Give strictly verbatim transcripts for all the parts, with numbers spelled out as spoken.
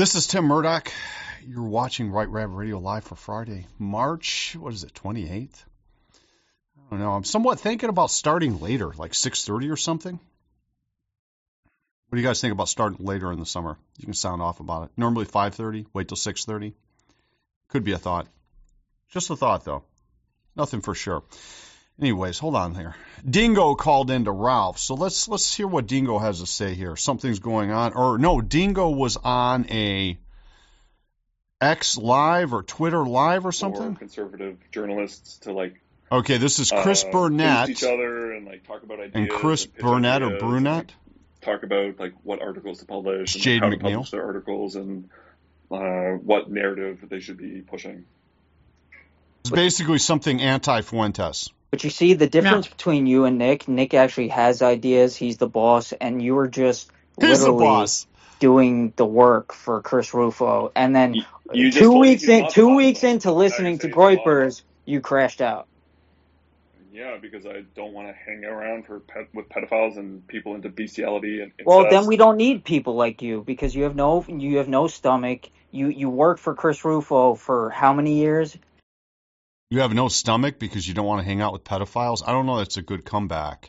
This is Tim Murdoch. You're watching Right Rav Radio live for Friday, March, what is it, twenty-eighth? I don't know. I'm somewhat thinking about starting later, like six thirty or something. What do you guys think about starting later in the summer? You can sound off about it. Normally five thirty, wait till six thirty. Could be a thought. Just a thought, though. Nothing for sure. Anyways, hold on here. Dingo called into Ralph, so let's let's hear what Dingo has to say here. Something's going on, or no, Dingo was on a X Live or Twitter Live or something. More conservative journalists to like. Okay, this is Chris uh, Burnett. Each other and like talk about ideas. And Chris and Burnett ideas or Brunette. And, like, talk about like what articles to publish, It's and like, how Jade to McNeil. publish their articles, and uh, what narrative they should be pushing. It's basically something anti-Fuentes. But you see the difference No. between you and Nick. Nick actually has ideas. He's the boss, and you were just He's the literally boss. doing the work for Chris Rufo. And then You, you just two told me weeks to in, not two talk weeks about it. into Now listening you to say it's a lot about Groypers, you crashed out. Yeah, because I don't want to hang around for pet, with pedophiles and people into bestiality and incest. Well, then we don't need people like you because you have no you have no stomach. You you worked for Chris Rufo for how many years? You have no stomach because you don't want to hang out with pedophiles? I don't know that's a good comeback.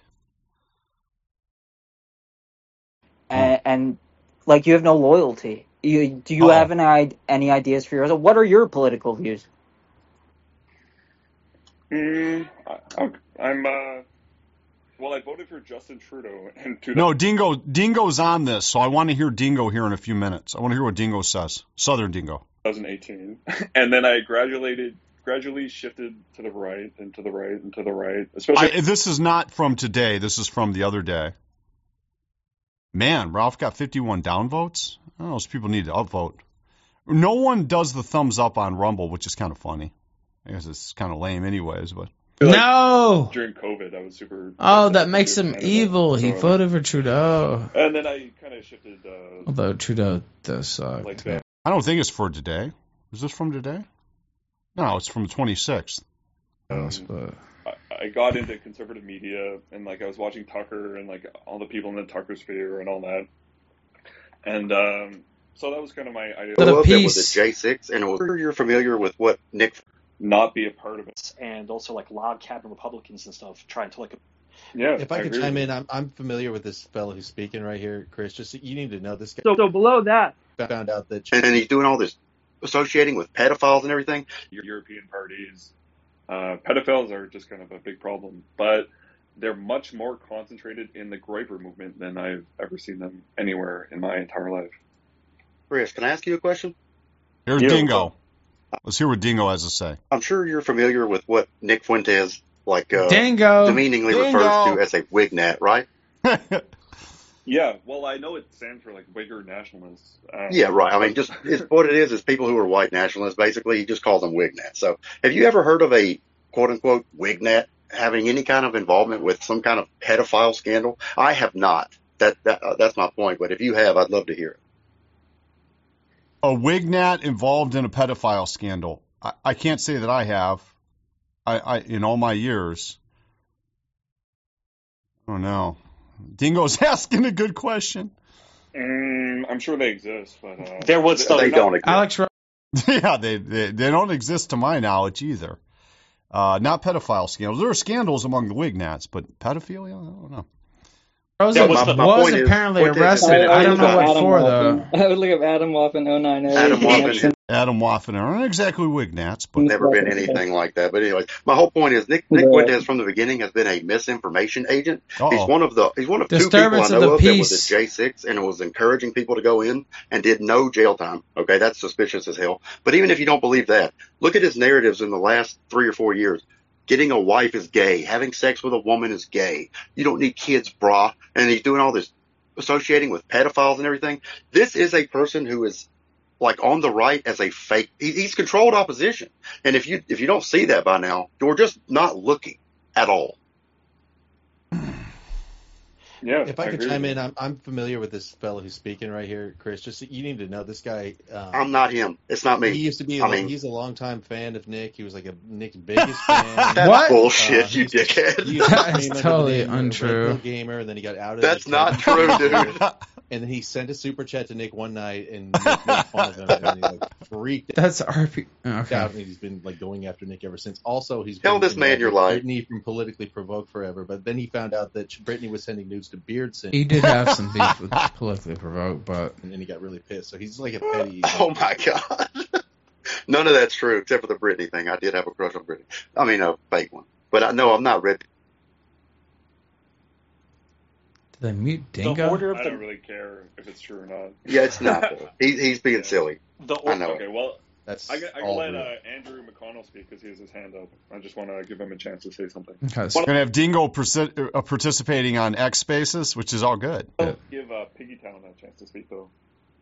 And, and like you have no loyalty. You, do you Uh-oh. have any any ideas for yourself? What are your political views? Mm, I, I'm, uh, well, I voted for Justin Trudeau. In two No, Dingo, Dingo's on this, so I want to hear Dingo here in a few minutes. I want to hear what Dingo says. Southern Dingo. twenty eighteen. And then I graduated, gradually shifted to the right and to the right and to the right. Especially I, this is not from today. This is from the other day. Man, Ralph got fifty-one downvotes? I don't know, those people need to upvote. No one does the thumbs up on Rumble, which is kind of funny. I guess it's kind of lame anyways, but... like, No! during COVID, I was super. Oh, that makes him Canada, evil. He so- voted for Trudeau. And then I kind of shifted, uh, Although Trudeau does suck. like that. I don't think it's for today. Is this from today? No, it's from the twenty-sixth. Else, but I, I got into conservative media, and like I was watching Tucker and like all the people in the Tucker sphere and all that. And um, so that was kind of my idea. But I a loved it with piece- the J six, and it was, you're familiar with what Nick. Not be a part of it. and also like log cabin Republicans and stuff trying to like. Yeah. If I could agree chime with in, you. I'm, I'm familiar with this fellow who's speaking right here, Chris. Just you need to know this guy. So, so below that, Found out that And he's doing all this associating with pedophiles and everything. Your European parties, uh, pedophiles are just kind of a big problem, but they're much more concentrated in the Groyper movement than I've ever seen them anywhere in my entire life. Chris, can I ask you a question? Here's Yeah. Dingo. Let's hear what Dingo has to say. I'm sure you're familiar with what Nick Fuentes, like, uh, Dingo! demeaningly Dingo. refers to as a wignat, right? Yeah, well, I know it stands for like Uyghur nationalists. Um, Yeah, right. I mean, just it's, what it is is people who are white nationalists. Basically, he just calls them wignats. So, have you ever heard of a quote unquote wignat having any kind of involvement with some kind of pedophile scandal? I have not. That, that uh, that's my point. But if you have, I'd love to hear it. A wignat involved in a pedophile scandal. I, I can't say that I have. I, I in all my years. I don't know. Dingo's asking a good question. Mm, I'm sure they exist, but uh, There was they- stuff- They they're not- don't exist. Alex Ro- Yeah, they, they they don't exist to my knowledge either. Uh, not pedophile scandals. There are scandals among the wignats, but pedophilia, I don't know. Rosa was was, the- my point is, apparently Fuentes arrested. admitted- I don't know Adam what for, though. I would look up Adam Waffen oh nine oh. Adam Waffen Adam Waffen are not exactly wignats, but never been anything like that. But anyways, my whole point is Nick Nick Yeah. Fuentes from the beginning has been a misinformation agent. He's uh-oh. one of the he's one of two people Disturbance I of know the of that was peace. at J six and was encouraging people to go in and did no jail time. Okay, that's suspicious as hell. But even if you don't believe that, look at his narratives in the last three or four years. Getting a wife is gay. Having sex with a woman is gay. You don't need kids, brah. And he's doing all this associating with pedophiles and everything. This is a person who is like on the right as a fake. He, he's controlled opposition. And if you if you don't see that by now, you're just not looking at all. Yeah, if I could agree chime with in, you. I'm, I'm familiar with this fellow who's speaking right here, Chris. Just you need to know this guy. Um, I'm not him. It's not me. He used to be. I like, mean- he's a longtime fan of Nick. He was like a Nick's biggest fan. That's What? bullshit, Uh, you he used to- dickhead. he used to That's stream under the totally name of Red untrue. Pill Gamer, and then he got out of That's the not true, dude. And then he sent a super chat to Nick one night, and Nick made fun of him, and then he like freaked That's R P. Okay. out, and he's been like going after Nick ever since. Also, he's Tell been this man involved your with life. Brittany from Politically Provoked forever, but then he found out that Brittany was sending nudes to Beardson, He did have some beef with Politically Provoked, but and then he got really pissed. So he's like a petty. Oh my God. None of that's true except for the Britney thing. I did have a crush on Britney. I mean, a fake one. But I know I'm not ready. did they mute The Dingo? order of I the don't really care if it's true or not. Yeah, it's not. though. He, he's being silly. the I or- know. Okay, well, That's I, can- I can all let real. uh, Andrew McConnell speak because he has his hand up. I just want to give him a chance to say something. Okay, so We're gonna have Dingo persi- uh, participating on X Spaces, which is all good. Yeah. Give uh, Piggytown a chance to speak, though.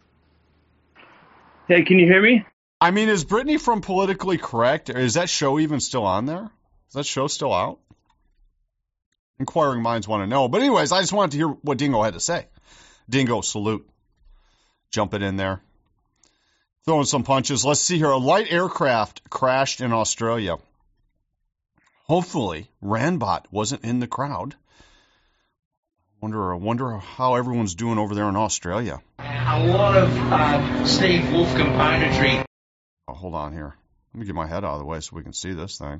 Hey, can you hear me? I mean, is Brittany from Politically Correct? Or is that show even still on there? Is that show still out? Inquiring minds want to know. But anyways, I just wanted to hear what Dingo had to say. Dingo, salute. Jumping in there. Throwing some punches. Let's see here. A light aircraft crashed in Australia. Hopefully, Ranbot wasn't in the crowd. Wonder, wonder how everyone's doing over there in Australia. A lot of uh, Steve Wolf componentry. Oh, hold on here. Let me get my head out of the way so we can see this thing.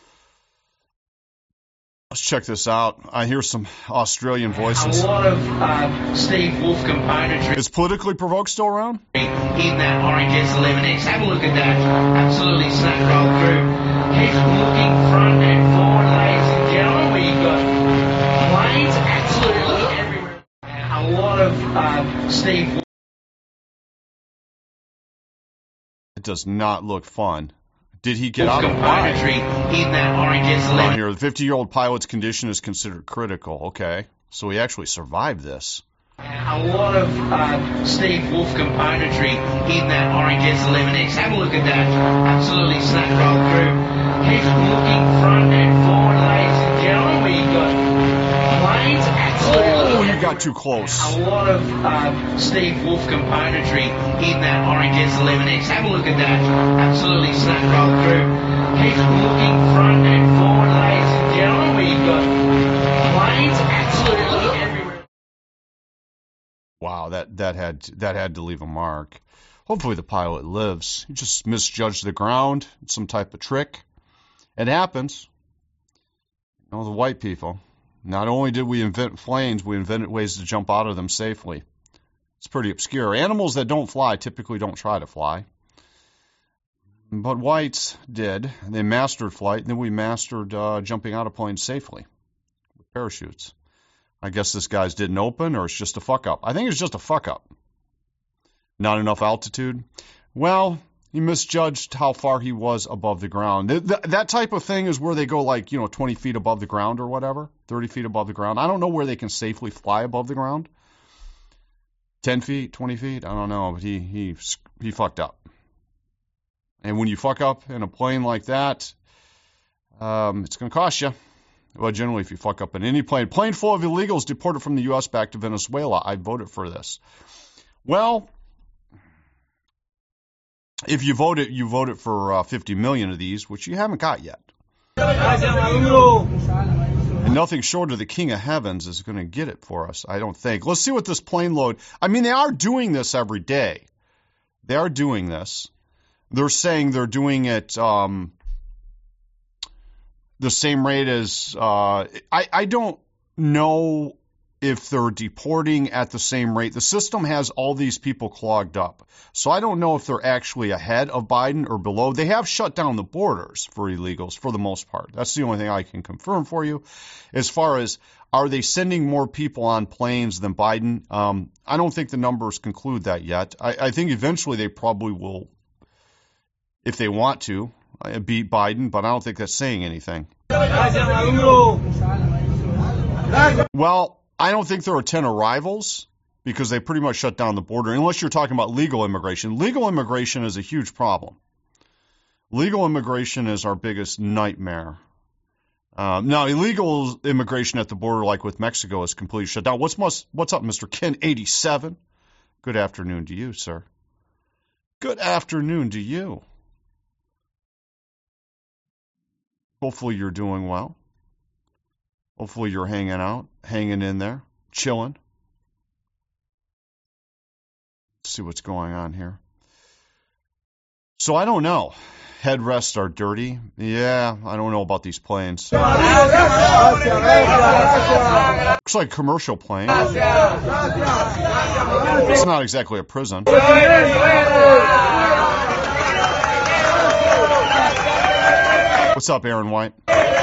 Let's check this out. I hear some Australian voices. A lot of uh, Steve Wolf componentry Is Politically Provoked still around? in that Orange S eleven X. Have a look at that. Absolutely snap roll through. Keep looking front and forward, ladies and gentlemen, where you've got planes absolutely everywhere. A lot of uh, Steve Wolf. It does not look fun. Did he get out of componentry in that Orange S on eleven. here? The fifty-year-old pilot's condition is considered critical. Okay. So he actually survived this. A lot of uh, Steve Wolf componentry in that Orange S eleven X. Have a look at that. Absolutely snap roll through. Keep looking front and forward, ladies and gentlemen, where you've got planes absolutely Oh, you everywhere. got too close. A lot of uh, Steve Wolf componentry in that Orange S eleven X. Have a look at that. Absolutely snap roll through. Keep looking front and forward, ladies and gentlemen, where you've got planes absolutely everywhere. Wow, that, that had that had to leave a mark. Hopefully the pilot lives. He just misjudged the ground. It's some type of trick. It happens. You know, the white people. Not only did we invent planes, we invented ways to jump out of them safely. It's pretty obscure. Animals that don't fly typically don't try to fly. But whites did. They mastered flight, and then we mastered uh, jumping out of planes safely with parachutes. I guess this guy's didn't open, or it's just a fuck-up. I think it's just a fuck-up. Not enough altitude. Well, he misjudged how far he was above the ground. Th- th- that type of thing is where they go like, you know, twenty feet above the ground or whatever, thirty feet above the ground. I don't know where they can safely fly above the ground. ten feet, twenty feet, I don't know, but he, he, he fucked up. And when you fuck up in a plane like that, um, it's going to cost you. Well, generally, if you fuck up in any plane. Plane full of illegals deported from the U S back to Venezuela. I voted for this. Well, if you voted, you voted for uh, fifty million of these, which you haven't got yet. And nothing short of the King of Heavens is going to get it for us, I don't think. Let's see what this plane load... I mean, they are doing this every day. They are doing this. They're saying they're doing it um, the same rate as... Uh, I, I don't know if they're deporting at the same rate. The system has all these people clogged up. So I don't know if they're actually ahead of Biden or below. They have shut down the borders for illegals for the most part. That's the only thing I can confirm for you. As far as are they sending more people on planes than Biden, um, I don't think the numbers conclude that yet. I, I think eventually they probably will, if they want to, beat Biden, but I don't think that's saying anything. Well, I don't think there are ten arrivals because they pretty much shut down the border, unless you're talking about legal immigration. Legal immigration is a huge problem. Legal immigration is our biggest nightmare. Um, now, illegal immigration at the border, like with Mexico, is completely shut down. What's, must, what's up, Mister Ken eighty-seven? Good afternoon to you, sir. Good afternoon to you. Hopefully you're doing well. Hopefully you're hanging out, hanging in there, chilling. Let's see what's going on here. So I don't know. Headrests are dirty. Yeah, I don't know about these planes. Looks like a commercial plane. It's not exactly a prison. What's up, Aaron White?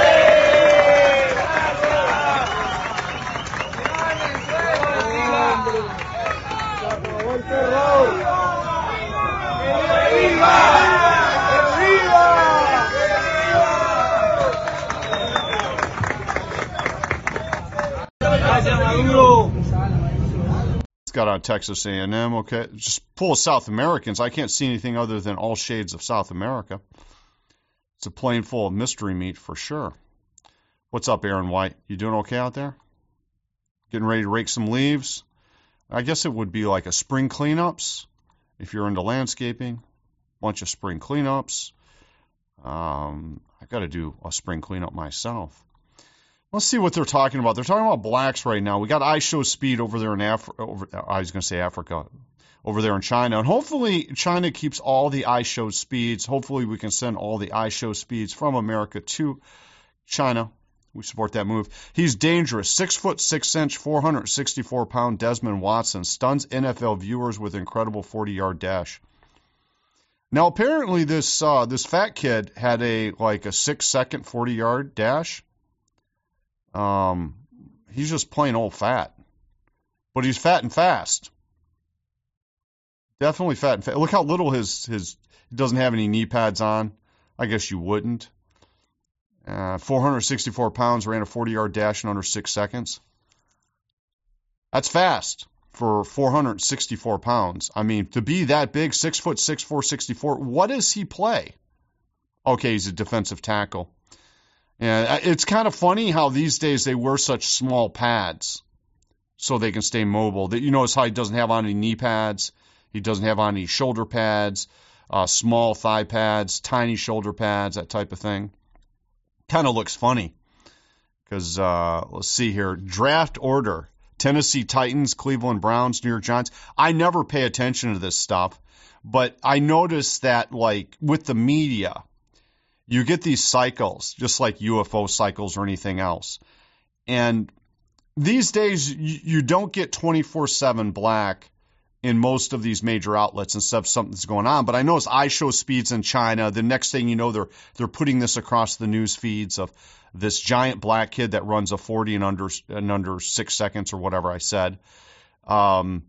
It's got on Texas A and M. Okay, just full of South Americans. I can't see anything other than all shades of South America. It's a plane full of mystery meat for sure. What's up, Aaron White? You doing okay out there? Getting ready to rake some leaves? I guess it would be like a spring cleanups if you're into landscaping. Bunch of spring cleanups. Um, I got to do a spring cleanup myself. Let's see what they're talking about. They're talking about blacks right now. We got iShow Speed over there in Africa. Over, I was going to say Africa. Over there in China. And hopefully China keeps all the iShow Speeds. Hopefully we can send all the iShow Speeds from America to China. We support that move. He's dangerous. Six foot six inch, four hundred sixty-four pound Desmond Watson stuns N F L viewers with incredible forty-yard dash. Now apparently this uh, this fat kid had a like a six second forty-yard dash. Um, he's just plain old fat, but he's fat and fast. Definitely fat and fast. Look how little his his he doesn't have any knee pads on. I guess you wouldn't. Uh, four hundred sixty-four pounds, ran a forty-yard dash in under six seconds. That's fast for four hundred sixty-four pounds. I mean, to be that big, six foot six, four sixty-four. What does he play? Okay, he's a defensive tackle. Yeah, it's kind of funny how these days they wear such small pads so they can stay mobile. You notice how he doesn't have on any knee pads. He doesn't have on any shoulder pads, uh, small thigh pads, tiny shoulder pads, that type of thing. Kind of looks funny because, uh, let's see here, draft order, Tennessee Titans, Cleveland Browns, New York Giants. I never pay attention to this stuff, but I notice that, like, with the media, you get these cycles, just like U F O cycles or anything else. And these days, you, you don't get twenty-four seven black in most of these major outlets and stuff, something's going on. But I notice iShow Speeds in China. The next thing you know, they're they're putting this across the news feeds of this giant black kid that runs a forty in under in under six seconds or whatever I said. Um,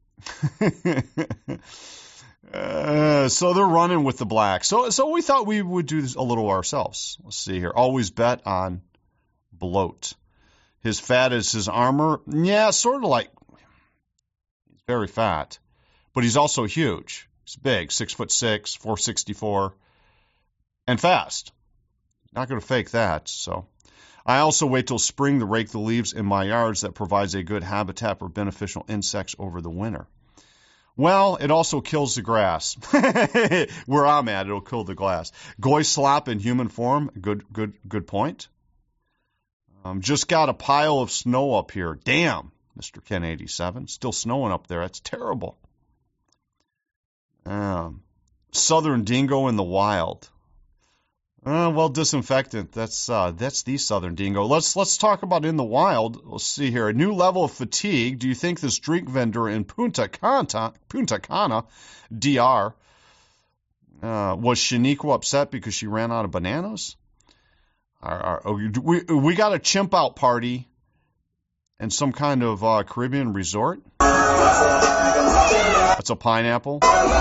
uh, so they're running with the black. So so we thought we would do this a little ourselves. Let's see here. Always bet on bloat. His fat is his armor. Yeah, sort of like. Very fat, but he's also huge. He's big, six foot six, four sixty-four, and fast. Not going to fake that. So, I also wait till spring to rake the leaves in my yards. That provides a good habitat for beneficial insects over the winter. Well, it also kills the grass. Where I'm at, it'll kill the grass. Goy slop in human form. Good, good, good point. Um, just got a pile of snow up here. Damn. Mister Ken eighty-seven. Still snowing up there. That's terrible. Um, southern dingo in the wild. Uh, well, disinfectant. That's uh, that's the southern dingo. Let's let's talk about in the wild. Let's see here. A new level of fatigue. Do you think this drink vendor in Punta Cana, Punta Cana, D R, uh, was Shaniqua upset because she ran out of bananas? Our, our, we we got a chimp out party. And some kind of uh, Caribbean resort. That's a pineapple.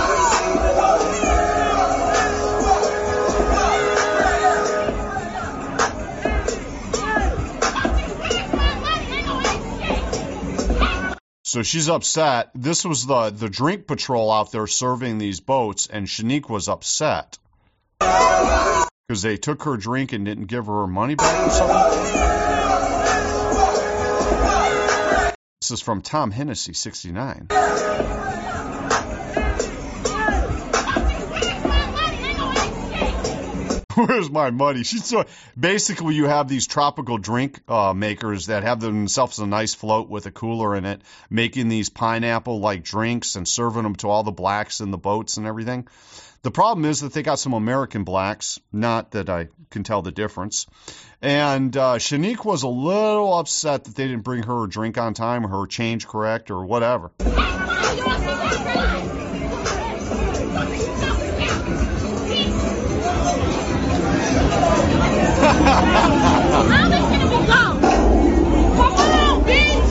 So she's upset. This was the, the drink patrol out there serving these boats, and Shanique was upset. Because they took her drink and didn't give her her money back or something. This is from Tom Hennessy, sixty-nine. Where's my money? She's so basically you have these tropical drink uh, makers that have themselves a nice float with a cooler in it, making these pineapple like drinks and serving them to all the blacks in the boats and everything. The problem is that they got some American blacks, not that I can tell the difference. And uh, Shanique was a little upset that they didn't bring her a drink on time or her change correct or whatever. How is it gonna go? Come on, bitch!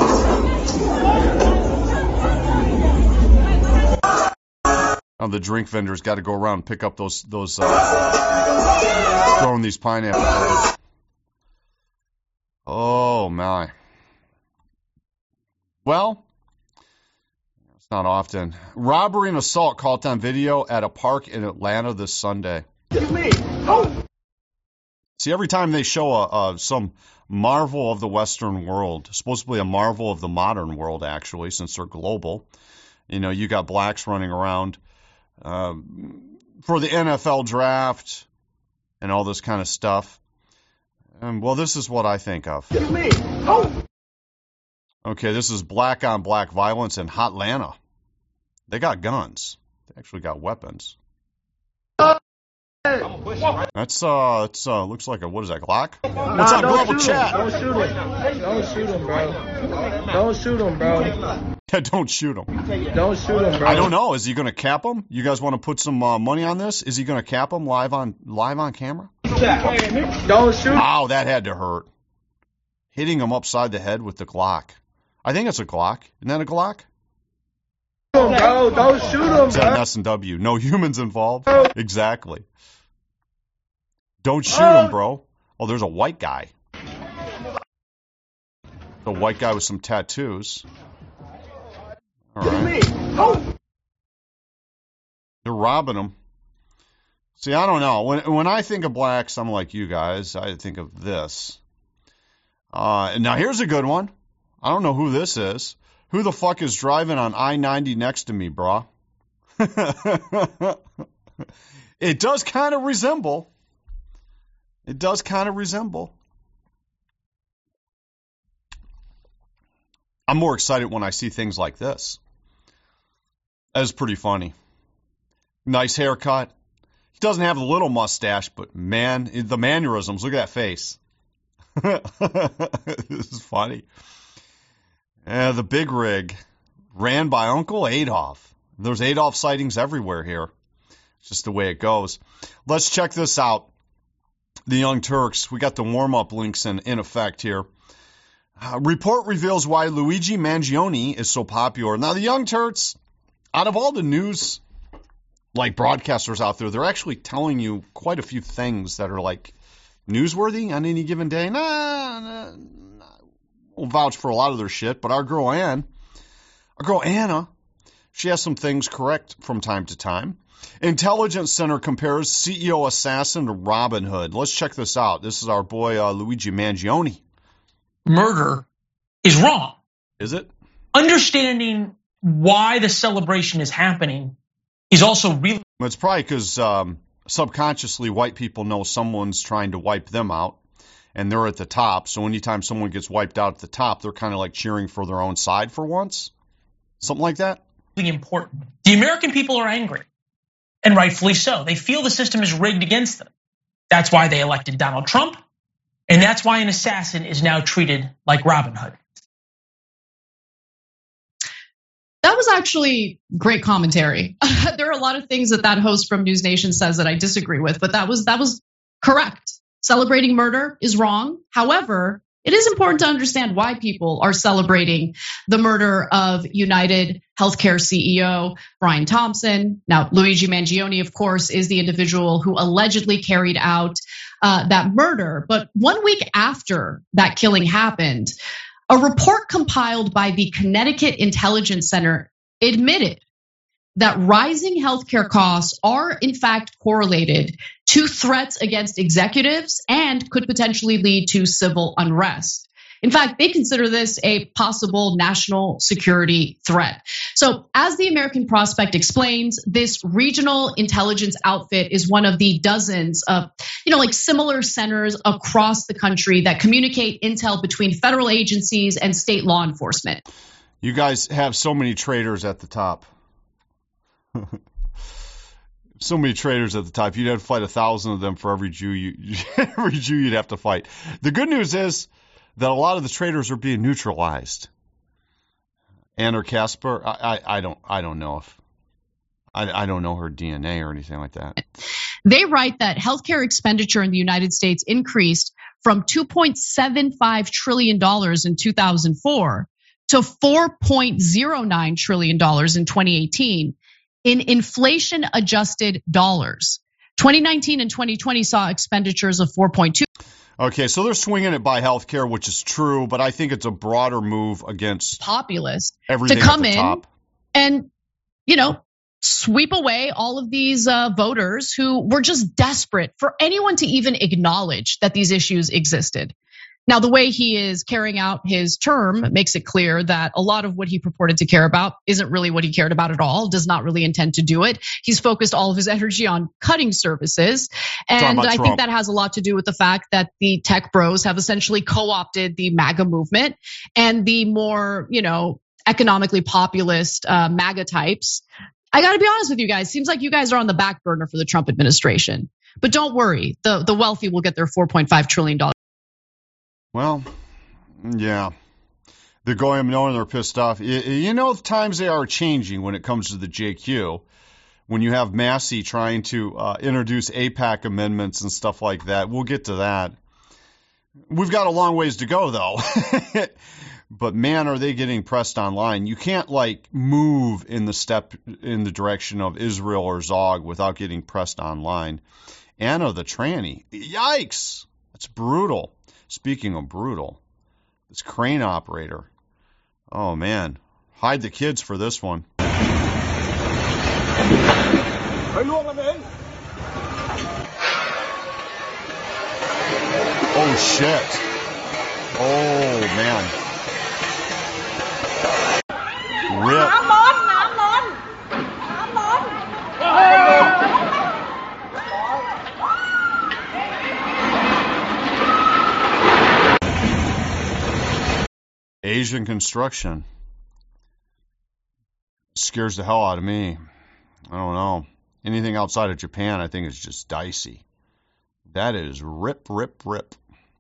Oh, the drink vendors got to go around and pick up those those uh, throwing these pineapples. Oh my! Well, it's not often. Robbery and assault caught on video at a park in Atlanta this Sunday. See, every time they show a, a, some marvel of the Western world, supposedly a marvel of the modern world, actually, since they're global, you know, you got blacks running around um, for the N F L draft and all this kind of stuff. And, well, this is what I think of. Okay, this is black on black violence in Hotlanta. They got guns. They actually got weapons. That's uh, it's uh, looks like a what is that, Glock? Nah, What's up, don't global shoot chat? him. Don't shoot him. Don't shoot him, bro. Don't shoot him, bro. Yeah, don't shoot him. Don't shoot him, bro. I don't know. Is he going to cap him? You guys want to put some uh, money on this? Is he going to cap him live on live on camera? Don't shoot. Wow, that had to hurt. Hitting him upside the head with the Glock. I think it's a Glock. Isn't that a Glock? Bro, don't shoot him, Is that an bro. S and W? No humans involved? Exactly. Don't shoot him, bro. Oh, there's a white guy. A white guy with some tattoos. All right. They're robbing him. See, I don't know. When when I think of blacks, I'm like you guys. I think of this. Uh, and now here's a good one. I don't know who this is. Who the fuck is driving on I ninety next to me, brah? It does kind of resemble. It does kind of resemble. I'm more excited when I see things like this. That is pretty funny. Nice haircut. He doesn't have a little mustache, but man, the mannerisms. Look at that face. This is funny. Uh, the big rig ran by Uncle Adolf. There's Adolf sightings everywhere here. It's just the way it goes. Let's check this out. The Young Turks. We got the warm-up links in, in effect here. Uh, report reveals why Luigi Mangione is so popular. Now, the Young Turks, out of all the news like broadcasters out there, they're actually telling you quite a few things that are like newsworthy on any given day. Nah, nah, nah. We'll vouch for a lot of their shit, but our girl Ann, our girl Anna, she has some things correct from time to time. Intelligence Center compares C E O assassin to Robin Hood. Let's check this out. This is our boy uh, Luigi Mangione. Murder is wrong. Is it? Understanding why the celebration is happening is also really... It's probably because um, subconsciously white people know someone's trying to wipe them out, and they're at the top. So anytime someone gets wiped out at the top, they're kind of like cheering for their own side for once. Something like that. Important. The American people are angry. And rightfully so. They feel the system is rigged against them. That's why they elected Donald Trump. And that's why an assassin is now treated like Robin Hood. That was actually great commentary. There are a lot of things that that host from News Nation says that I disagree with, but that was that was correct. Celebrating murder is wrong. However, it is important to understand why people are celebrating the murder of United Healthcare C E O Brian Thompson. Now, Luigi Mangione, of course, is the individual who allegedly carried out uh, that murder. But one week after that killing happened, a report compiled by the Connecticut Intelligence Center admitted that rising healthcare costs are in fact correlated to threats against executives and could potentially lead to civil unrest. In fact, they consider this a possible national security threat. So as the American Prospect explains, this regional intelligence outfit is one of the dozens of, you know, like similar centers across the country that communicate intel between federal agencies and state law enforcement. You guys have so many traitors at the top. So many traitors at the top. You'd have to fight a thousand of them for every Jew you, every Jew you'd have to fight. The good news is that a lot of the traitors are being neutralized. Anna Casper, I, I, I don't, I don't know if, I, I don't know her D N A or anything like that. They write that healthcare expenditure in the United States increased from two point seven five trillion dollars in two thousand four to four point zero nine trillion dollars in twenty eighteen. In inflation-adjusted dollars. twenty nineteen and twenty twenty saw expenditures of four point two. Okay, so they're swinging it by healthcare, which is true, but I think it's a broader move against populist everything to come at the in top. And, you know, sweep away all of these uh, voters who were just desperate for anyone to even acknowledge that these issues existed. Now, the way he is carrying out his term makes it clear that a lot of what he purported to care about isn't really what he cared about at all, does not really intend to do it. He's focused all of his energy on cutting services. And I think that has a lot to do with the fact that the tech bros have essentially co-opted the MAGA movement, and the more, you know, economically populist uh, MAGA types. I gotta be honest with you guys, seems like you guys are on the back burner for the Trump administration. But don't worry, the, the wealthy will get their four point five trillion dollars. Well, yeah, they're going knowing they're pissed off. You know, times they are changing when it comes to the J Q. When you have Massey trying to uh, introduce AIPAC amendments and stuff like that, we'll get to that. We've got a long ways to go, though. But man, are they getting pressed online? You can't like move in the step in the direction of Israel or Zog without getting pressed online. Anna the tranny, yikes! That's brutal. Speaking of brutal, this crane operator. Oh man, hide the kids for this one. Oh shit. Oh man. Rip. I'm on, I'm on. I'm on. Asian construction scares the hell out of me. I don't know. Anything outside of Japan, I think is just dicey. That is rip, rip, rip.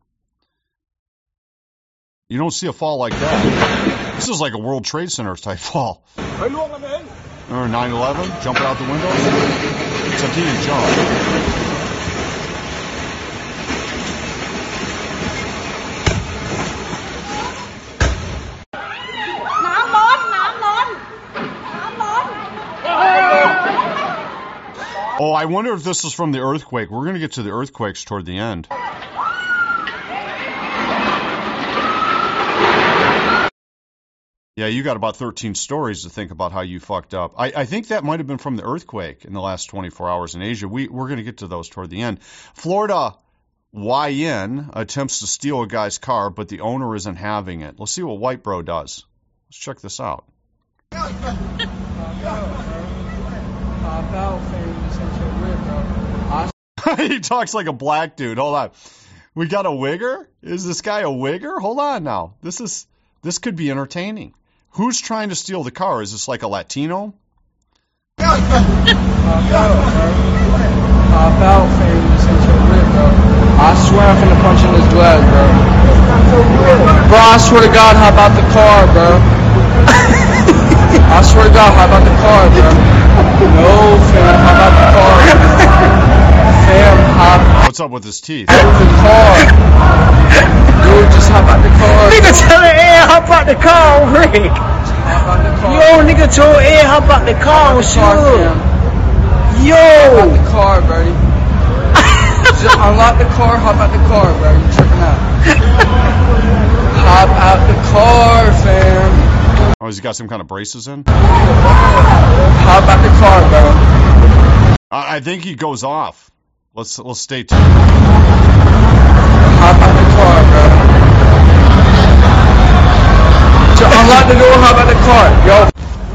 You don't see a fall like that. This is like a World Trade Center type fall. Or nine eleven, jumping out the window. Except he didn't jump. Oh, I wonder if this is from the earthquake. We're going to get to the earthquakes toward the end. Yeah, you got about thirteen stories to think about how you fucked up. I, I think that might have been from the earthquake in the last twenty-four hours in Asia. We, we're going to get to those toward the end. Florida Y N attempts to steal a guy's car, but the owner isn't having it. Let's see what White Bro does. Let's check this out. He talks like a black dude. Hold on. We got a wigger? Is this guy a wigger? Hold on now. This is this could be entertaining. Who's trying to steal the car? Is this like a Latino? Pop out, fam. This ain't your whip, bro. I swear I'm finna punch in his glass, bro. Bro, I swear to God, hop out the car, bro. I swear to God, hop out the car, bro. No, fam, hop out the car. Fam, hop out. What's up with his teeth? The car. Dude, just hop out the car. Nigga tell the air hop out the car, Rick. Hop out the car. Yo, nigga told air hop out the car, sure. Yo. Hop out the car, buddy. Just unlock the car, hop out the car, bro. You tripping out. Hop out the car, fam. Oh, has he got some kind of braces in? Hop out the car, bro. I, I think he goes off. Let's let's stay tuned. Hop out the car, bro. Officer, unlock the door, hop out the car. Yo.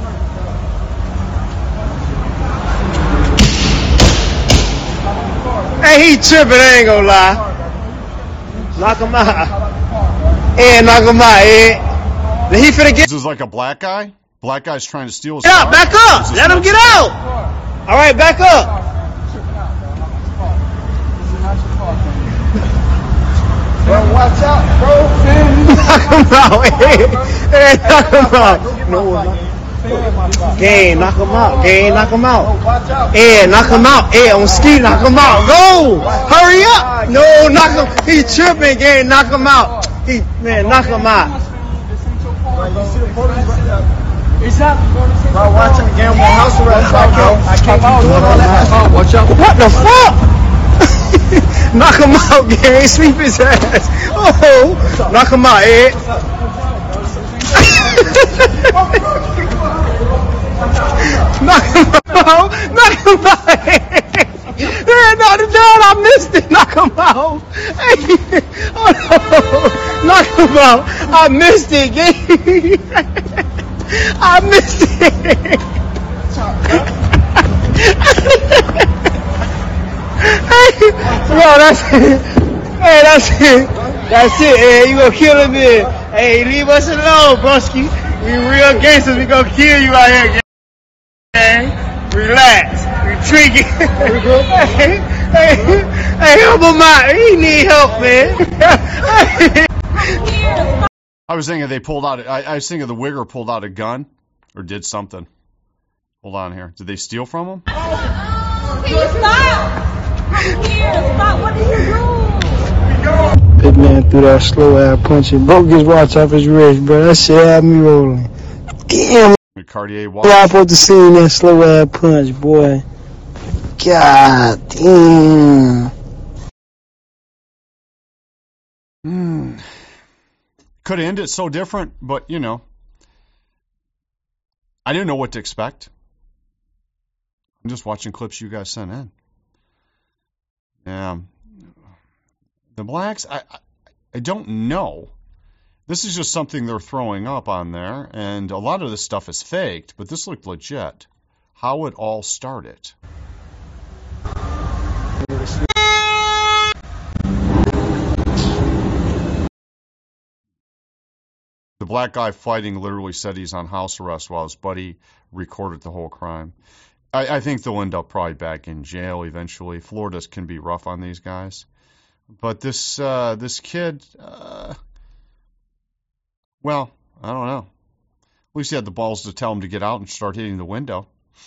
Hey, he tripping, I ain't gonna lie. Knock him out. Ed, knock him out, Ed. Then he finna get. This is like a black guy? Black guy's trying to steal his Get car? out, back up. Let him get out. All right, back up. Bro, watch out, bro. Knock him out, Ed. Ed, knock him out. No, Gang, knock him out. Gang, knock him out. Ed, knock him out. Ed, on ski, knock him out. Go! Hurry up! No, knock him. He tripping, gang. Knock him out. He, man, knock him out. He's not. Bro, watch out. Gang, more house arrest, bro. I can't be doing all that. Watch out. What the fuck? Knock him out, gang. Sweep his ass. Oh, knock him out, Ed. Knock him out. Knock him out. Yeah, no, the dad, I missed it. Knock him out. Hey, oh no. Knock him out. I missed it, gang. I missed it. Hey, bro, that's it. Hey, that's it. That's it, hey, you gonna kill him, man. Hey, leave us alone, broski. We real gangsters, we gonna kill you out here, gang. Relax. We tricking. Hey, hey, hey, help him out. He need help, man. I was thinking they pulled out, I, I was thinking the Wigger pulled out a gun or did something. Hold on here. Did they steal from him? Can you stop? Come here, stop. What did you do? Big man threw that slow ass punch and broke his watch off his wrist, bro. That shit had me rolling. Damn. The Cartier watch. I'm supposed to see that slow ass punch, boy. God damn. Hmm. Could end it so different, but you know, I didn't know what to expect. I'm just watching clips you guys sent in. Yeah. The blacks, I, I, I don't know. This is just something they're throwing up on there, and a lot of this stuff is faked, but this looked legit. How it all started. The black guy fighting literally said he's on house arrest while his buddy recorded the whole crime. I, I think they'll end up probably back in jail eventually. Florida can be rough on these guys. But this uh, this kid, uh, well, I don't know. At least he had the balls to tell him to get out and start hitting the window.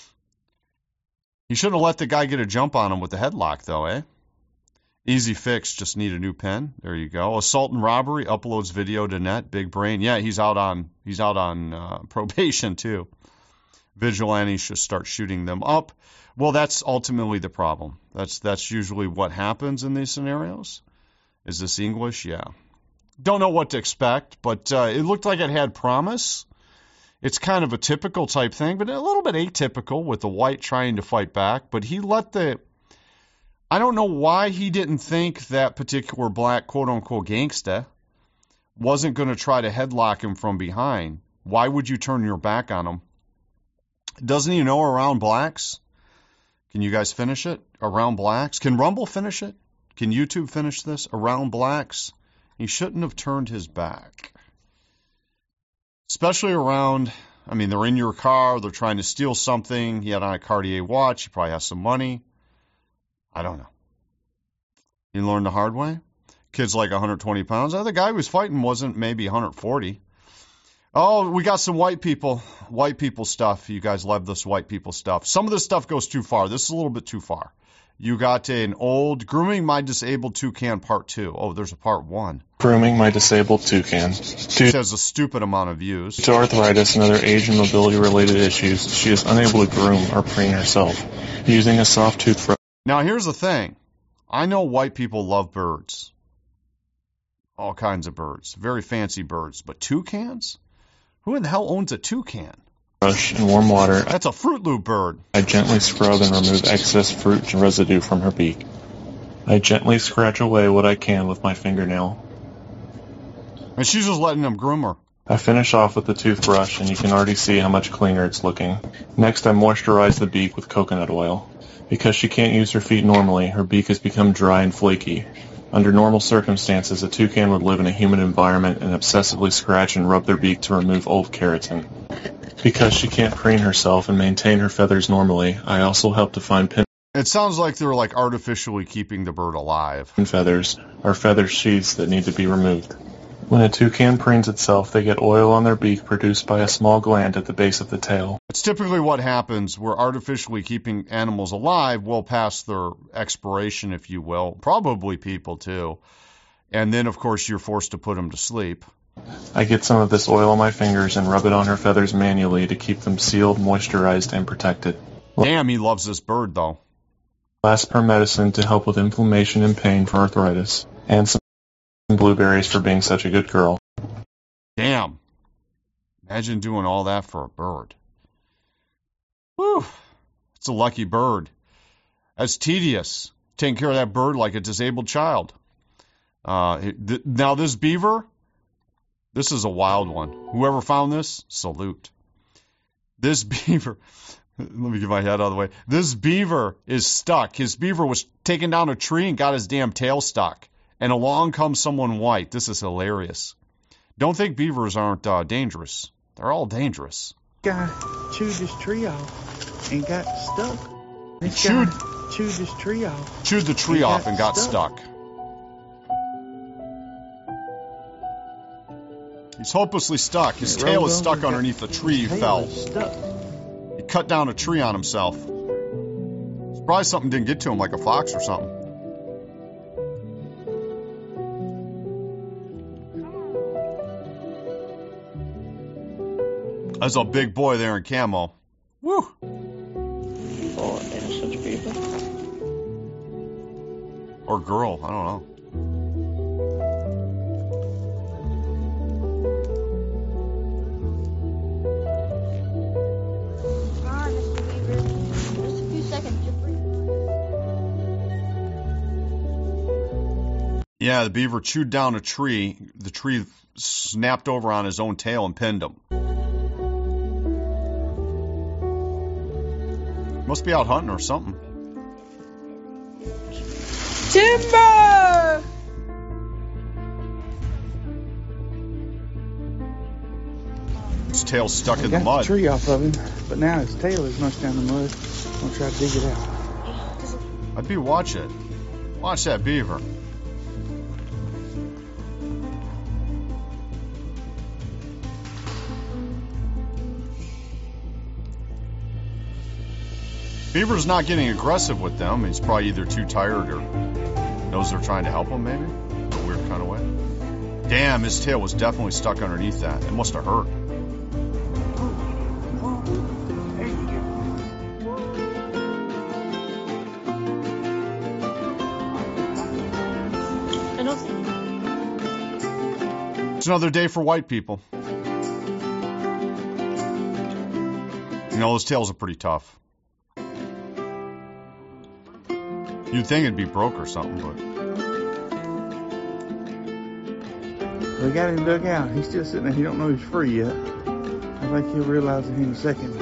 He shouldn't have let the guy get a jump on him with the headlock, though, eh? Easy fix, just need a new pen. There you go. Assault and robbery, uploads video to net. Big brain. Yeah, he's out on he's out on uh, probation too. Vigilantes should start shooting them up. Well, that's ultimately the problem. That's that's usually what happens in these scenarios. Is this English? Yeah. Don't know what to expect, but uh, it looked like it had promise. It's kind of a typical type thing, but a little bit atypical with the white trying to fight back. But he let the... I don't know why he didn't think that particular black quote-unquote gangsta wasn't going to try to headlock him from behind. Why would you turn your back on him? Doesn't he know around blacks? Can you guys finish it? Around blacks? Can Rumble finish it? Can YouTube finish this? Around blacks? He shouldn't have turned his back. Especially around, I mean, they're in your car, they're trying to steal something. He had on a Cartier watch, he probably has some money. I don't know. You learned the hard way? Kid's like one hundred twenty pounds. Oh, the guy who was fighting wasn't maybe one hundred forty. Oh, we got some white people, white people stuff. You guys love this white people stuff. Some of this stuff goes too far. This is a little bit too far. You got an old Grooming My Disabled Toucan Part two. Oh, there's a Part one. Grooming My Disabled Toucan. Due It has a stupid amount of views. to arthritis and other age and mobility-related issues, she is unable to groom or preen herself. Using a soft toothbrush. Now, here's the thing. I know white people love birds. All kinds of birds. Very fancy birds. But toucans? Who in the hell owns a toucan? Brush and warm water. That's a Fruit Loop bird. I gently scrub and remove excess fruit and residue from her beak. I gently scratch away what I can with my fingernail. And she's just letting him groom her. I finish off with the toothbrush, and you can already see how much cleaner it's looking. Next, I moisturize the beak with coconut oil. Because she can't use her feet normally, her beak has become dry and flaky. Under normal circumstances, a toucan would live in a humid environment and obsessively scratch and rub their beak to remove old keratin. Because she can't preen herself and maintain her feathers normally, I also help to find pin It sounds like they're like artificially keeping the bird alive. feathers, or feather sheaths that need to be removed. When a toucan preens itself, they get oil on their beak produced by a small gland at the base of the tail. It's typically what happens. We're artificially keeping animals alive well past their expiration, if you will. Probably people, too. And then, of course, you're forced to put them to sleep. I get some of this oil on my fingers and rub it on her feathers manually to keep them sealed, moisturized, and protected. Damn, he loves this bird, though. Last per medicine to help with inflammation and pain for arthritis. And some blueberries for being such a good girl. Damn. Imagine doing all that for a bird. Whew. It's a lucky bird. That's tedious. Taking care of that bird like a disabled child. Uh, it, th- now this beaver, this is a wild one. Whoever found this, salute. This beaver, let me get my head out of the way. This beaver is stuck. His beaver was taken down a tree and got his damn tail stuck. And along comes someone white. This is hilarious. Don't think beavers aren't uh, dangerous. They're all dangerous. Guy chewed this tree off and got stuck. This chewed, guy chewed this tree off. Chewed the tree and off got and got stuck. stuck. He's hopelessly stuck. His It tail rolled is over stuck and got- underneath the tree. He his tail fell. is stuck. He cut down a tree on himself. Surprised something didn't get to him, like a fox or something. That's a big boy there in camo. Woo! Oh, innocent people. Or girl, I don't know. Alright, Mister Beaver. Just a few seconds. You're free. Yeah, the beaver chewed down a tree. The tree snapped over on his own tail and pinned him. Must be out hunting or something. Timber! His tail's stuck I in the got mud. the tree off of him, but now his tail is much down the mud. I'm gonna try to dig it out. I'd be watch it. Watch that beaver. Beaver's not getting aggressive with them. He's probably either too tired or knows they're trying to help him, maybe. In a weird kind of way. Damn, his tail was definitely stuck underneath that. It must have hurt. I don't see. It's another day for white people. You know, those tails are pretty tough. You'd think it'd be broke or something, but We got him dug out. He's still sitting there. He don't know he's free yet. I think he'll realize it in a second.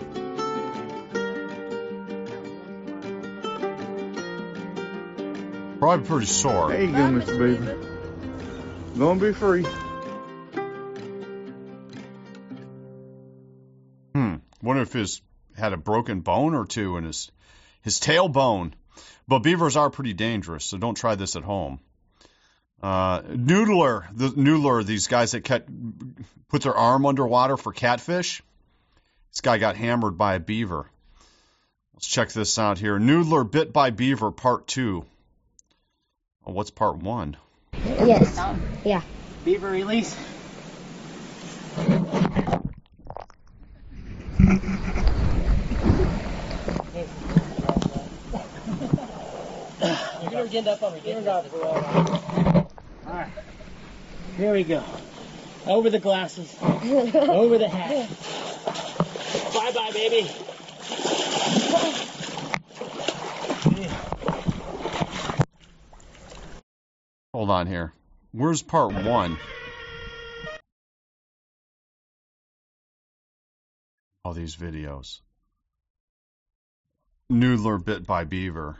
probably pretty sore. There you go, Mister Beaver. Gonna be free. Hmm. Wonder if his had a broken bone or two in his his tailbone. But beavers are pretty dangerous, so don't try this at home. Uh, noodler, the noodler, these guys that cat, put their arm underwater for catfish. This guy got hammered by a beaver. Let's check this out here. Noodler bit by beaver, part two. Oh, what's part one? Yes. Yeah. Beaver release. You're gonna end up on ridiculous. Alright. Here we go. Over the glasses. Over the hat. Bye bye, baby. Hold on here. Where's part one? all these videos. Noodler bit by beaver.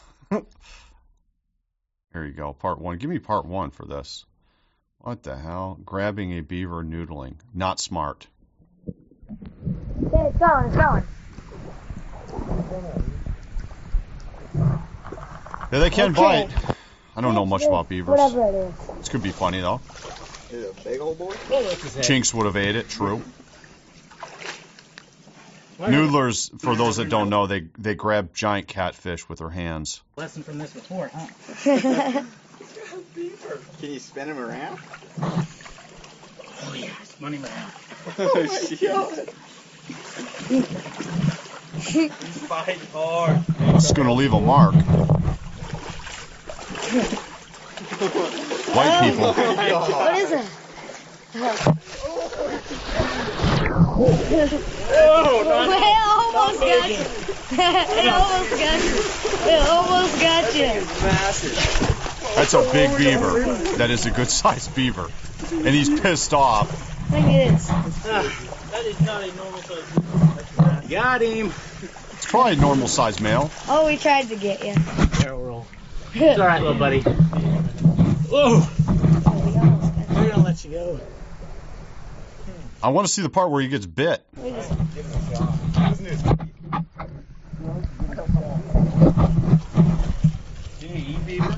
Here you go, part one. Give me part one for this. What the hell? Grabbing a beaver noodling. Not smart. Yeah, it's going, it's going. Yeah, they can Okay. bite. I don't know much about beavers. Whatever it is. This could be funny, though. Is it a big old boy? Chinks would have ate it, true. Noodlers, for those that don't know, they, they grab giant catfish with their hands. Lesson from this report, huh? Can you spin him around? Oh yeah, spun him around. Oh, shit. He's fighting hard. It's going to leave a mark. White people. What is it? Oh, not, It almost got you. It almost got you. It almost got you. That's a big beaver. That is a good sized beaver. And he's pissed off. Look at this. that is not a normal size. Got him. It's probably a normal sized male. Oh, we tried to get you. Barrel roll. It's all right, little buddy. Whoa. We're gonna let you go. I want to see the part where he gets bit. We just... Do you eat beaver?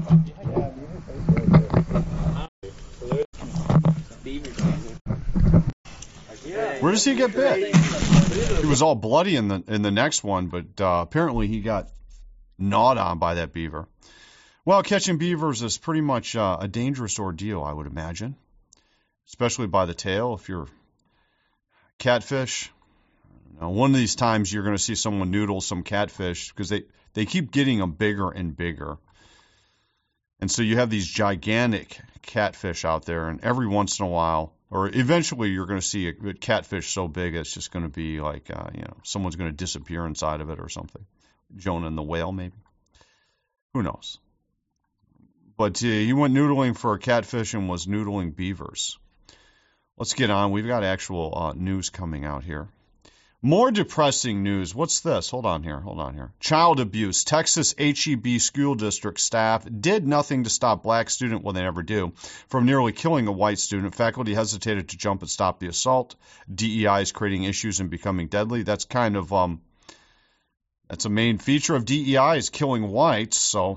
Where does he get bit? He was all bloody in the in the next one, but uh, apparently he got gnawed on by that beaver. Well, catching beavers is pretty much uh, a dangerous ordeal, I would imagine, especially by the tail. If you're catfish, you know, one of these times you're going to see someone noodle some catfish because they, they keep getting them bigger and bigger. And so you have these gigantic catfish out there, and every once in a while, or eventually you're going to see a catfish so big it's just going to be like, uh, you know, someone's going to disappear inside of it or something. Jonah and the whale, maybe. Who knows? But uh, he went noodling for a catfish and was noodling beavers. Let's get on. We've got actual uh, news coming out here. More depressing news. What's this? Hold on here. Hold on here. Child abuse. Texas H E B school district staff did nothing to stop black student, well, they never do, from nearly killing a white student. Faculty hesitated to jump and stop the assault. D E I is creating issues and becoming deadly. That's kind of, um, that's a main feature of D E I is killing whites, so.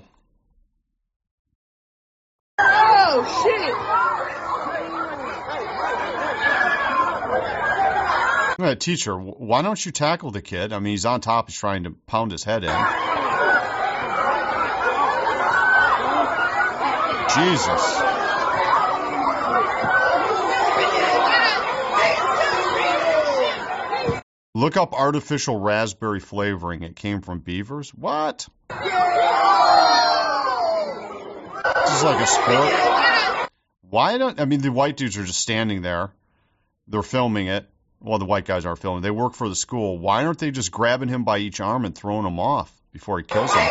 Oh, shit! That teacher, why don't you tackle the kid? I mean, he's on top, he's trying to pound his head in. Jesus. Look up artificial raspberry flavoring. It came from beavers. What? This is like a sport. Why don't, I mean, the white dudes are just standing there. They're filming it. Well, the white guys aren't filming. They work for the school. Why aren't they just grabbing him by each arm and throwing him off before he kills him?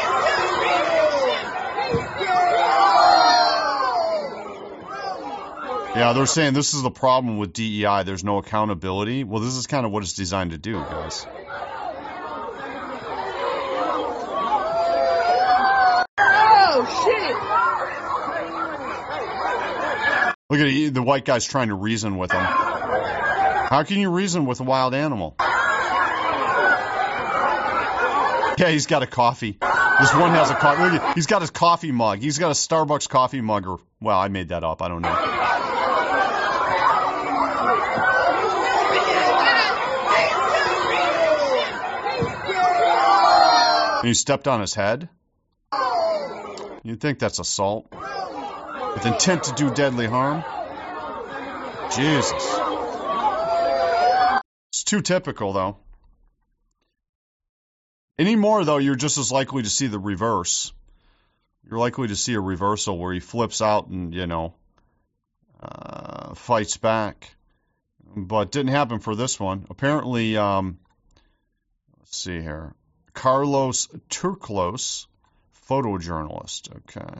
Yeah, they're saying this is the problem with D E I. There's no accountability. Well, this is kind of what it's designed to do, guys. Oh, shit! Look at it, the white guy's trying to reason with him. How can you reason with a wild animal? Yeah, he's got a coffee. This one has a coffee. Look at, he's got his coffee mug. He's got a Starbucks coffee mug. Or, well, I made that up. I don't know. And he stepped on his head. You'd think that's assault. With intent to do deadly harm. Jesus. It's too typical, though. Anymore, though, you're just as likely to see the reverse. You're likely to see a reversal where he flips out and, you know, uh, fights back. But didn't happen for this one. Apparently, um, let's see here. Carlos Turclos, photojournalist. Okay.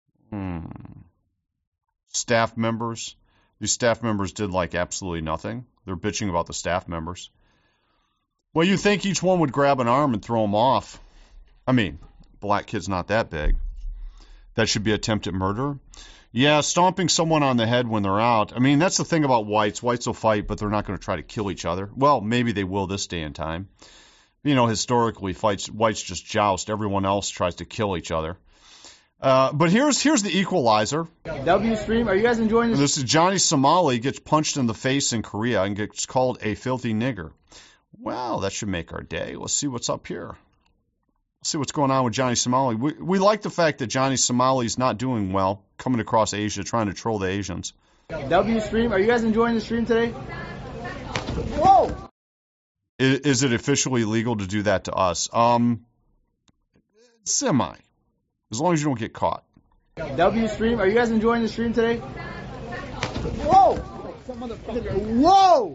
Hmm. Staff members. These staff members did, like, absolutely nothing. They're bitching about the staff members. Well, you think each one would grab an arm and throw them off. I mean, black kid's not that big. That should be attempted murder. Yeah, stomping someone on the head when they're out. I mean, that's the thing about whites. Whites will fight, but they're not going to try to kill each other. Well, maybe they will this day and time. You know, historically, fights, whites just joust. Everyone else tries to kill each other. Uh, but here's here's the equalizer. W stream, are you guys enjoying this? This is Johnny Somali gets punched in the face in Korea and gets called a filthy nigger. Well, that should make our day. Let's see what's up here. Let's see what's going on with Johnny Somali. We, we like the fact that Johnny Somali's not doing well coming across Asia, trying to troll the Asians. W stream, are you guys enjoying the stream today? Whoa! Is, is it officially legal to do that to us? Um, semi. As long as you don't get caught. W stream, are you guys enjoying the stream today? Whoa! Whoa!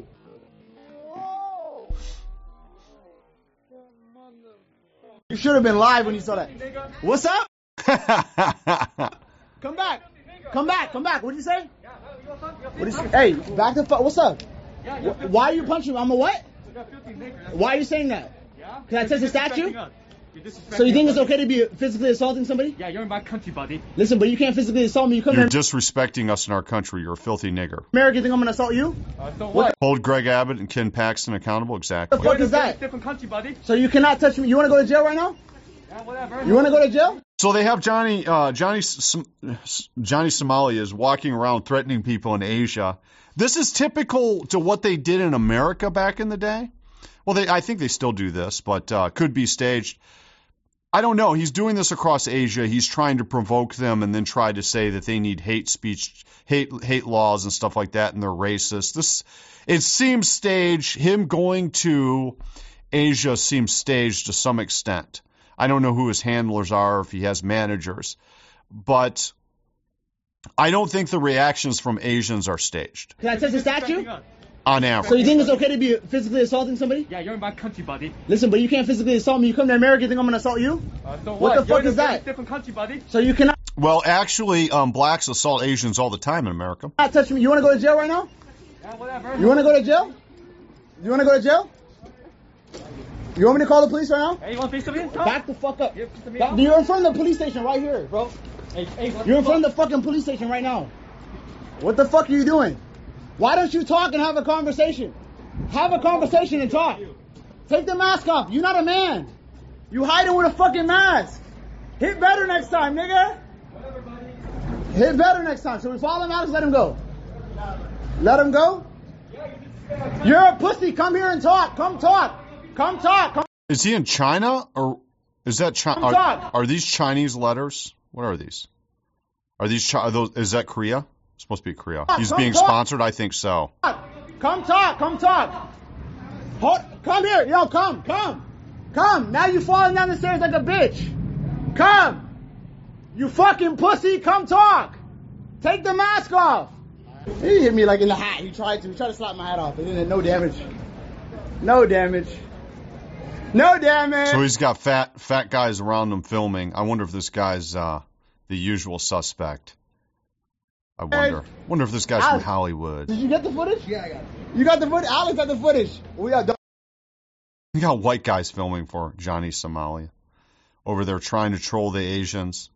You should have been live when you saw that. What's up? Come back. Come back. Come back. What did you say? What did you say? Hey, back the fuck. What's up? Why are you punching me? I'm a what? Why are you saying that? Can I touch the statue? So you think it's okay to be physically assaulting somebody? Yeah, you're in my country, buddy. Listen, but you can't physically assault me. You come You're to disrespecting us in our country. You're a filthy nigger. America, you think I'm going to assault you? Uh, so what? Hold Greg Abbott and Ken Paxton accountable. Exactly. What the fuck is that? Different country, buddy. So you cannot touch me. You want to go to jail right now? Yeah, whatever. You want to go to jail? So they have Johnny uh, Johnny Johnny Somali is walking around threatening people in Asia. This is typical to what they did in America back in the day. Well, they I think they still do this, but uh, could be staged. I don't know. He's doing this across Asia. He's trying to provoke them and then try to say that they need hate speech, hate hate laws and stuff like that, and they're racist. This it seems staged. Him going to Asia seems staged to some extent. I don't know who his handlers are, if he has managers, but I don't think the reactions from Asians are staged. Can I touch the statue? On average. So you think it's okay to be physically assaulting somebody? Yeah, you're in my country, buddy. Listen, but you can't physically assault me. You come to America, you think I'm going to assault you? Uh, so what? what the fuck you're is that? Different country, buddy. So you cannot Well, actually, um, blacks assault Asians all the time in America. touch me. You want to go to jail right now? Yeah, whatever. You want to go to jail? You want to go to jail? You want me to call the police right now? Hey, you want to face me? Back the fuck up. You're, me, Back, you're in front of the police station right here, bro. Hey, hey, You're in front of the fucking police station right now. What the fuck are you doing? Why don't you talk and have a conversation? Have a conversation and talk. Take the mask off. You're not a man. You hiding with a fucking mask. Hit better next time, nigga. Hit better next time. Should we follow him, Alex? Let him go. Let him go? You're a pussy. Come here and talk. Come talk. Come talk. Come Is he in China or is that China? Come talk. Are, are these Chinese letters? What are these? Are these Chi- are those? Is that Korea? It's supposed to be Korea. He's Come being talk. sponsored. I think so. Come talk. Come talk. Hold, come here. Yo, come. Come. Come. Now you falling down the stairs like a bitch. Come. You fucking pussy. Come talk. Take the mask off. He hit me like in the hat. He tried to. He tried to slap my hat off. It didn't. No damage. No damage. No damage. So he's got fat fat guys around him filming. I wonder if this guy's uh, the usual suspect. I wonder. Wonder if this guy's Alex, from Hollywood. Did you get the footage? Yeah, I got it. You got the footage? Alex got the footage. We are done. You got white guys filming for Johnny Somali over there trying to troll the Asians.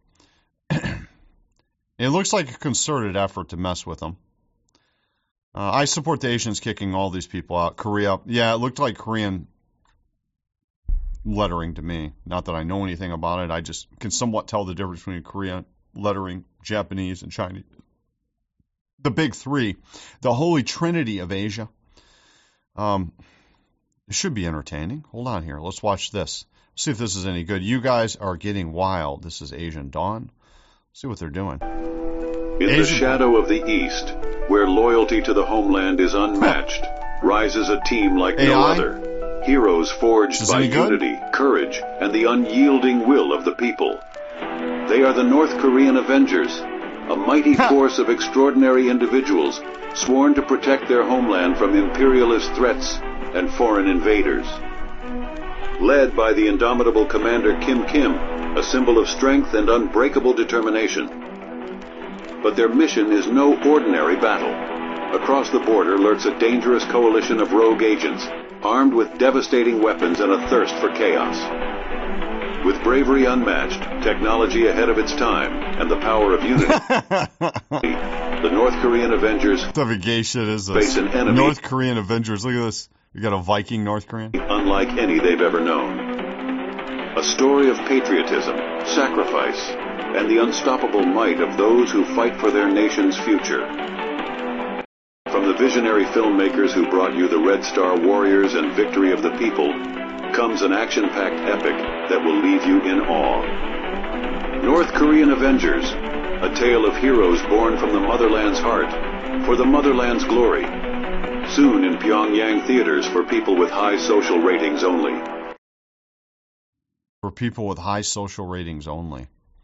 It looks like a concerted effort to mess with them. Uh, I support the Asians kicking all these people out. Korea, yeah, it looked like Korean lettering to me. Not that I know anything about it. I just can somewhat tell the difference between Korean lettering, Japanese, and Chinese. The big three, the holy trinity of Asia. Um, it should be entertaining. Hold on here. Let's watch this. See if this is any good. You guys are getting wild. This is Asian Dawn. See what they're doing. In Asian the shadow of the East, where loyalty to the homeland is unmatched, rises a team like A I? no other. Heroes forged Is by any good? unity, courage, and the unyielding will of the people. They are the North Korean Avengers, a mighty force of extraordinary individuals sworn to protect their homeland from imperialist threats and foreign invaders. Led by the indomitable Commander Kim Kim, a symbol of strength and unbreakable determination. But their mission is no ordinary battle. across the border lurks a dangerous coalition of rogue agents, armed with devastating weapons and a thirst for chaos. With bravery unmatched, technology ahead of its time, and the power of unity, the North Korean Avengers What type of gay shit is this? face an enemy North Korean Avengers. Look at this. You got a Viking North Korean. unlike any they've ever known. A story of patriotism, sacrifice, and the unstoppable might of those who fight for their nation's future. From the visionary filmmakers who brought you the Red Star Warriors and Victory of the People, comes an action-packed epic that will leave you in awe. North Korean Avengers, a tale of heroes born from the motherland's heart, for the motherland's glory. Soon in Pyongyang theaters for people with high social ratings only. For people with high social ratings only.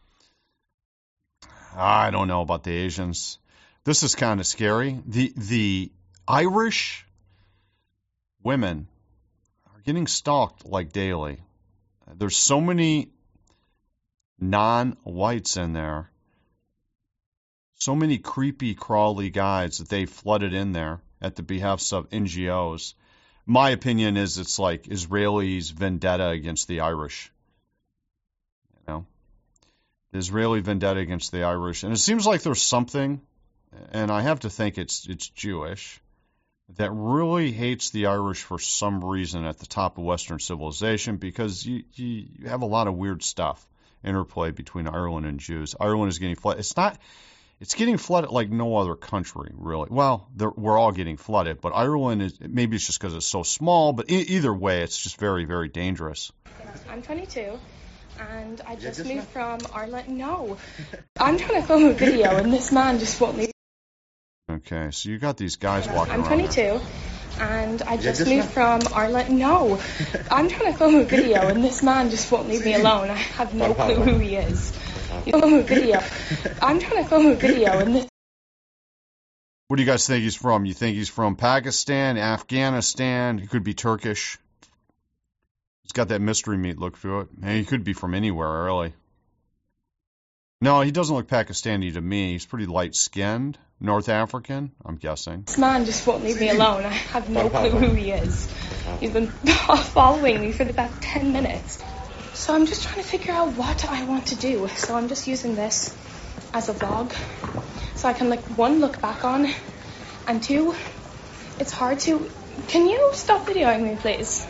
I don't know about the Asians. This is kind of scary. The the Irish women are getting stalked like daily. There's so many non-whites in there. So many creepy, crawly guys that they flooded in there at the behest of N G Os. My opinion is it's like Israelis' vendetta against the Irish. You know, the Israeli vendetta against the Irish, and it seems like there's something, and I have to think it's it's Jewish, that really hates the Irish for some reason at the top of Western civilization, because you you, you have a lot of weird stuff interplay between Ireland and Jews. Ireland is getting flooded. It's not. It's getting flooded like no other country, really. Well, we're all getting flooded, but Ireland is, maybe it's just because it's so small, but e- either way, it's just very, very dangerous. I'm twenty-two, and I just, just moved from Ireland. No, I'm trying to film a video, and this man just won't leave. Okay, so you got these guys walking I'm around. I'm twenty-two, and I just, just moved from Ireland. No, I'm trying to film a video, and this man just won't leave me alone. I have no clue who he is. Film a video. I'm trying to film a video, and this. What do you guys think he's from? You think he's from Pakistan, Afghanistan? He could be Turkish. He's got that mystery meat look to it. And he could be from anywhere, really. No, he doesn't look Pakistani to me. He's pretty light-skinned. North African, I'm guessing. This man just won't leave me alone. I have no clue who he is. He's been following me for the past ten minutes. So I'm just trying to figure out what I want to do. So I'm just using this as a vlog. So I can, like, one, look back on, and two, it's hard to... Can you stop videoing me, please?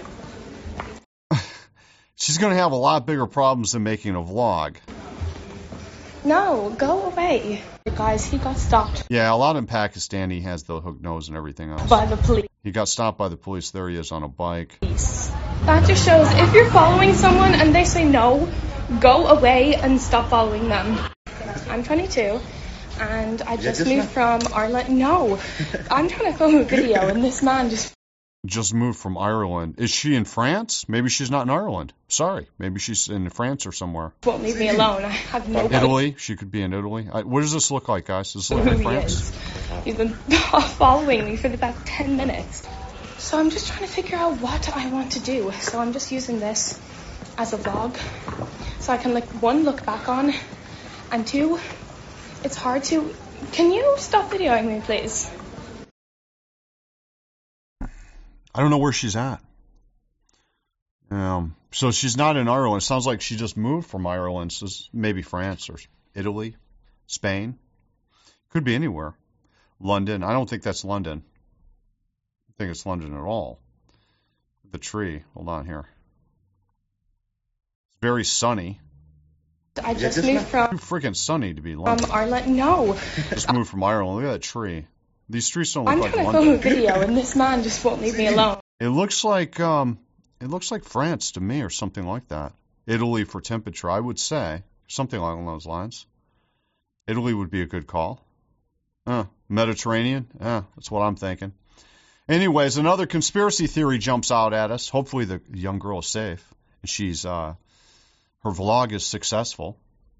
She's going to have a lot bigger problems than making a vlog. No, go away. Guys, he got stopped. Yeah, a lot in Pakistan, he has the hook nose and everything else. By the police. He got stopped by the police. There he is on a bike. That just shows if you're following someone and they say no, go away and stop following them. I'm twenty-two, and I just, just moved from Ireland. No, I'm trying to film a video, and this man just... Just moved from Ireland. Is she in France? Maybe she's not in Ireland. Sorry. Maybe she's in France or somewhere. Won't leave me alone. I have no... Italy? She could be in Italy. I, what does this look like, guys? Does this look like France? He He's been following me for the past ten minutes. So I'm just trying to figure out what I want to do. So I'm just using this as a vlog. So I can, like, one, look back on, and two, it's hard to... Can you stop videoing me, please? I don't know where she's at. Um, so she's not in Ireland. It sounds like she just moved from Ireland. So maybe France or Italy, Spain. Could be anywhere. London. I don't think that's London. I think it's London at all. The tree. Hold on here. It's very sunny. I just moved from... Too freaking sunny to be London. From Ireland. No. Just moved from Ireland. Look at that tree. These streets don't look I'm like trying to London. film a video, and this man just won't leave me alone. It looks like um, it looks like France to me, or something like that. Italy for temperature, I would say, something along those lines. Italy would be a good call. Uh, Mediterranean, yeah, that's what I'm thinking. Anyways, another conspiracy theory jumps out at us. Hopefully, the young girl is safe, and she's uh, her vlog is successful.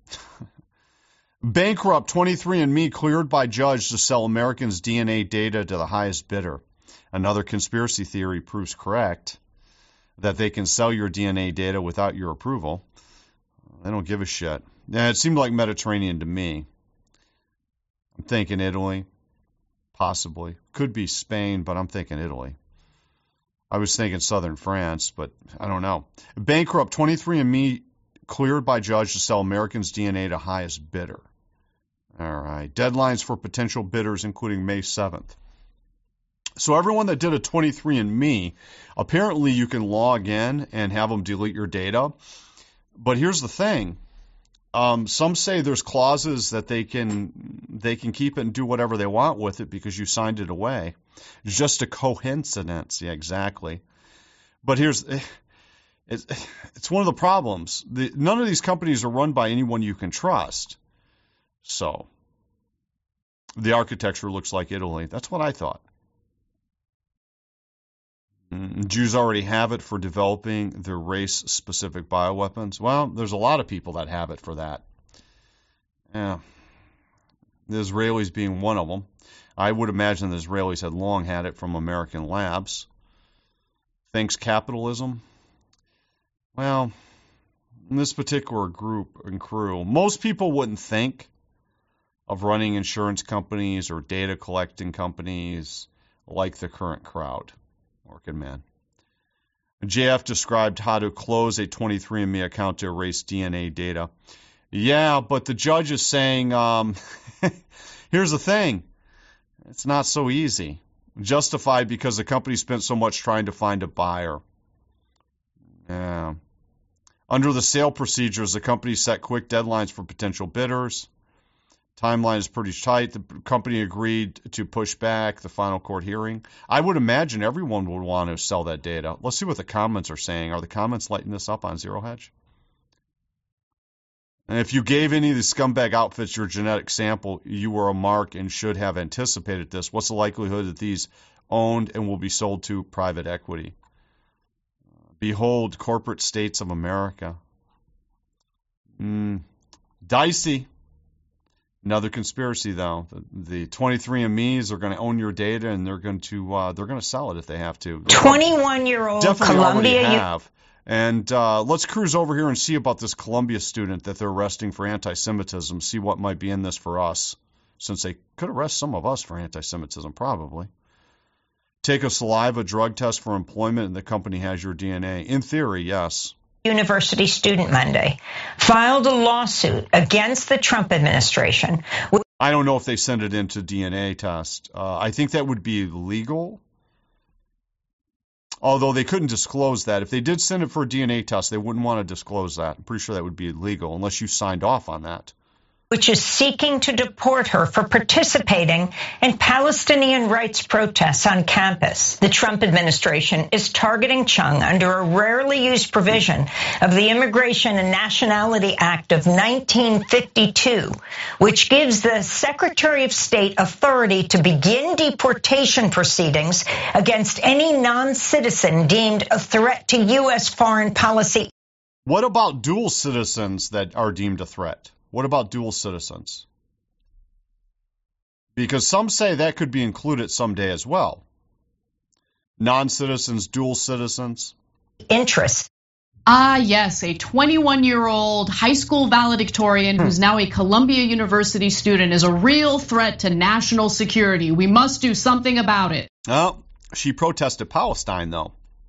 Bankrupt twenty-three and me cleared by judge to sell Americans' D N A data to the highest bidder. Another conspiracy theory proves correct, that they can sell your D N A data without your approval. They don't give a shit. Yeah, it seemed like Mediterranean to me. I'm thinking Italy. possibly. Could be Spain, but I'm thinking Italy. I was thinking southern France, but I don't know. Bankrupt, twenty-three and me cleared by judge to sell Americans' D N A to highest bidder. All right. Deadlines for potential bidders, including May seventh. So everyone that did a twenty-three and me, apparently you can log in and have them delete your data. But here's the thing. Um, some say there's clauses that they can they can keep it and do whatever they want with it because you signed it away. It's just a coincidence. Yeah, exactly. But here's it's, it's one of the problems. The, none of these companies are run by anyone you can trust. So the architecture looks like Italy. That's what I thought. Jews already have it for developing their race-specific bioweapons. Well, there's a lot of people that have it for that. Yeah. The Israelis being one of them. I would imagine the Israelis had long had it from American labs. Thanks capitalism? Well, in this particular group and crew, most people wouldn't think of running insurance companies or data collecting companies like the current crowd. Orchid Man. J F described how to close a twenty-three and me account to erase D N A data. Yeah, but the judge is saying, um, here's the thing. It's not so easy. Justified because the company spent so much trying to find a buyer. Yeah. Under the sale procedures, the company set quick deadlines for potential bidders. Timeline is pretty tight. The company agreed to push back the final court hearing. I would imagine everyone would want to sell that data. Let's see what the comments are saying. Are the comments lighting this up on Zero Hedge? And if you gave any of the scumbag outfits your genetic sample, you were a mark and should have anticipated this. What's the likelihood that these owned and will be sold to private equity? Behold, corporate states of America. Mm, dicey. Another conspiracy, though. The, the twenty-three and me's are going to own your data, and they're going to uh, they're going to sell it if they have to. twenty-one-year-old Definitely Columbia. already have. And uh, let's cruise over here and see about this Columbia student that they're arresting for anti-Semitism. See what might be in this for us, since they could arrest some of us for anti-Semitism, probably. Take a saliva drug test for employment, and the company has your D N A. In theory, yes. University student Monday filed a lawsuit against the Trump administration. I don't know if they send it into D N A test. Uh, I think that would be legal, although they couldn't disclose that. If they did send it for a D N A test, they wouldn't want to disclose that. I'm pretty sure that would be illegal unless you signed off on that. Which is seeking to deport her for participating in Palestinian rights protests on campus. The Trump administration is targeting Chung under a rarely used provision of the Immigration and Nationality Act of nineteen fifty-two, which gives the Secretary of State authority to begin deportation proceedings against any non-citizen deemed a threat to U S foreign policy. What about dual citizens that are deemed a threat? What about dual citizens? Because some say that could be included someday as well. Non-citizens, dual citizens. Interest. Ah, yes, a twenty-one-year-old high school valedictorian who's now a Columbia University student is a real threat to national security. We must do something about it. Oh, she protested Palestine, though.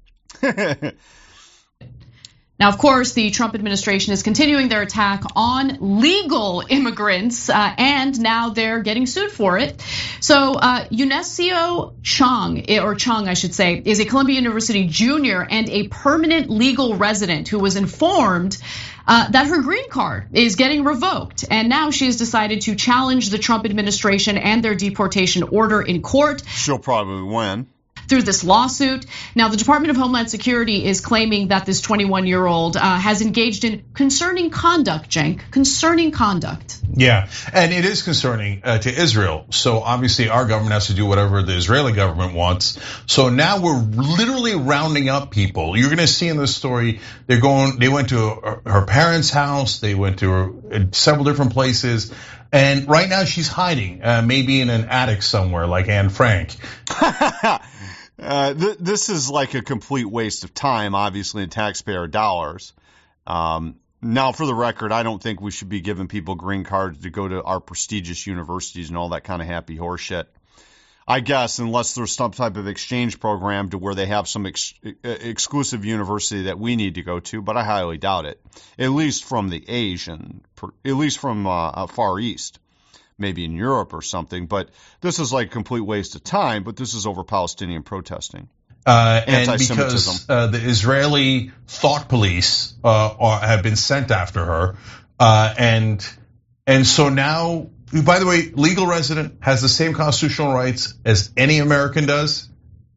Now, of course, the Trump administration is continuing their attack on legal immigrants, uh, and now they're getting sued for it. So, uh, Yunesio Chung, or Chung, I should say, is a Columbia University junior and a permanent legal resident who was informed uh, that her green card is getting revoked. And now she has decided to challenge the Trump administration and their deportation order in court. She'll probably win. Through this lawsuit. Now, the Department of Homeland Security is claiming that this twenty-one-year-old uh, has engaged in concerning conduct, Cenk, concerning conduct. Yeah, and it is concerning uh, to Israel. So obviously our government has to do whatever the Israeli government wants. So now we're literally rounding up people. You're gonna see in this story, they're going, they went to her parents' house, they went to her, several different places. And right now she's hiding, uh, maybe in an attic somewhere like Anne Frank. Uh, th- this is like a complete waste of time, obviously, in taxpayer dollars. Um, now, for the record, I don't think we should be giving people green cards to go to our prestigious universities and all that kind of happy horse shit. I guess unless there's some type of exchange program to where they have some ex- exclusive university that we need to go to, but I highly doubt it. At least from the Asian, at least from uh, Far East, maybe in Europe or something. But this is like a complete waste of time. But this is over Palestinian protesting. Uh, and because uh, the Israeli thought police uh, are, have been sent after her, uh, and and so now. By the way, legal resident has the same constitutional rights as any American does,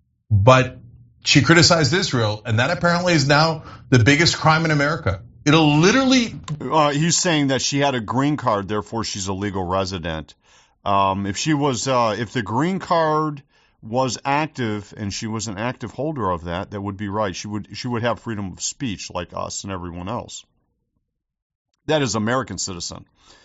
but she criticized Israel, and that apparently is now the biggest crime in America. It'll literally. Uh, he's saying that she had a green card, therefore she's a legal resident. Um, if she was, uh, if the green card was active and she was an active holder of that, that would be right. She would, she would have freedom of speech like us and everyone else. That is American citizen.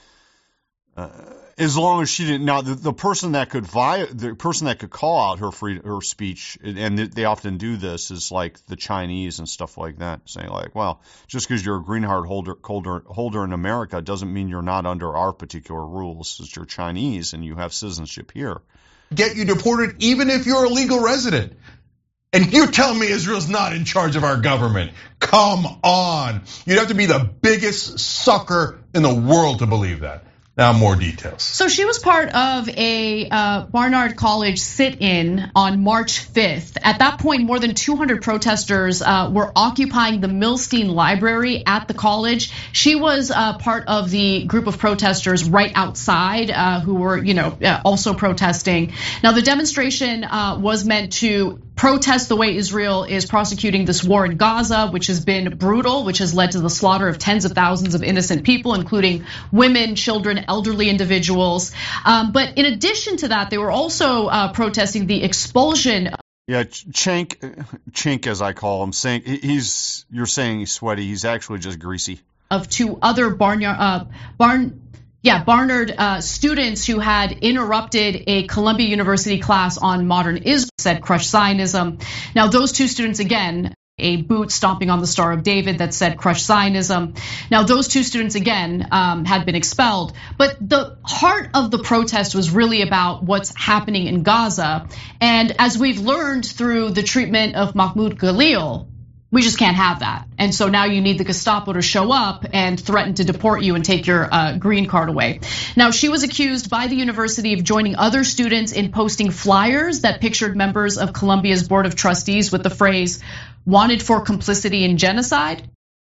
Uh, as long as she didn't, now the, the person that could vi- the person that could call out her free her speech, and they often do this, is like the Chinese and stuff like that, saying like, well, just because you're a green card holder, holder holder in America doesn't mean you're not under our particular rules. It's you're Chinese and you have citizenship here. Get you deported even if you're a legal resident. And you're telling me Israel's not in charge of our government? Come on. You'd have to be the biggest sucker in the world to believe that. Now more details. So she was part of a uh, Barnard College sit-in on March fifth. At that point, more than two hundred protesters uh, were occupying the Milstein Library at the college. She was uh, part of the group of protesters right outside uh, who were, you know, uh, also protesting. Now the demonstration uh, was meant to protest the way Israel is prosecuting this war in Gaza, which has been brutal, which has led to the slaughter of tens of thousands of innocent people, including women, children, elderly individuals. Um, but in addition to that, they were also uh, protesting the expulsion. Yeah, Chink, Chink as I call him, saying he's. You're saying he's sweaty. He's actually just greasy. Of two other barnyard, uh, barn. Yeah, Barnard uh, students who had interrupted a Columbia University class on modern Israel said crush Zionism. Now those two students, again, a boot stomping on the Star of David that said crush Zionism. Now those two students, again, um, had been expelled. But the heart of the protest was really about what's happening in Gaza. And as we've learned through the treatment of Mahmoud Galil, we just can't have that. And so now you need the Gestapo to show up and threaten to deport you and take your uh, green card away. Now, she was accused by the university of joining other students in posting flyers that pictured members of Columbia's Board of Trustees with the phrase, wanted for complicity in genocide.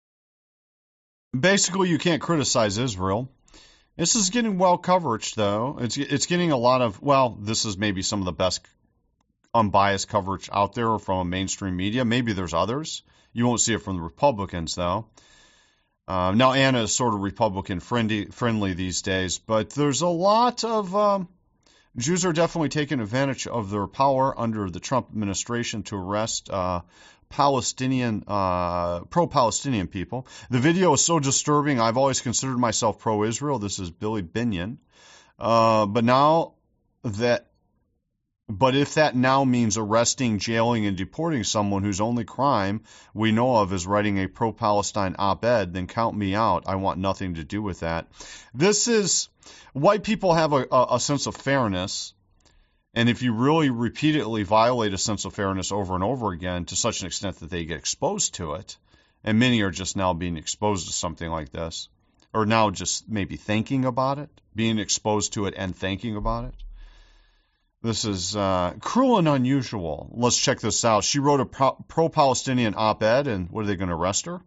Basically, you can't criticize Israel. This is getting well coverage, though. It's it's getting a lot of, well, this is maybe some of the best unbiased coverage out there from a mainstream media. Maybe there's others. You won't see it from the Republicans, though. Uh, now, Anna is sort of Republican friendly, friendly these days, but there's a lot of um, Jews are definitely taking advantage of their power under the Trump administration to arrest uh, Palestinian, uh, pro-Palestinian people. The video is so disturbing. I've always considered myself pro-Israel. This is Billy Binion. Uh, but now that But if that now means arresting, jailing, and deporting someone whose only crime we know of is writing a pro-Palestine op-ed, then count me out. I want nothing to do with that. This is, white people have a, a sense of fairness, and if you really repeatedly violate a sense of fairness over and over again to such an extent that they get exposed to it, and many are just now being exposed to something like this, or now just maybe thinking about it, being exposed to it and thinking about it. This is uh, cruel and unusual. Let's check this out. She wrote a pro-Palestinian op-ed, and what, are they going to arrest her?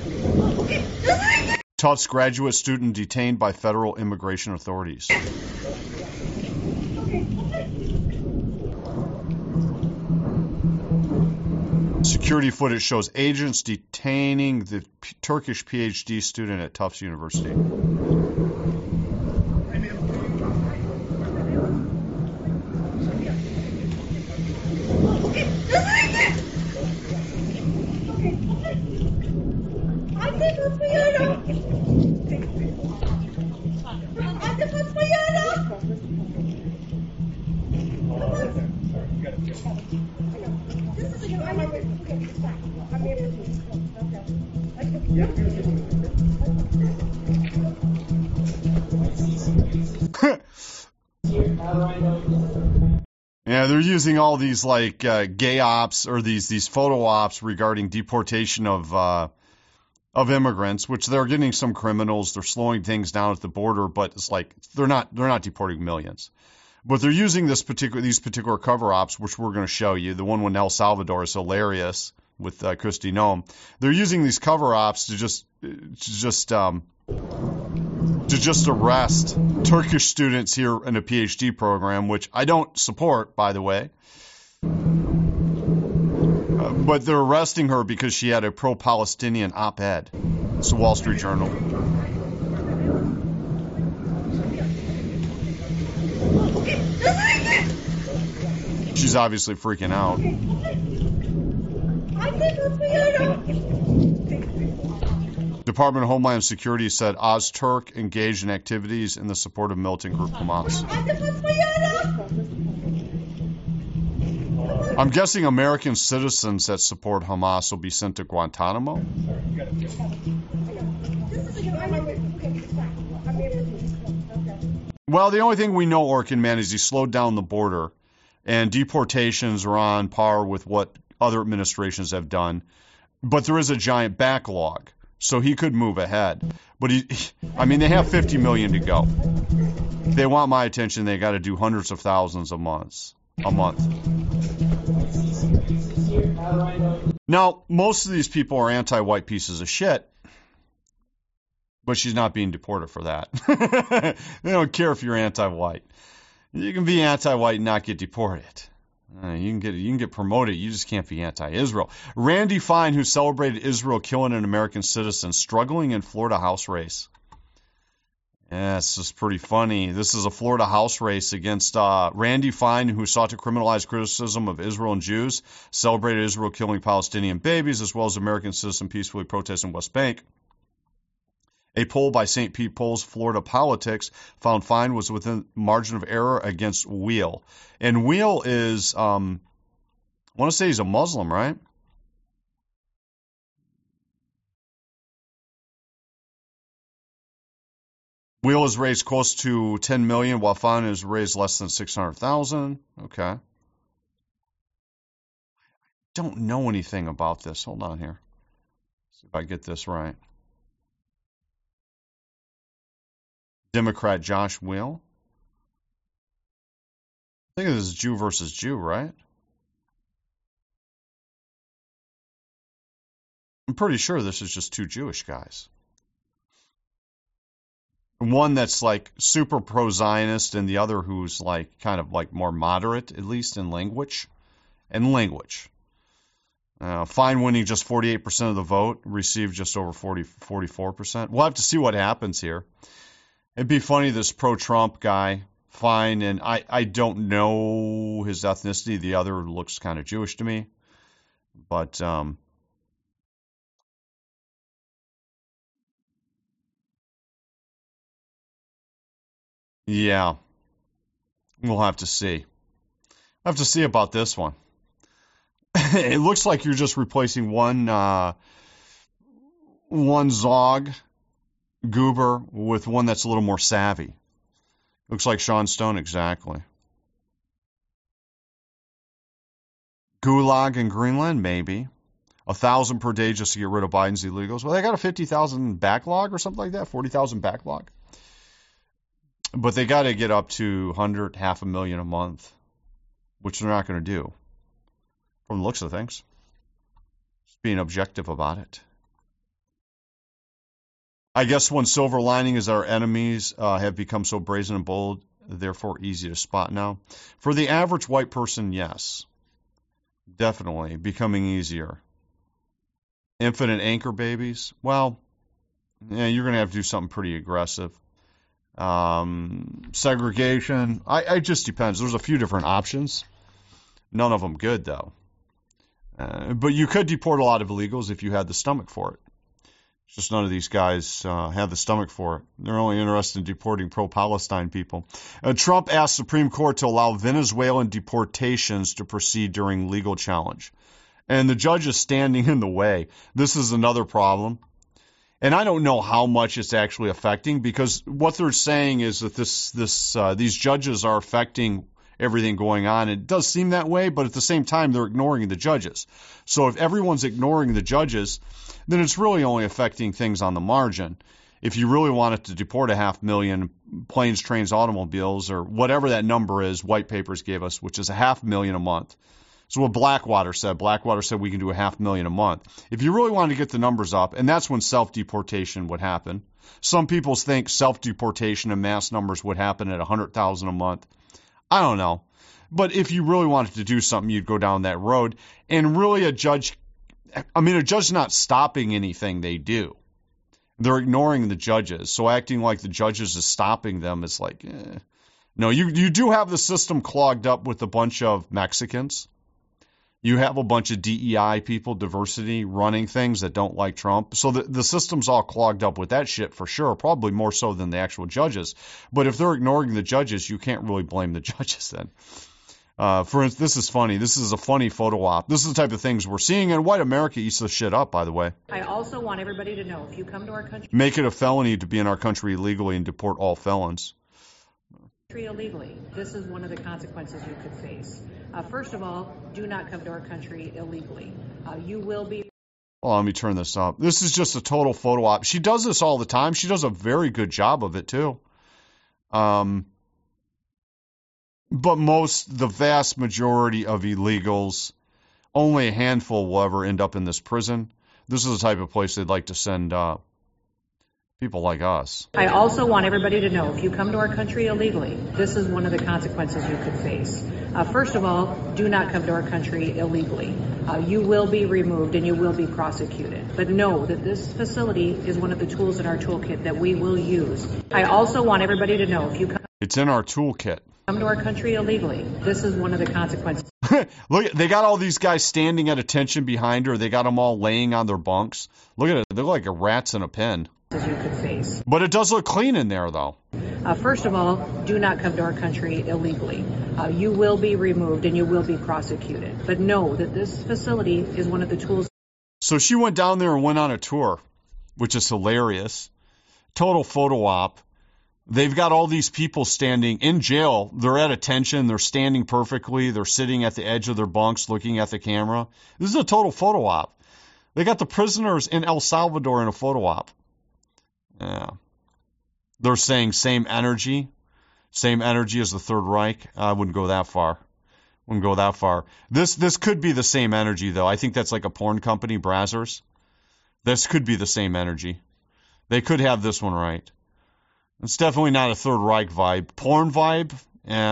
Tufts graduate student detained by federal immigration authorities. Security footage shows agents detaining the P- Turkish PhD student at Tufts University. Yeah, they're using all these like uh, gay ops or these these photo ops regarding deportation of uh, of immigrants, which they're getting some criminals. They're slowing things down at the border, but it's like they're not they're not deporting millions. But they're using this particular these particular cover ops, which we're going to show you. The one with El Salvador is hilarious with uh, Kristi Noem. They're using these cover ops to just to just um, to just arrest Turkish students here in a PhD program, which I don't support, by the way. Uh, but they're arresting her because she had a pro-Palestinian op-ed. It's the Wall Street Journal. She's obviously freaking out. Department of Homeland Security said Ozturk engaged in activities in the support of militant group Hamas. I'm guessing American citizens that support Hamas will be sent to Guantanamo. Well, the only thing we know, Orkin, man, is he slowed down the border, and deportations are on par with what other administrations have done. But there is a giant backlog. So he could move ahead. But, he, I mean, they have fifty million to go. If they want my attention, they got to do hundreds of thousands of months, a month. Now, most of these people are anti-white pieces of shit. But she's not being deported for that. They don't care if you're anti-white. You can be anti-white and not get deported. Uh, you can get you can get promoted. You just can't be anti-Israel. Randy Fine, who celebrated Israel killing an American citizen, struggling in Florida House race. Yeah, it's just pretty funny. This is a Florida House race against uh, Randy Fine, who sought to criminalize criticism of Israel and Jews, celebrated Israel killing Palestinian babies, as well as American citizen peacefully protesting West Bank. A poll by Saint Pete Polls Florida Politics found Fine was within margin of error against Wheel. And Wheel is, um, I want to say he's a Muslim, right? Wheel has raised close to ten million dollars, while Fine has raised less than six hundred thousand dollars. Okay. Don't know anything about this. Hold on here. See if I get this right. Democrat Josh Wheel. I think this is Jew versus Jew, right? I'm pretty sure this is just two Jewish guys. One that's like super pro-Zionist and the other who's like kind of like more moderate, at least in language. And language. Uh, Fine winning just forty-eight percent of the vote, received just over forty, forty-four percent. We'll have to see what happens here. It'd be funny, this pro-Trump guy, Fine, and I, I don't know his ethnicity. The other looks kind of Jewish to me. But, um, yeah, we'll have to see. We'll have to see about this one. It looks like you're just replacing one, uh, one Zog goober with one that's a little more savvy. Looks like Sean Stone, exactly. Gulag in Greenland, maybe. A thousand per day just to get rid of Biden's illegals. Well, they got a fifty thousand backlog or something like that, forty thousand backlog. But they got to get up to one hundred, half a million a month, which they're not going to do, from the looks of things. Just being objective about it. I guess one silver lining is our enemies uh, have become so brazen and bold, therefore easy to spot now. For the average white person, yes. Definitely becoming easier. Infinite anchor babies, well, yeah, you're going to have to do something pretty aggressive. Um, segregation, I, I just depends. There's a few different options. None of them good, though. Uh, but you could deport a lot of illegals if you had the stomach for it. Just none of these guys uh, have the stomach for it. They're only interested in deporting pro-Palestine people. Uh, Trump asked Supreme Court to allow Venezuelan deportations to proceed during legal challenge. And the judge is standing in the way. This is another problem. And I don't know how much it's actually affecting, because what they're saying is that this, this, uh, these judges are affecting everything going on. It does seem that way, but at the same time, they're ignoring the judges. So if everyone's ignoring the judges, then it's really only affecting things on the margin. If you really wanted to deport a half million planes, trains, automobiles, or whatever that number is, White Papers gave us, which is a half million a month. So what Blackwater said, Blackwater said we can do a half million a month. If you really wanted to get the numbers up, and that's when self-deportation would happen. Some people think self-deportation and mass numbers would happen at one hundred thousand a month. I don't know. But if you really wanted to do something, you'd go down that road. And really a judge, I mean, a judge's not stopping anything they do. They're ignoring the judges. So acting like the judges is stopping them is like, eh. No, you, you do have the system clogged up with a bunch of Mexicans. You have a bunch of D E I people, diversity, running things that don't like Trump. So the, the system's all clogged up with that shit for sure, probably more so than the actual judges. But if they're ignoring the judges, you can't really blame the judges then. Uh, for instance, this is funny. This is a funny photo op. This is the type of things we're seeing, and white America eats this shit up, by the way. I also want everybody to know, if you come to our country... Make it a felony to be in our country illegally and deport all felons. Illegally, this is one of the consequences you could face. Uh, first of all, do not come to our country illegally. Uh, you will be... Oh, let me turn this up. This is just a total photo op. She does this all the time. She does a very good job of it, too. Um... But most, the vast majority of illegals, only a handful will ever end up in this prison. This is the type of place they'd like to send uh, people like us. I also want everybody to know, if you come to our country illegally, this is one of the consequences you could face. Uh, first of all, do not come to our country illegally. Uh, you will be removed and you will be prosecuted. But know that this facility is one of the tools in our toolkit that we will use. I also want everybody to know, if you come... It's in our toolkit. Come to our country illegally. This is one of the consequences. Look, they got all these guys standing at attention behind her. They got them all laying on their bunks. Look at it. They look like a rats in a pen. As you could face. But it does look clean in there, though. Uh, first of all, do not come to our country illegally. Uh, you will be removed and you will be prosecuted. But know that this facility is one of the tools. So she went down there and went on a tour, which is hilarious. Total photo op. They've got all these people standing in jail. They're at attention. They're standing perfectly. They're sitting at the edge of their bunks looking at the camera. This is a total photo op. They got the prisoners in El Salvador in a photo op. Yeah. They're saying same energy. Same energy as the Third Reich. I wouldn't go that far. Wouldn't go that far. This this could be the same energy, though. I think that's like a porn company, Brazzers. This could be the same energy. They could have this one right. It's definitely not a Third Reich vibe. Porn vibe? Yeah.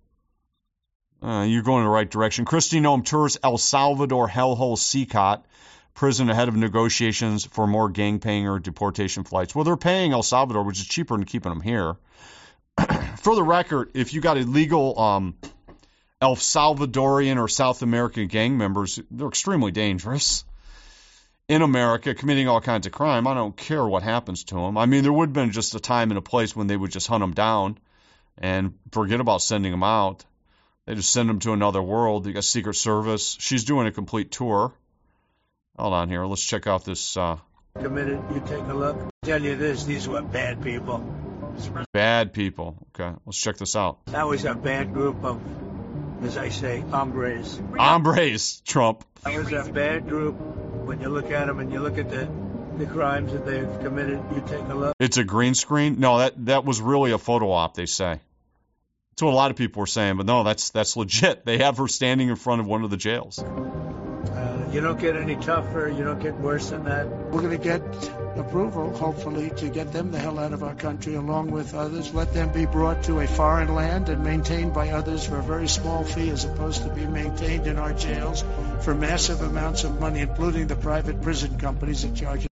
Uh, you're going in the right direction. Kristi Noem tours El Salvador hellhole C C O T prison ahead of negotiations for more gang-paying or deportation flights. Well, they're paying El Salvador, which is cheaper than keeping them here. For the record, if you got illegal um, El Salvadorian or South American gang members, they're extremely dangerous. In America, committing all kinds of crime, I don't care what happens to them. I mean, there would have been just a time and a place when they would just hunt them down and forget about sending them out. They just send them to another world. They got Secret Service. She's doing a complete tour. Hold on here. Let's check out this. Uh... Committed. You take a look. Tell you this, these were bad people. Bad people. Okay, let's check this out. That was a bad group of, as I say, hombres. Hombres, Trump. That was a bad group. When you look at them and you look at the, the crimes that they've committed, you take a look. It's a green screen? No, that, that was really a photo op, they say. That's what a lot of people were saying, but no, that's that's legit. They have her standing in front of one of the jails. Uh, you don't get any tougher. You don't get worse than that. We're going to get approval, hopefully, to get them the hell out of our country along with others. Let them be brought to a foreign land and maintained by others for a very small fee as opposed to being maintained in our jails for massive amounts of money, including the private prison companies that charge.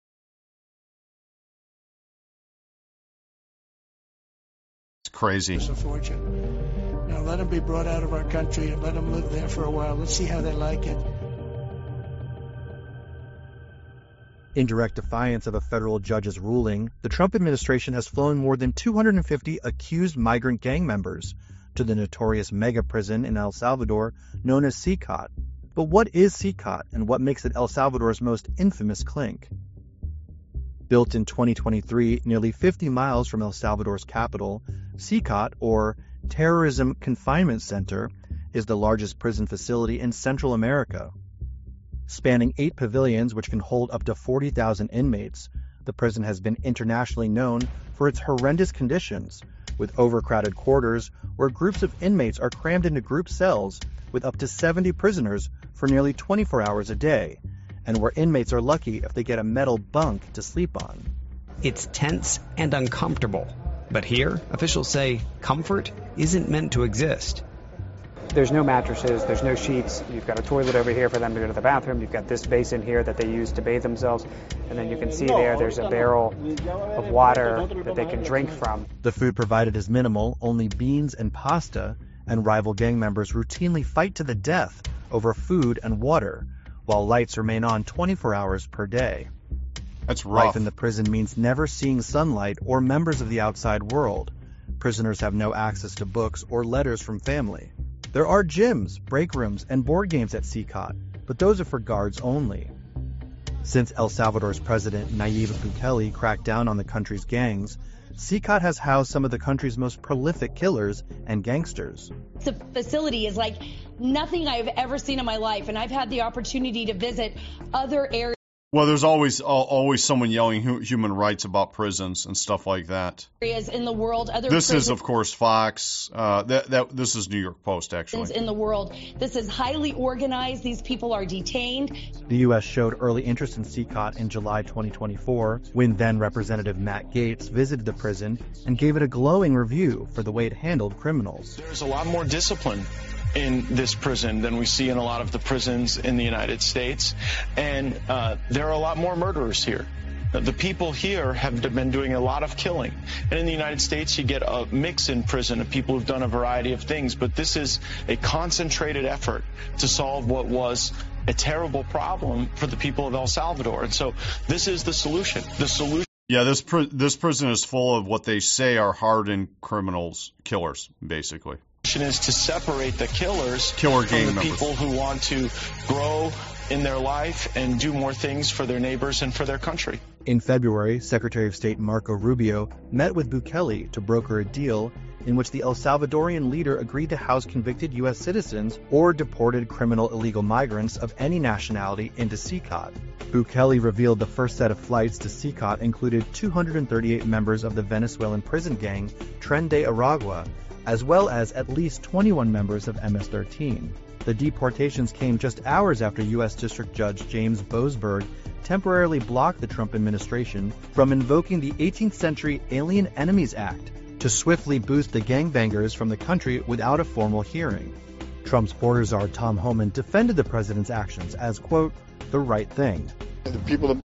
It's crazy. It's a fortune. Now let them be brought out of our country and let them live there for a while. Let's see how they like it. In direct defiance of a federal judge's ruling, the Trump administration has flown more than two hundred fifty accused migrant gang members to the notorious mega prison in El Salvador known as C C O T. But what is C C O T and what makes it El Salvador's most infamous clink? Built in twenty twenty-three, nearly fifty miles from El Salvador's capital, C C O T, or Terrorism Confinement Center is the largest prison facility in Central America. Spanning eight pavilions, which can hold up to forty thousand inmates, the prison has been internationally known for its horrendous conditions, with overcrowded quarters where groups of inmates are crammed into group cells with up to seventy prisoners for nearly twenty-four hours a day, and where inmates are lucky if they get a metal bunk to sleep on. It's tense and uncomfortable, but here, officials say comfort isn't meant to exist. There's no mattresses, there's no sheets. You've got a toilet over here for them to go to the bathroom. You've got this basin here that they use to bathe themselves. And then you can see there, there's a barrel of water that they can drink from. The food provided is minimal, only beans and pasta, and rival gang members routinely fight to the death over food and water, while lights remain on twenty-four hours per day. That's rough. Life in the prison means never seeing sunlight or members of the outside world. Prisoners have no access to books or letters from family. There are gyms, break rooms, and board games at C C O T, but those are for guards only. Since El Salvador's president Nayib Bukele cracked down on the country's gangs, C C O T has housed some of the country's most prolific killers and gangsters. The facility is like nothing I've ever seen in my life, and I've had the opportunity to visit other areas. Well, there's always always someone yelling human rights about prisons and stuff like that. Areas in the world, other this prisons, is, of course, Fox. Uh, that, that this is New York Post, actually. In the world, this is highly organized. These people are detained. The U S showed early interest in C C O T in July twenty twenty-four, when then Representative Matt Gaetz visited the prison and gave it a glowing review for the way it handled criminals. There's a lot more discipline in this prison than we see in a lot of the prisons in the United States. And uh, there are a lot more murderers here. The people here have been doing a lot of killing. And in the United States, you get a mix in prison of people who've done a variety of things. But this is a concentrated effort to solve what was a terrible problem for the people of El Salvador. And so this is the solution. The solution. Yeah, this pr- this prison is full of what they say are hardened criminals, killers, basically. Is to separate the killers Killer from gang the members. people who want to grow in their life and do more things for their neighbors and for their country. In February, Secretary of State Marco Rubio met with Bukele to broker a deal in which the El Salvadorian leader agreed to house convicted U S citizens or deported criminal illegal migrants of any nationality into C C O T. Bukele revealed the first set of flights to C C O T included two hundred thirty-eight members of the Venezuelan prison gang Tren de Aragua, as well as at least twenty-one members of M S thirteen. The deportations came just hours after U S District Judge James Boasberg temporarily blocked the Trump administration from invoking the eighteenth century Alien Enemies Act to swiftly boost the gangbangers from the country without a formal hearing. Trump's border czar Tom Homan defended the president's actions as, quote, the right thing. The people of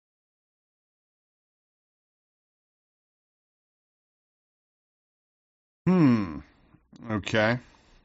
Hmm. Okay.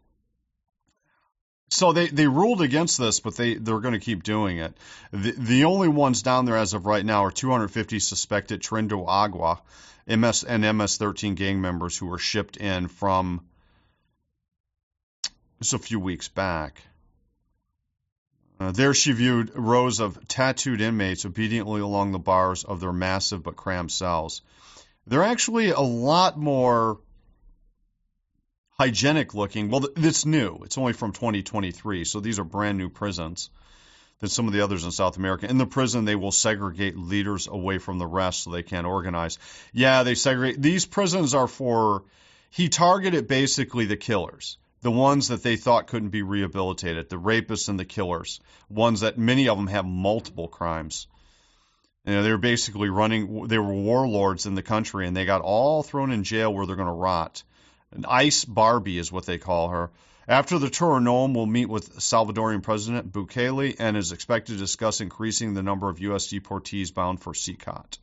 So they, they ruled against this, but they, they're going to keep doing it. The, the only ones down there as of right now are two hundred fifty suspected Tren de Aragua M S and M S thirteen gang members who were shipped in from just a few weeks back. Uh, there she viewed rows of tattooed inmates obediently along the bars of their massive but cramped cells. They're actually a lot more hygienic looking. Well, it's new. It's only from twenty twenty-three, so these are brand new prisons than some of the others in South America. In the prison, they will segregate leaders away from the rest so they can't organize. Yeah, they segregate. These prisons are for, he targeted basically the killers, the ones that they thought couldn't be rehabilitated, the rapists and the killers, ones that many of them have multiple crimes. You know, they were basically running, they were warlords in the country, and they got all thrown in jail where they're going to rot. An Ice Barbie is what they call her. After the tour, Noam will meet with Salvadorian President Bukele and is expected to discuss increasing the number of U S deportees bound for C C O T.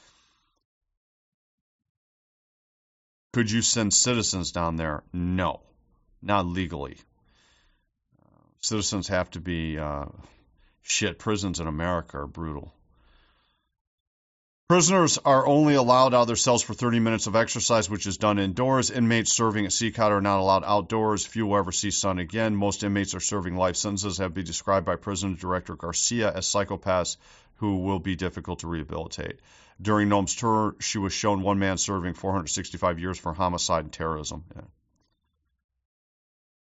Could you send citizens down there? No, not legally. Uh, citizens have to be, uh, shit, prisons in America are brutal. Prisoners are only allowed out of their cells for thirty minutes of exercise, which is done indoors. Inmates serving at C C O T are not allowed outdoors. Few will ever see sun again. Most inmates are serving life sentences have been described by Prison Director Garcia as psychopaths who will be difficult to rehabilitate. During Noam's tour, she was shown one man serving four hundred sixty-five years for homicide and terrorism. Yeah.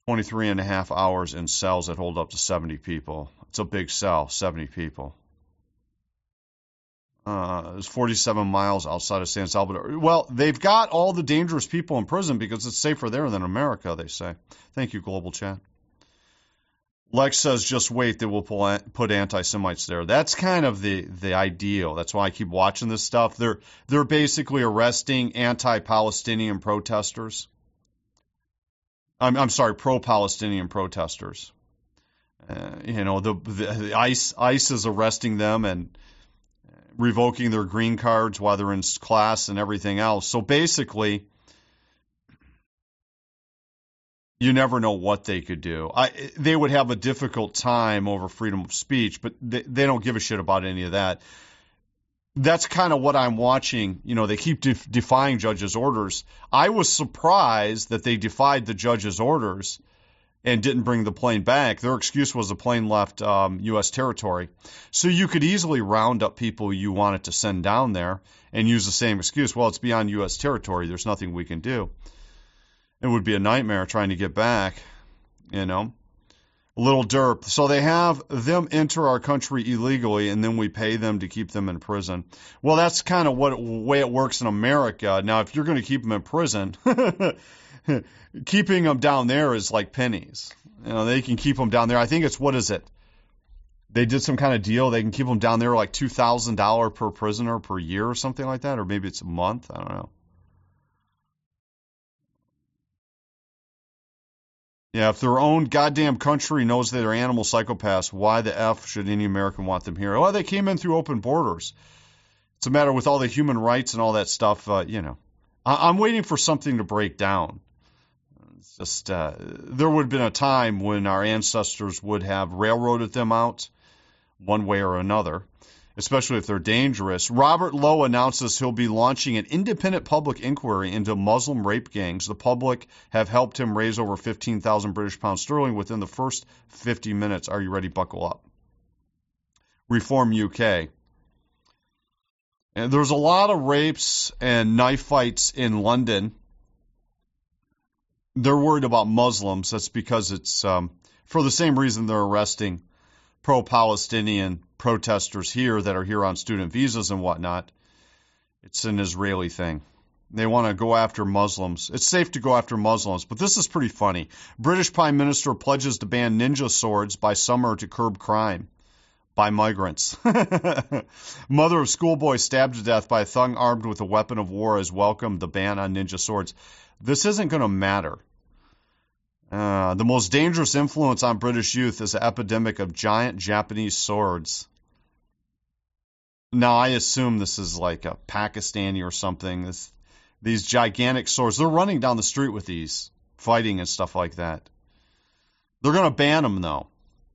twenty-three and a half hours in cells that hold up to seventy people. It's a big cell, seventy people. Uh, it's forty-seven miles outside of San Salvador. Well, they've got all the dangerous people in prison because it's safer there than America, they say. Thank you, Global Chat. Lex says, just wait, they will put anti-Semites there. That's kind of the, the ideal. That's why I keep watching this stuff. They're, they're basically arresting anti-Palestinian protesters. I'm, I'm sorry, pro-Palestinian protesters. Uh, you know, the, the, the ICE, ICE is arresting them and revoking their green cards while they're in class and everything else. So basically, you never know what they could do. I, they would have a difficult time over freedom of speech, but they, they don't give a shit about any of that. That's kind of what I'm watching. You know, they keep def- defying judges' orders. I was surprised that they defied the judge's orders and didn't bring the plane back. Their excuse was the plane left um, U S territory. So you could easily round up people you wanted to send down there and use the same excuse. Well, it's beyond U S territory. There's nothing we can do. It would be a nightmare trying to get back, you know. A little derp. So they have them enter our country illegally, and then we pay them to keep them in prison. Well, that's kind of what way it works in America. Now, if you're going to keep them in prison, keeping them down there is like pennies. You know, they can keep them down there. I think it's, what is it? They did some kind of deal. They can keep them down there like two thousand dollars per prisoner per year or something like that, or maybe it's a month. I don't know. Yeah, if their own goddamn country knows that they're animal psychopaths, why the F should any American want them here? Well, they came in through open borders. It's a matter with all the human rights and all that stuff, uh, you know. I- I'm waiting for something to break down. It's just, uh, there would have been a time when our ancestors would have railroaded them out one way or another, especially if they're dangerous. Robert Lowe announces he'll be launching an independent public inquiry into Muslim rape gangs. The public have helped him raise over fifteen thousand British pounds sterling within the first fifty minutes. Are you ready? Buckle up. Reform U K. And there's a lot of rapes and knife fights in London. They're worried about Muslims. That's because it's um, for the same reason they're arresting pro-Palestinian protesters here that are here on student visas and whatnot. It's an Israeli thing. They want to go after Muslims. It's safe to go after Muslims, but this is pretty funny. British Prime Minister pledges to ban ninja swords by summer to curb crime by migrants. Mother of schoolboy stabbed to death by a thug armed with a weapon of war has welcomed the ban on ninja swords. This isn't going to matter. Uh, the most dangerous influence on British youth is an epidemic of giant Japanese swords. Now, I assume this is like a Pakistani or something. This, these gigantic swords, they're running down the street with these, fighting and stuff like that. They're going to ban them, though.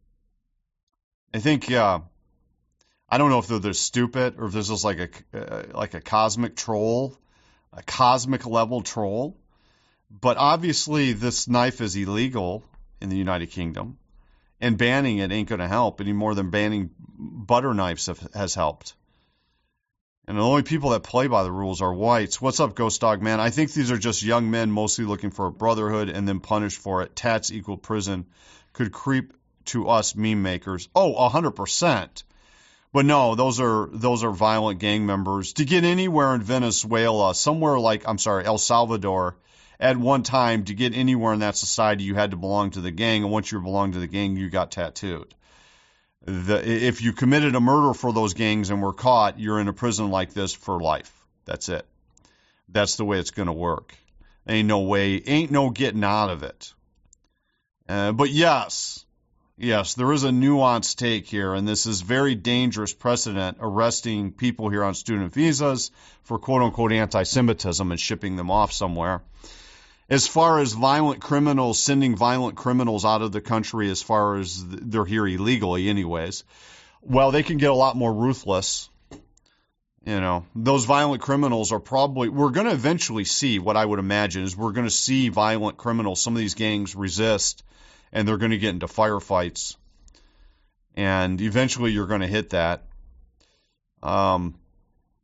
I think, uh, I don't know if they're, they're stupid or if this is like a, uh, like a cosmic troll, a cosmic level troll. But obviously this knife is illegal in the United Kingdom, and banning it ain't going to help any more than banning butter knives have, has helped. And the only people that play by the rules are whites. What's up, Ghost Dog Man? I think these are just young men mostly looking for a brotherhood and then punished for it. Tats equal prison. Could creep to us meme makers. Oh, one hundred percent. But no, those are those are violent gang members. To get anywhere in Venezuela, somewhere like, I'm sorry, El Salvador, at one time, to get anywhere in that society, you had to belong to the gang, and once you belonged to the gang, you got tattooed. The, if you committed a murder for those gangs and were caught, you're in a prison like this for life. That's it. That's the way it's going to work. Ain't no way, ain't no getting out of it. Uh, but yes, yes, there is a nuanced take here, and this is very dangerous precedent, arresting people here on student visas for quote-unquote anti-Semitism and shipping them off somewhere. As far as violent criminals, sending violent criminals out of the country as far as they're here illegally anyways, well, they can get a lot more ruthless. You know, those violent criminals are probably, we're going to eventually see, what I would imagine is we're going to see violent criminals, some of these gangs resist, and they're going to get into firefights. And eventually you're going to hit that. Um,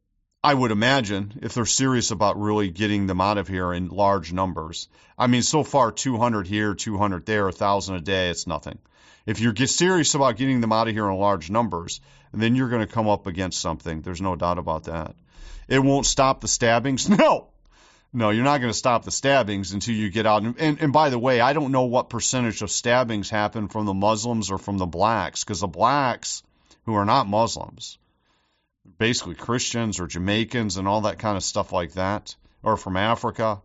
I would imagine, if they're serious about really getting them out of here in large numbers. I mean, so far, two hundred here, two hundred there, one thousand a day, it's nothing. If you're get serious about getting them out of here in large numbers, then you're going to come up against something. There's no doubt about that. It won't stop the stabbings? No. No, you're not going to stop the stabbings until you get out. And, and, and by the way, I don't know what percentage of stabbings happen from the Muslims or from the blacks, because the blacks, who are not Muslims, basically Christians or Jamaicans and all that kind of stuff like that, or from Africa,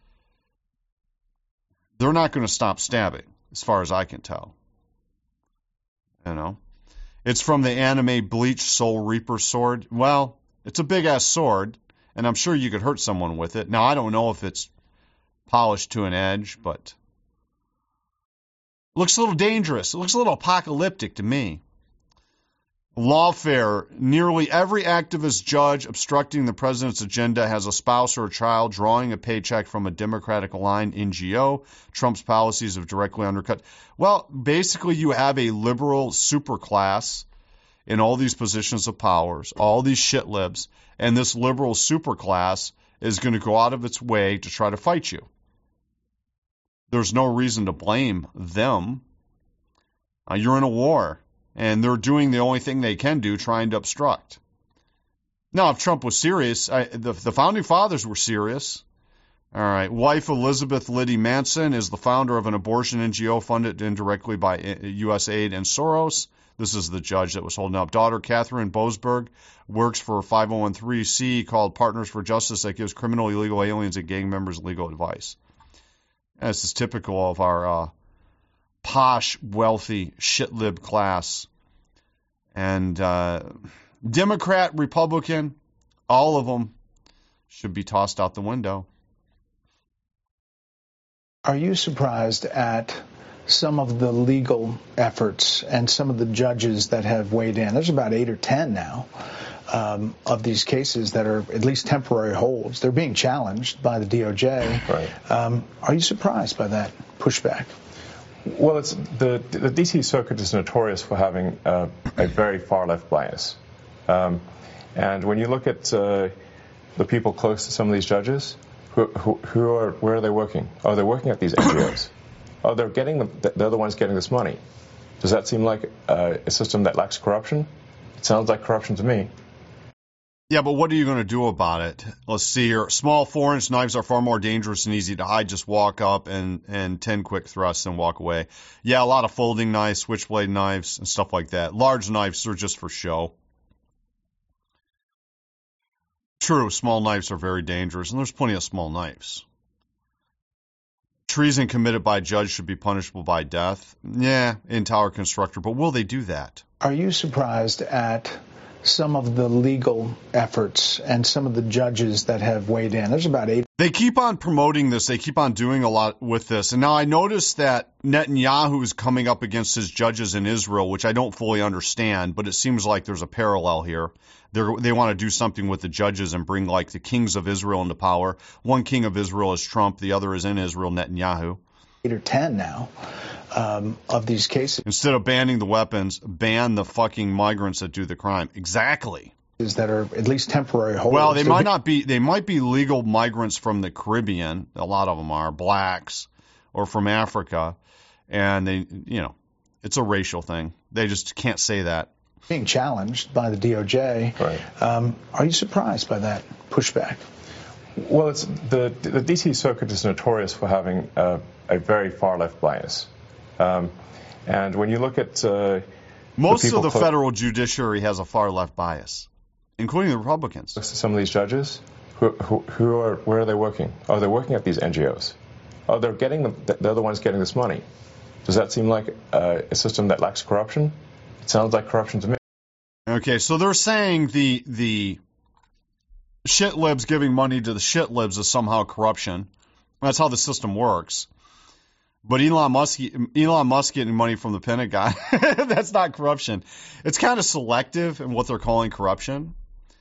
they're not going to stop stabbing, as far as I can tell. You know, it's from the anime Bleach Soul Reaper sword. Well, it's a big-ass sword, and I'm sure you could hurt someone with it. Now, I don't know if it's polished to an edge, but it looks a little dangerous. It looks a little apocalyptic to me. Lawfare. Nearly every activist judge obstructing the president's agenda has a spouse or a child drawing a paycheck from a Democratic-aligned N G O. Trump's policies have directly undercut. Well, basically, you have a liberal superclass in all these positions of powers, all these shit libs, and this liberal superclass is going to go out of its way to try to fight you. There's no reason to blame them. Uh, you're in a war. And they're doing the only thing they can do, trying to obstruct. Now, if Trump was serious, I, the, the Founding Fathers were serious. All right. Wife Elizabeth Liddy Manson is the founder of an abortion N G O funded indirectly by U S aid and Soros. This is the judge that was holding up. Daughter Catherine Boasberg works for five oh one c called Partners for Justice that gives criminal illegal aliens and gang members legal advice. And this is typical of our uh, posh, wealthy, shit-lib class. And uh, Democrat, Republican, all of them should be tossed out the window. Are you surprised at some of the legal efforts and some of the judges that have weighed in? There's about eight or ten now um, of these cases that are at least temporary holds. They're being challenged by the D O J. Right. Um, are you surprised by that pushback? Well, it's the the D C Circuit is notorious for having uh, a very far left bias, um, and when you look at uh, the people close to some of these judges, who, who, who are where are they working? Oh, they're working at these N G Os. Oh, they're getting them. They're the ones getting this money. Does that seem like uh, a system that lacks corruption? It sounds like corruption to me. Yeah, but what are you going to do about it? Let's see here. Small four-inch knives are far more dangerous and easy to hide. Just walk up and, and ten quick thrusts and walk away. Yeah, a lot of folding knives, switchblade knives, and stuff like that. Large knives are just for show. True, small knives are very dangerous, and there's plenty of small knives. Treason committed by a judge should be punishable by death. Yeah, in Tower Constructor, but will they do that? Are you surprised at some of the legal efforts and some of the judges that have weighed in? There's about eight. They keep on promoting this. They keep on doing a lot with this. And now I noticed that Netanyahu is coming up against his judges in Israel, which I don't fully understand, but it seems like there's a parallel here. They're, they want to do something with the judges and bring like the kings of Israel into power. One king of Israel is Trump. The other is in Israel, Netanyahu. Eight or ten now. Um, of these cases. Instead of banning the weapons, ban the fucking migrants that do the crime. Exactly. That are at least temporary holds. Well, they might not be. They might be legal migrants from the Caribbean. A lot of them are blacks or from Africa, and they, you know, it's a racial thing. They just can't say that. Being challenged by the D O J. Right. Um, are you surprised by that pushback? Well, it's the the D C Circuit is notorious for having uh, a very far left bias. Um, and when you look at uh, most the of the clo- federal judiciary has a far left bias, including the Republicans. Some of these judges, who, who, who are where are they working? Oh, they're working at these N G Os. Oh, they're getting them. They're the ones getting this money. Does that seem like uh, a system that lacks corruption? It sounds like corruption to me. Okay, so they're saying the the shit libs giving money to the shit libs is somehow corruption. That's how the system works. But Elon Musk, Elon Musk getting money from the Pentagon, that's not corruption. It's kind of selective in what they're calling corruption.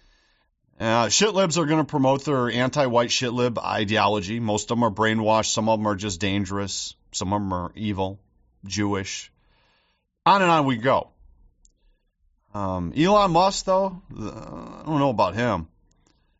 Uh, shit libs are going to promote their anti-white shit lib ideology. Most of them are brainwashed. Some of them are just dangerous. Some of them are evil, Jewish. On and on we go. Um, Elon Musk, though, uh, I don't know about him.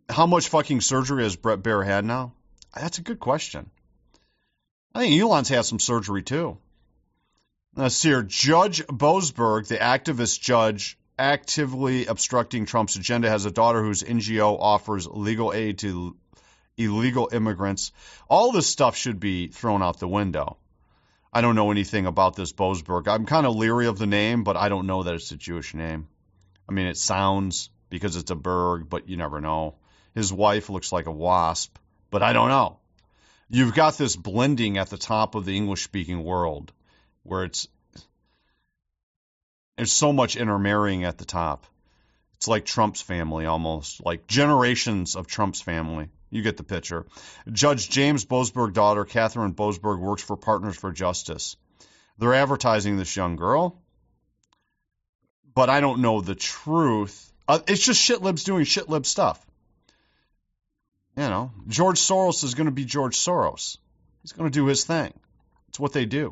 how much fucking surgery has Brett Baer had now? That's a good question. I think Elon's had some surgery too. Let's see here. Judge Boasberg, the activist judge actively obstructing Trump's agenda, has a daughter whose N G O offers legal aid to illegal immigrants. All this stuff should be thrown out the window. I don't know anything about this Boasberg. I'm kind of leery of the name, but I don't know that it's a Jewish name. I mean, it sounds because it's a Berg, but you never know. His wife looks like a wasp, but I don't know. You've got this blending at the top of the English-speaking world where it's there's so much intermarrying at the top. It's like Trump's family almost, like generations of Trump's family. You get the picture. Judge James Boasberg's daughter, Catherine Boasberg, works for Partners for Justice. They're advertising this young girl, but I don't know the truth. Uh, it's just shitlibs doing shitlib stuff. You know, George Soros is going to be George Soros. He's going to do his thing. It's what they do.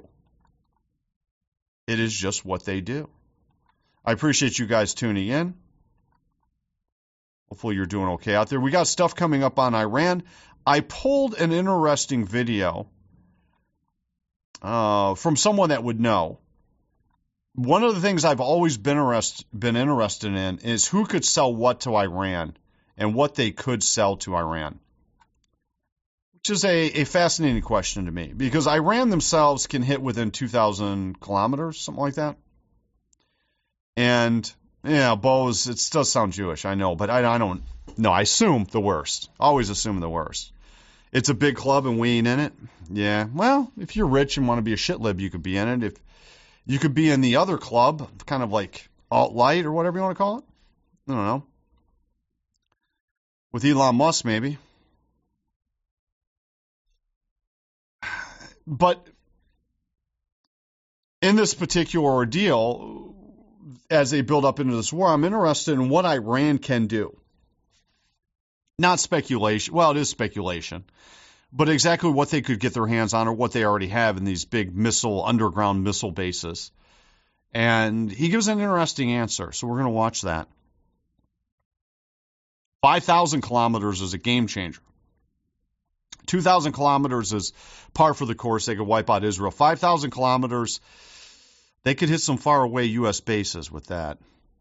It is just what they do. I appreciate you guys tuning in. Hopefully you're doing okay out there. We got stuff coming up on Iran. I pulled an interesting video uh, from someone that would know. One of the things I've always been, arrest, been interested in is who could sell what to Iran and what they could sell to Iran, which is a, a fascinating question to me because Iran themselves can hit within two thousand kilometers, something like that. And, yeah, Bose, it does sound Jewish, I know, but I, I don't know. I assume the worst. Always assume the worst. It's a big club and we ain't in it. Yeah, well, if you're rich and want to be a shitlib, you could be in it. If you could be in the other club, kind of like alt-light or whatever you want to call it. I don't know. With Elon Musk, maybe. But in this particular ordeal, as they build up into this war, I'm interested in what Iran can do. Not speculation. Well, it is speculation. But exactly what they could get their hands on or what they already have in these big missile, underground missile bases. And he gives an interesting answer, so we're going to watch that. five thousand kilometers is a game changer. two thousand kilometers is par for the course. They could wipe out Israel. five thousand kilometers, they could hit some faraway U S bases with that.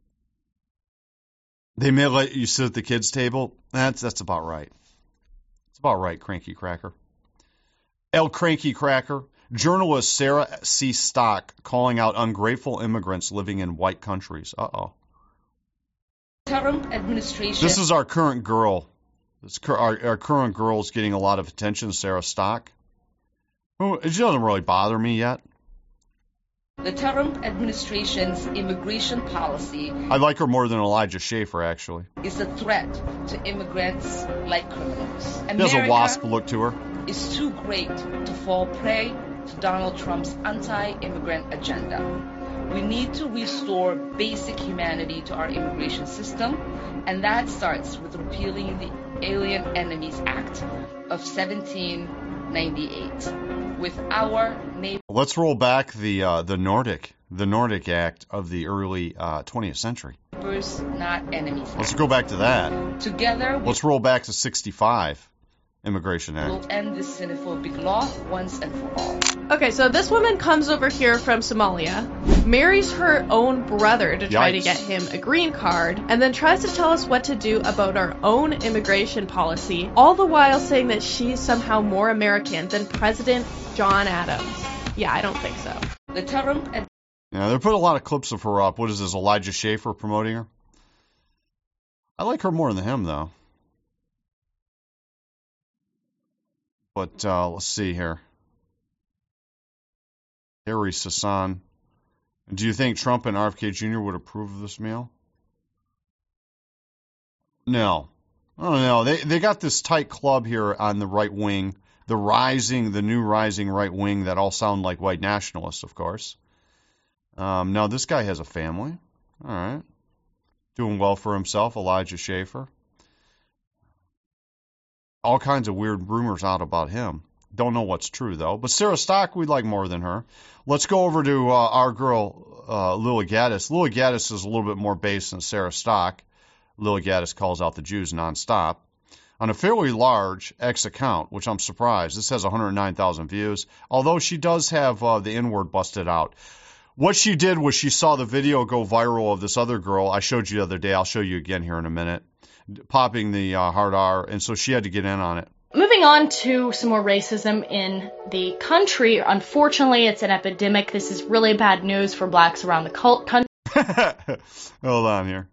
They may let you sit at the kids' table. That's that's about right. It's about right, Cranky Cracker. El Cranky Cracker. Journalist Sarah C. Stock calling out ungrateful immigrants living in white countries. Uh-oh. Trump administration. This is our current girl. This, our, our current girl is getting a lot of attention, Sarah Stock. Who, she doesn't really bother me yet. The Trump administration's immigration policy. I like her more than Elijah Schaffer, actually. Is a threat to immigrants like criminals. She has a wasp look to her. Is too great to fall prey to Donald Trump's anti-immigrant agenda. We need to restore basic humanity to our immigration system, and that starts with repealing the Alien Enemies Act of seventeen ninety-eight. With our neighbors. Let's roll back the uh, the Nordic the Nordic Act of the early uh, twentieth century. Neighbors, not enemies. Let's go back to that. Together, let's roll back to sixty-five. Immigration Act. We'll end this xenophobic law once and for all. Okay, so this woman comes over here from Somalia, marries her own brother to try Yikes. to get him a green card, and then tries to tell us what to do about our own immigration policy, all the while saying that she's somehow more American than President John Adams. Yeah, I don't think so. The Trump and yeah, they put a lot of clips of her up. What is this, Elijah Schaffer promoting her? I like her more than him, though. But uh, let's see here. Harry Sassan. Do you think Trump and R F K Junior would approve of this meal? No. Oh, no. They, they got this tight club here on the right wing. The rising, the new rising right wing that all sound like white nationalists, of course. Um, now, this guy has a family. All right. Doing well for himself, Elijah Schaffer. All kinds of weird rumors out about him. Don't know what's true, though. But Sarah Stock, we like more than her. Let's go over to uh, our girl, uh, Lila Gaddis. Lila Gaddis is a little bit more base than Sarah Stock. Lila Gaddis calls out the Jews nonstop. on a fairly large X account, which I'm surprised. This has one hundred nine thousand views, although she does have uh, the N-word busted out. What she did was she saw the video go viral of this other girl I showed you the other day. I'll show you again here in a minute, popping the uh, hard R, and so she had to get in on it. Moving on to some more racism in the country. Unfortunately, it's an epidemic. This is really bad news for blacks around the country. Hold on here.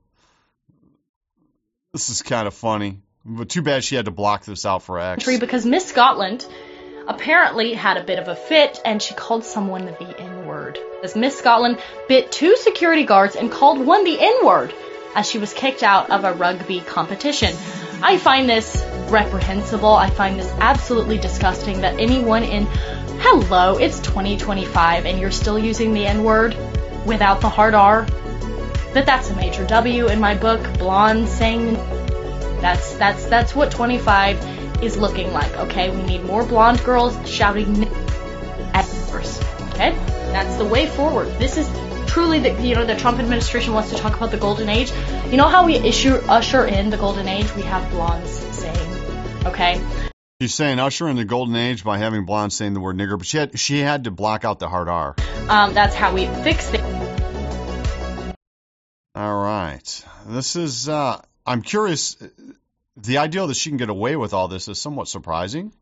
This is kind of funny. But too bad she had to block this out for X. Because Miss Scotland apparently had a bit of a fit and she called someone the N-word. As Miss Scotland bit two security guards and called one the N-word as she was kicked out of a rugby competition. I find this reprehensible. I find this absolutely disgusting that anyone in, hello, it's twenty twenty-five and you're still using the N-word without the hard R. That that's a major W in my book. Blonde saying that's that's that's what twenty-five is looking like. Okay, we need more blonde girls shouting at first. Okay, that's the way forward. This is truly the you know the Trump administration wants to talk about the golden age. You know how we issue usher in the golden age? We have blondes saying, okay. She's saying usher in the golden age by having blondes saying the word nigger, but she had she had to block out the hard R. Um, that's how we fix it. All right, this is. Uh, I'm curious. The idea that she can get away with all this is somewhat surprising.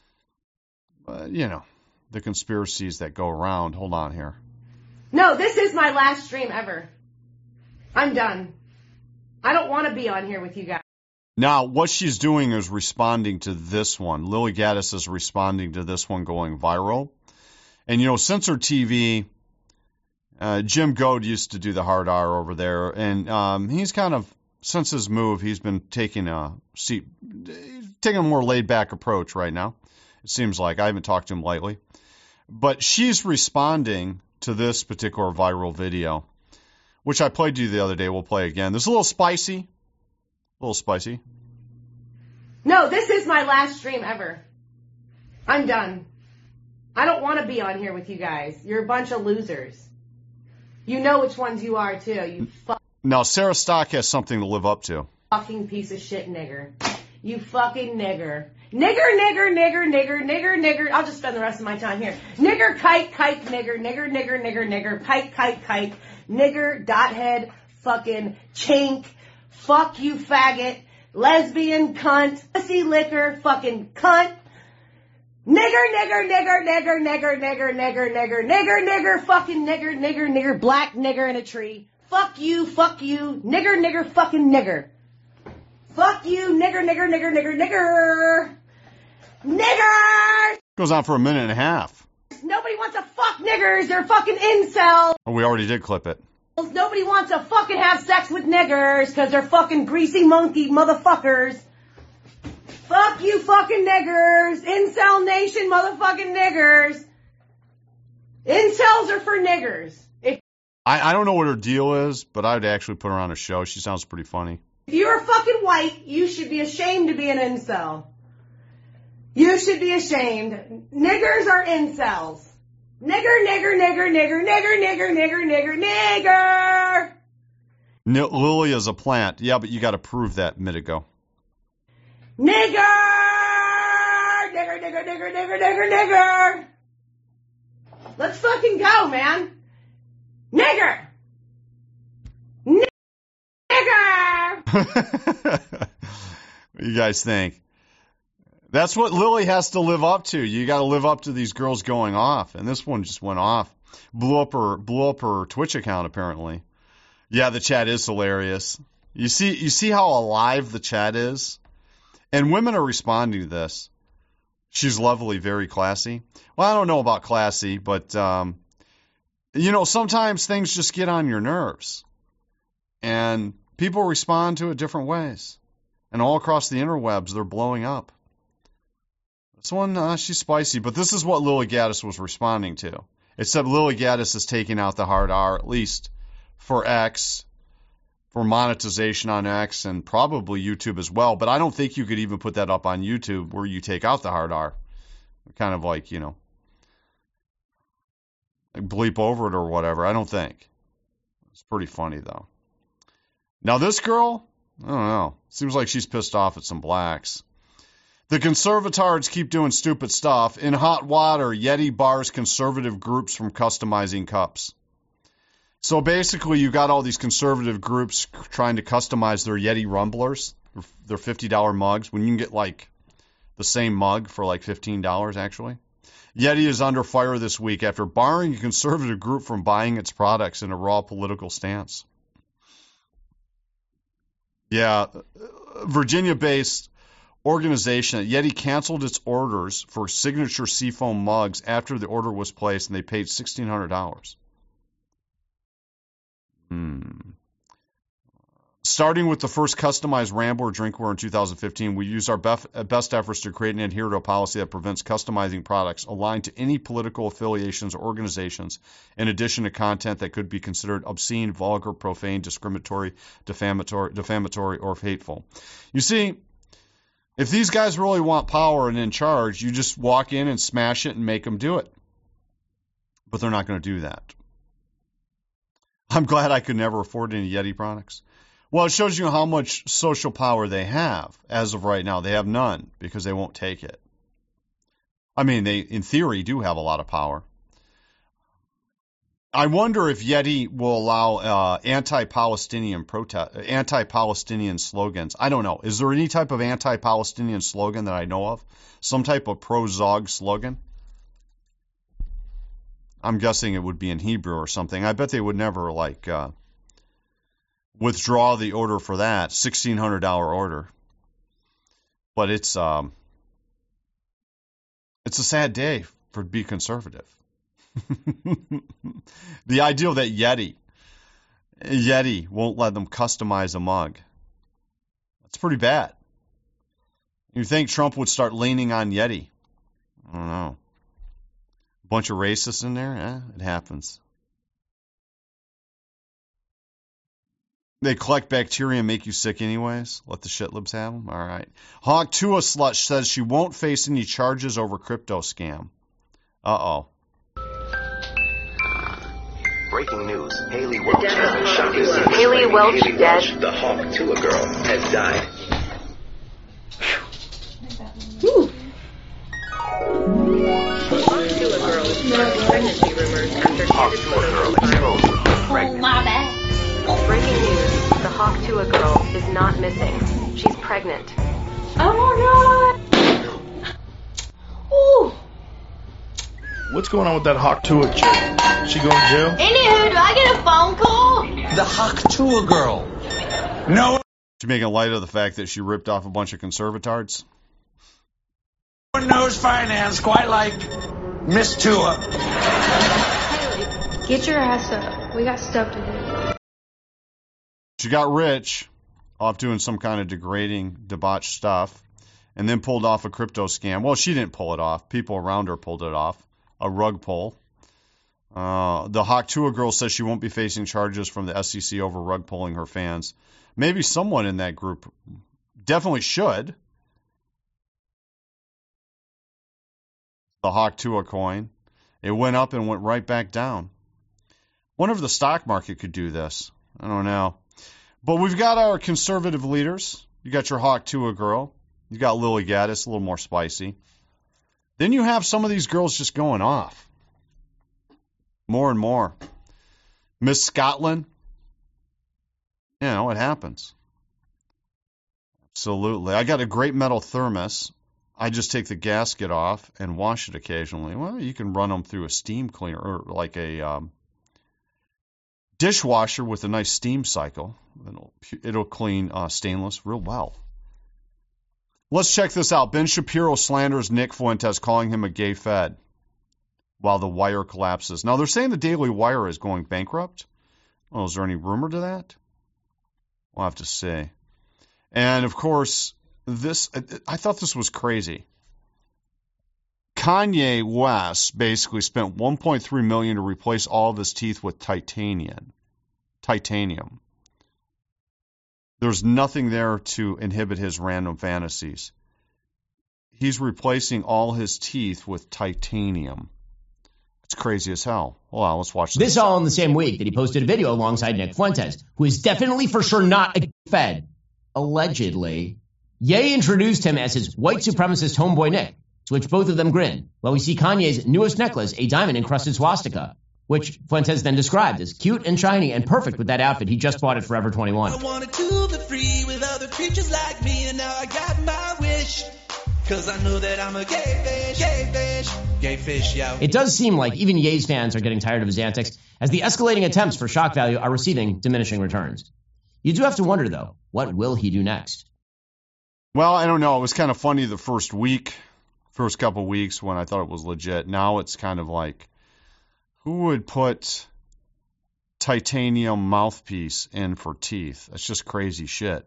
But, you know, the conspiracies that go around. Hold on here. No, this is my last stream ever. I'm done. I don't want to be on here with you guys. Now, what she's doing is responding to this one. Lily Gaddis is responding to this one going viral. And, you know, Censored T V, uh, Jim Goad used to do the hard R over there. And um, he's kind of, since his move, he's been taking a seat, taking a more laid-back approach right now. It seems like. I haven't talked to him lately. But she's responding to this particular viral video, which I played you the other day. We'll play again. This is a little spicy. A little spicy. No, this is my last stream ever. I'm done. I don't want to be on here with you guys. You're a bunch of losers. You know which ones you are, too. You fuck. Now, Sarah Stock has something to live up to. Fucking piece of shit nigger. You fucking nigger. Nigger, nigger, nigger, nigger, nigger, nigger. I'll just spend the rest of my time here. Nigger, kike, kike, nigger, nigger, nigger, nigger, nigger, kike, kike, kike, nigger, dothead, fucking chink, fuck you faggot, lesbian cunt, pussy liquor, fucking cunt. Nigger, nigger, nigger, nigger, nigger, nigger, nigger, nigger, nigger, nigger, fucking nigger, nigger, nigger, black nigger in a tree. Fuck you, fuck you, nigger, nigger, fucking nigger. Fuck you, nigger, nigger, nigger, nigger, nigger. Niggers! Goes on for a minute and a half. Nobody wants to fuck niggers. They're fucking incels. Oh, we already did clip it. Nobody wants to fucking have sex with niggers because they're fucking greasy monkey motherfuckers. Fuck you fucking niggers. Incel nation motherfucking niggers. Incels are for niggers. If, I, I don't know what her deal is, but I'd actually put her on a show. She sounds pretty funny. If you're fucking white, you should be ashamed to be an incel. You should be ashamed. Niggers are incels. Nigger, nigger, nigger, nigger, nigger, nigger, nigger, nigger, nigger. N- Lily is a plant. Yeah, but you got to prove that a minute ago. Nigger! Nigger, nigger, nigger, nigger, nigger, nigger. Let's fucking go, man. Nigger! Nigger! What do you guys think? That's what Lily has to live up to. You got to live up to these girls going off, and this one just went off. Blew up her blew up her Twitch account apparently. Yeah, the chat is hilarious. You see you see how alive the chat is? And women are responding to this. She's lovely, very classy. Well, I don't know about classy, but um, you know, sometimes things just get on your nerves. And people respond to it different ways. And all across the interwebs, they're blowing up. This one, uh, she's spicy, but this is what Lily Gaddis was responding to. Except Lily Gaddis is taking out the hard R, at least for X, for monetization on X, and probably YouTube as well. But I don't think you could even put that up on YouTube where you take out the hard R. Kind of like, you know, bleep over it or whatever. I don't think. It's pretty funny, though. Now, this girl, I don't know. Seems like she's pissed off at some blacks. The conservatards keep doing stupid stuff. In hot water, Yeti bars conservative groups from customizing cups. So basically, you got all these conservative groups trying to customize their Yeti Rumblers, their fifty dollar mugs, when you can get like the same mug for like fifteen dollars actually. Yeti is under fire this week after barring a conservative group from buying its products in a raw political stance. Yeah, Virginia-based organization Yeti canceled its orders for signature Seafoam mugs after the order was placed, and they paid sixteen hundred dollars. Hmm. Starting with the first customized Rambler drinkware in two thousand fifteen, we used our best efforts to create and adhere to a policy that prevents customizing products aligned to any political affiliations or organizations, in addition to content that could be considered obscene, vulgar, profane, discriminatory, defamatory, defamatory, or hateful. You see, if these guys really want power and in charge, you just walk in and smash it and make them do it. But they're not going to do that. I'm glad I could never afford any Yeti products. Well, it shows you how much social power they have. As of right now, they have none because they won't take it. I mean, they, in theory, do have a lot of power. I wonder if Yeti will allow uh, anti-Palestinian protest, anti-Palestinian slogans. I don't know. Is there any type of anti-Palestinian slogan that I know of? Some type of pro-Zog slogan? I'm guessing it would be in Hebrew or something. I bet they would never, like, uh, withdraw the order for that, sixteen hundred dollars order. But it's um, it's a sad day for to be conservative. The idea that Yeti, Yeti won't let them customize a mug. That's pretty bad. You think Trump would start leaning on Yeti? I don't know. A bunch of racists in there? Eh, it happens. They collect bacteria and make you sick anyways. Let the shitlibs have them. All right. Hawk Tua Slut says she won't face any charges over crypto scam. Uh-oh. Breaking news. Haley Welch has shot this Haley Welch Haley dead. Welch, the Hawk Tua girl, has died. Whew. Hawk Tua girl is pregnancy rumors after Hawk Tua girl exposed to being pregnant. Oh, my bad. Breaking news. The Hawk Tua girl is not missing. She's pregnant. Oh my god. Ooh. What's going on with that Hawk Tua chick? She going to jail? Anywho, do I get a phone call? The Hawk Tua girl. No. She's making light of the fact that she ripped off a bunch of conservatards. No one knows finance quite like Miss Tua. Haley, get your ass up. We got stuff to do. She got rich off doing some kind of degrading, debauched stuff, and then pulled off a crypto scam. Well, she didn't pull it off. People around her pulled it off. A rug pull. Uh, the Hawk Tua girl says she won't be facing charges from the S E C over rug pulling her fans. Maybe someone in that group definitely should. The Hawk Tua coin. It went up and went right back down. Wonder if the stock market could do this. I don't know. But we've got our conservative leaders. You got your Hawk Tua girl. You got Lily Gaddis, a little more spicy. Then you have some of these girls just going off. More and more. Miss Scotland. You know, it happens. Absolutely. I got a great metal thermos. I just take the gasket off and wash it occasionally. Well, you can run them through a steam cleaner or like a um, dishwasher with a nice steam cycle. It'll, it'll clean uh, stainless real well. Let's check this out. Ben Shapiro slanders Nick Fuentes, calling him a gay fed while the Wire collapses. Now, they're saying the Daily Wire is going bankrupt. Well, is there any rumor to that? We'll have to see. And, of course, this I thought this was crazy. Kanye West basically spent one point three million dollars to replace all of his teeth with titanium. Titanium. There's nothing there to inhibit his random fantasies. He's replacing all his teeth with titanium. It's crazy as hell. Hold on, let's watch this. This all in the same week that he posted a video alongside Nick Fuentes, who is definitely for sure not a fed. Allegedly. Ye introduced him as his white supremacist homeboy Nick, to which both of them grin, while we see Kanye's newest necklace, a diamond-encrusted swastika, which Fuentes then described as cute and shiny and perfect with that outfit he just bought at Forever twenty-one. I wanted to be free with other creatures like me, and now I got my wish. Cause I know that I'm a gay fish, gay fish, gay fish, yo. It does seem like even Ye's fans are getting tired of his antics, as the escalating attempts for shock value are receiving diminishing returns. You do have to wonder, though, what will he do next? Well, I don't know. It was kind of funny the first week, first couple weeks when I thought it was legit. Now it's kind of like, who would put titanium mouthpiece in for teeth? That's just crazy shit.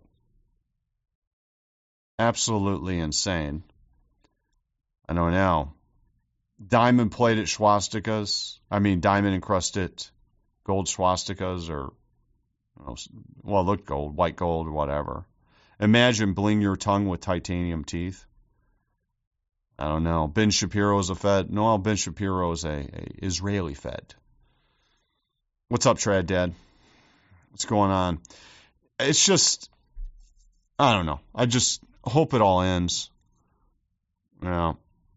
Absolutely insane. I don't know. Diamond plated swastikas. I mean, diamond encrusted gold swastikas, or, you know, well, look gold, white gold, or whatever. Imagine bling your tongue with titanium teeth. I don't know. Ben Shapiro's a Fed. No, Ben Shapiro's a, a Israeli Fed. What's up, Trad Dad? What's going on? It's just, I don't know. I just hope it all ends. Yeah.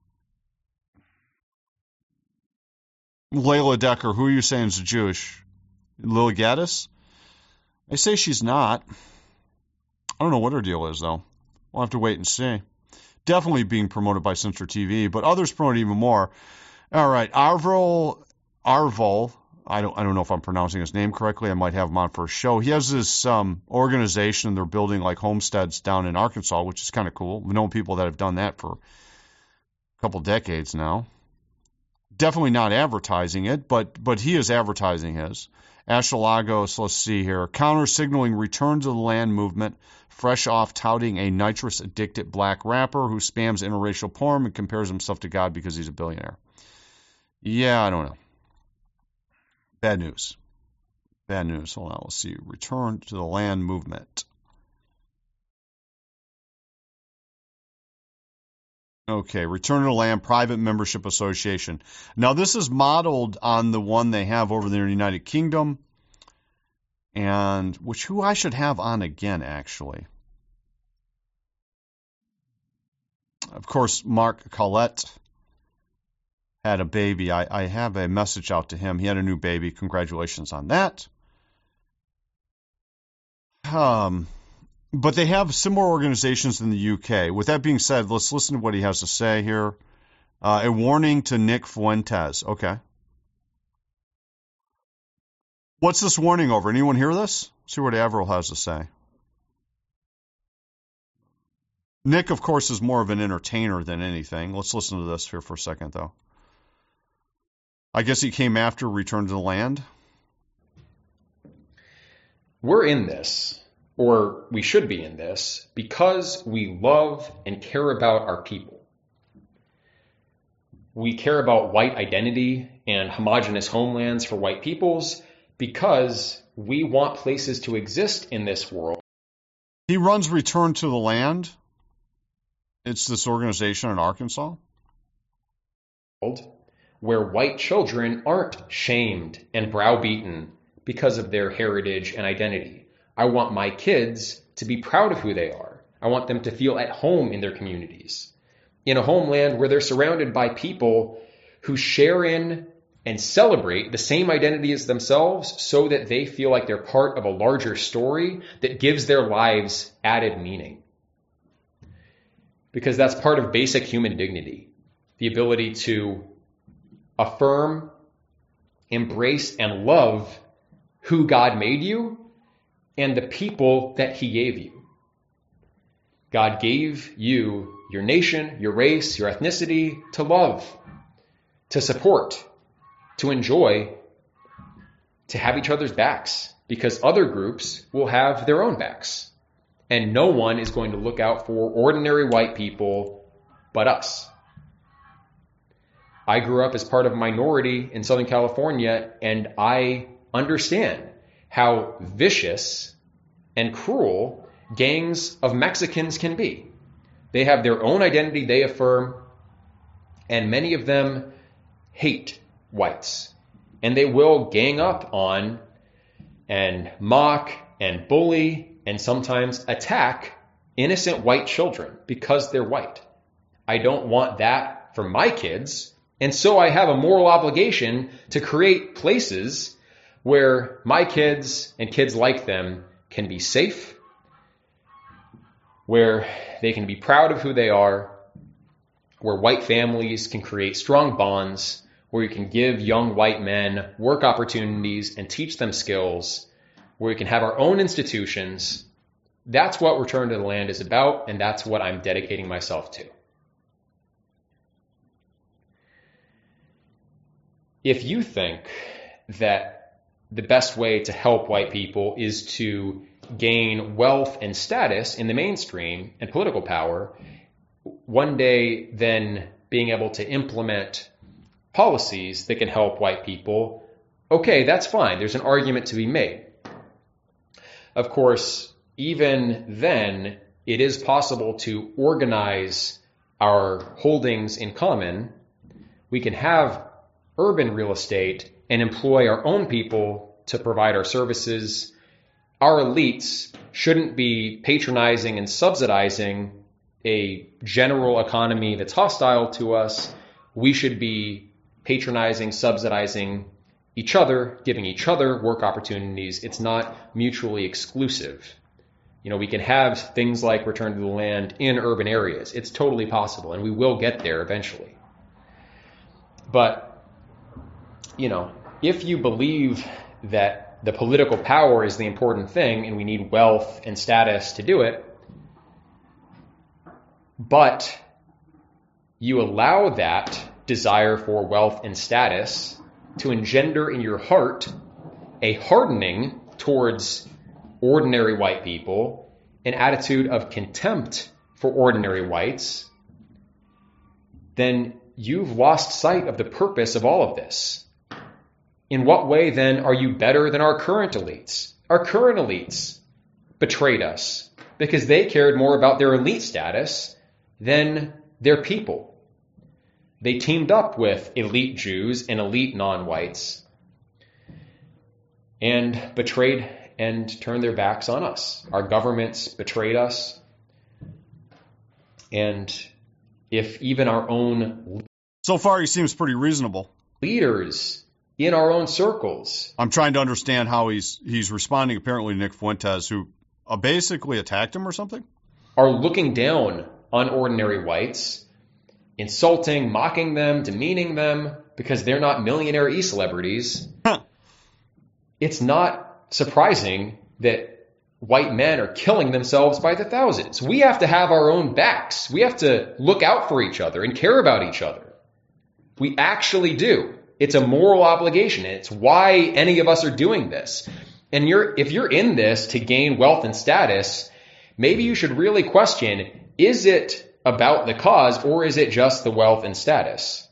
Layla Decker, who are you saying is Jewish? Lil Gaddis? They say she's not. I don't know what her deal is, though. We'll have to wait and see. Definitely being promoted by Censor T V, but others promote even more. All right, Arvol, Arvol, I don't, I don't know if I'm pronouncing his name correctly. I might have him on for a show. He has this um, organization. They're building like homesteads down in Arkansas, which is kind of cool. We've known people that have done that for a couple decades now. Definitely not advertising it, but but he is advertising his. Ashalagos, let's see here. Counter-signaling return to the land movement, fresh off touting a nitrous-addicted black rapper who spams interracial porn and compares himself to God because he's a billionaire. Yeah, I don't know. Bad news. Bad news. Hold on, let's see. Return to the land movement. Okay, Return to the Land Private Membership Association. Now, this is modeled on the one they have over there in the United Kingdom, and which who I should have on again, actually. Of course, Mark Collette had a baby. I, I have a message out to him. He had a new baby. Congratulations on that. Um... But they have similar organizations in the U K. With that being said, let's listen to what he has to say here. Uh, a warning to Nick Fuentes. Okay. What's this warning over? Anyone hear this? See what Avril has to say. Nick, of course, is more of an entertainer than anything. Let's listen to this here for a second, though. I guess he came after Return to the Land. We're in this. Or we should be in this, because we love and care about our people. We care about white identity and homogenous homelands for white peoples because we want places to exist in this world. He runs Return to the Land. It's this organization in Arkansas. Where white children aren't shamed and browbeaten because of their heritage and identity. I want my kids to be proud of who they are. I want them to feel at home in their communities, in a homeland where they're surrounded by people who share in and celebrate the same identity as themselves so that they feel like they're part of a larger story that gives their lives added meaning. Because that's part of basic human dignity, the ability to affirm, embrace, and love who God made you and the people that he gave you. God gave you your nation, your race, your ethnicity to love, to support, to enjoy, to have each other's backs, because other groups will have their own backs. And no one is going to look out for ordinary white people but us. I grew up as part of a minority in Southern California, and I understand how vicious and cruel gangs of Mexicans can be. They have their own identity they affirm, and many of them hate whites. And they will gang up on and mock and bully and sometimes attack innocent white children because they're white. I don't want that for my kids. And so I have a moral obligation to create places where my kids and kids like them can be safe, where they can be proud of who they are, where white families can create strong bonds, where you can give young white men work opportunities and teach them skills, where we can have our own institutions. That's what Return to the Land is about, and that's what I'm dedicating myself to. If you think that the best way to help white people is to gain wealth and status in the mainstream and political power, one day then being able to implement policies that can help white people, okay, that's fine. There's an argument to be made. Of course, even then, it is possible to organize our holdings in common. We can have urban real estate and employ our own people to provide our services. Our elites shouldn't be patronizing and subsidizing a general economy that's hostile to us. We should be patronizing, subsidizing each other, giving each other work opportunities. It's not mutually exclusive. You know, we can have things like Return to the Land in urban areas. It's totally possible, and we will get there eventually. But, you know, if you believe that the political power is the important thing and we need wealth and status to do it, but you allow that desire for wealth and status to engender in your heart a hardening towards ordinary white people, an attitude of contempt for ordinary whites, then you've lost sight of the purpose of all of this. In what way, then, are you better than our current elites? Our current elites betrayed us because they cared more about their elite status than their people. They teamed up with elite Jews and elite non-whites and betrayed and turned their backs on us. Our governments betrayed us. And if even our own... So far, he seems pretty reasonable. Leaders in our own circles. I'm trying to understand how he's he's responding, apparently, to Nick Fuentes, who uh, basically attacked him or something? Are looking down on ordinary whites, insulting, mocking them, demeaning them, because they're not millionaire e-celebrities. Huh. It's not surprising that white men are killing themselves by the thousands. We have to have our own backs. We have to look out for each other and care about each other. We actually do. It's a moral obligation. It's why any of us are doing this. And you're, if you're in this to gain wealth and status, maybe you should really question, is it about the cause or is it just the wealth and status?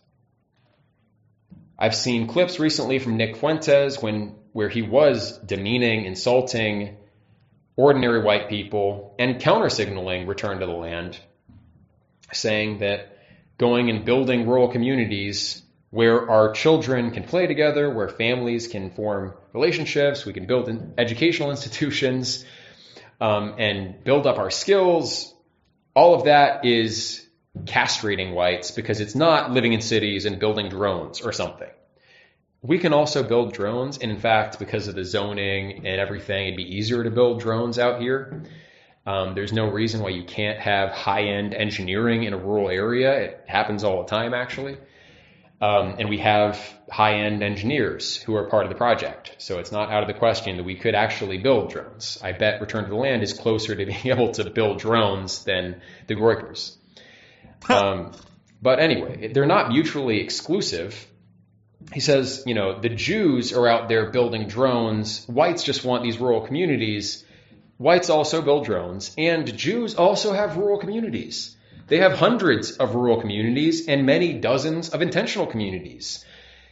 I've seen clips recently from Nick Fuentes when where he was demeaning, insulting ordinary white people and counter-signaling Return to the Land, saying that going and building rural communities where our children can play together, where families can form relationships, we can build educational institutions, um, and build up our skills. All of that is castrating whites because it's not living in cities and building drones or something. We can also build drones, and in fact, because of the zoning and everything, it'd be easier to build drones out here. Um, there's no reason why you can't have high-end engineering in a rural area. It happens all the time, actually. Um, and we have high-end engineers who are part of the project. So it's not out of the question that we could actually build drones. I bet Return to the Land is closer to being able to build drones than the Groykers. um, but anyway, they're not mutually exclusive. He says, you know, the Jews are out there building drones. Whites just want these rural communities. Whites also build drones. And Jews also have rural communities. They have hundreds of rural communities and many dozens of intentional communities.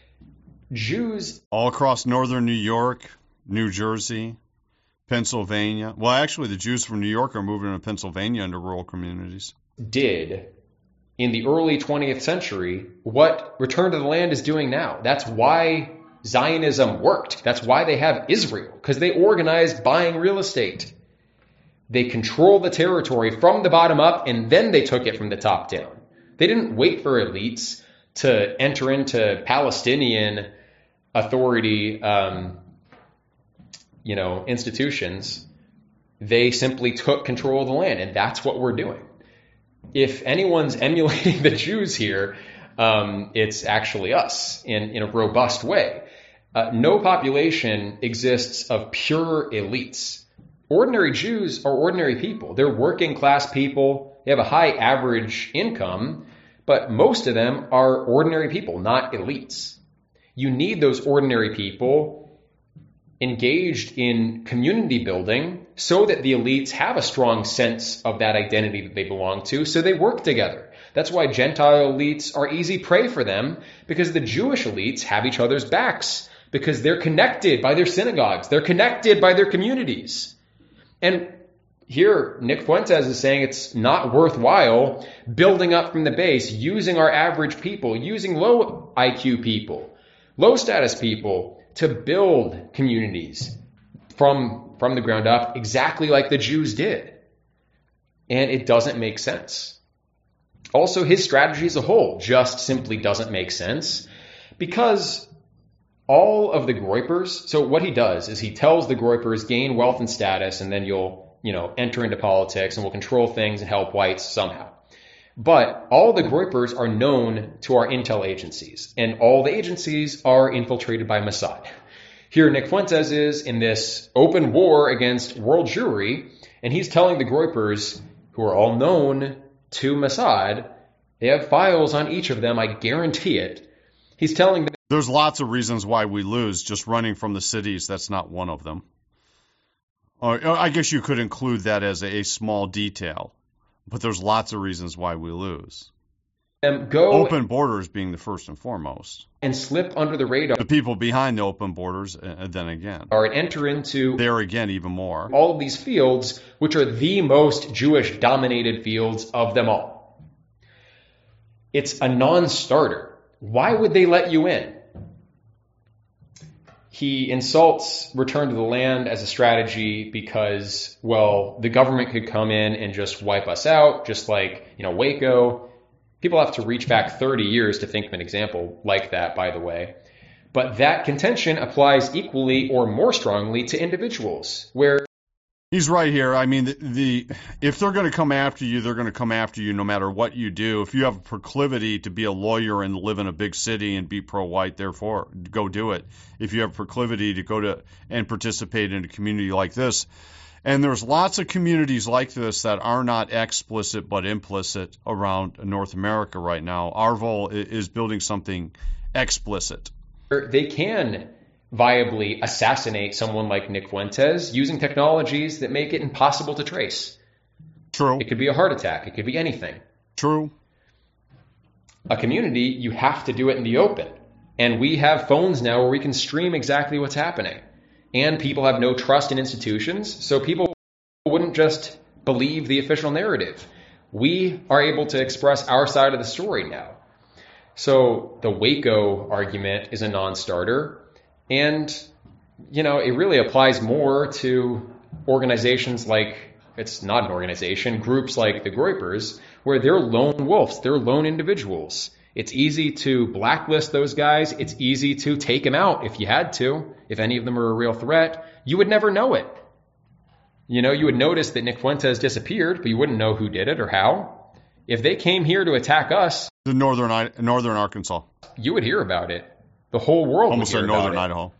Jews... all across northern New York, New Jersey, Pennsylvania. Well, actually, the Jews from New York are moving to Pennsylvania into rural communities. Did... in the early twentieth century, what Return to the Land is doing now. That's why Zionism worked. That's why they have Israel, because they organized buying real estate. They control the territory from the bottom up, and then they took it from the top down. They didn't wait for elites to enter into Palestinian authority, um, you know, institutions. They simply took control of the land, and that's what we're doing. If anyone's emulating the Jews here, um, it's actually us in, in a robust way. Uh, no population exists of pure elites. Ordinary Jews are ordinary people. They're working class people. They have a high average income, but most of them are ordinary people, not elites. You need those ordinary people engaged in community building so that the elites have a strong sense of that identity that they belong to, so they work together. That's why Gentile elites are easy prey for them, because the Jewish elites have each other's backs, because they're connected by their synagogues. They're connected by their communities. And here, Nick Fuentes is saying it's not worthwhile building up from the base, using our average people, using low I Q people, low status people to build communities from, from the ground up, exactly like the Jews did. And it doesn't make sense. Also, his strategy as a whole just simply doesn't make sense, because all of the Groypers, so what he does is he tells the Groypers, gain wealth and status, and then you'll, you know, enter into politics and we'll control things and help whites somehow. But all the Groypers are known to our intel agencies, and all the agencies are infiltrated by Mossad. Here Nick Fuentes is in this open war against world Jewry, and he's telling the Groypers, who are all known to Mossad, they have files on each of them, I guarantee it. He's telling them, there's lots of reasons why we lose. Just running from the cities, that's not one of them. Or, I guess you could include that as a small detail, but there's lots of reasons why we lose. Um, go open borders being the first and foremost. And slip under the radar. The people behind the open borders, uh, then again. Or enter into... There again, even more. All of these fields, which are the most Jewish-dominated fields of them all. It's a non-starter. Why would they let you in? He insults return to the land as a strategy because, well, the government could come in and just wipe us out, just like, you know, Waco. People have to reach back thirty years to think of an example like that, by the way. But that contention applies equally or more strongly to individuals, where... He's right here. I mean, the, the if they're going to come after you, they're going to come after you no matter what you do. If you have a proclivity to be a lawyer and live in a big city and be pro-white, therefore, go do it. If you have a proclivity to go to and participate in a community like this, and there's lots of communities like this that are not explicit but implicit around North America right now. Arvol is building something explicit. They can viably assassinate someone like Nick Fuentes using technologies that make it impossible to trace. True. It could be a heart attack. It could be anything. True. A community, you have to do it in the open. And we have phones now where we can stream exactly what's happening. And people have no trust in institutions, so people wouldn't just believe the official narrative. We are able to express our side of the story now. So the Waco argument is a non-starter. And, you know, it really applies more to organizations like, it's not an organization, groups like the Groypers, where they're lone wolves, they're lone individuals. It's easy to blacklist those guys. It's easy to take them out if you had to. If any of them are a real threat, you would never know it. You know, you would notice that Nick Fuentes disappeared, but you wouldn't know who did it or how. If they came here to attack us, the northern northern Arkansas, you would hear about it. The whole world almost would hear northern about it. Idaho.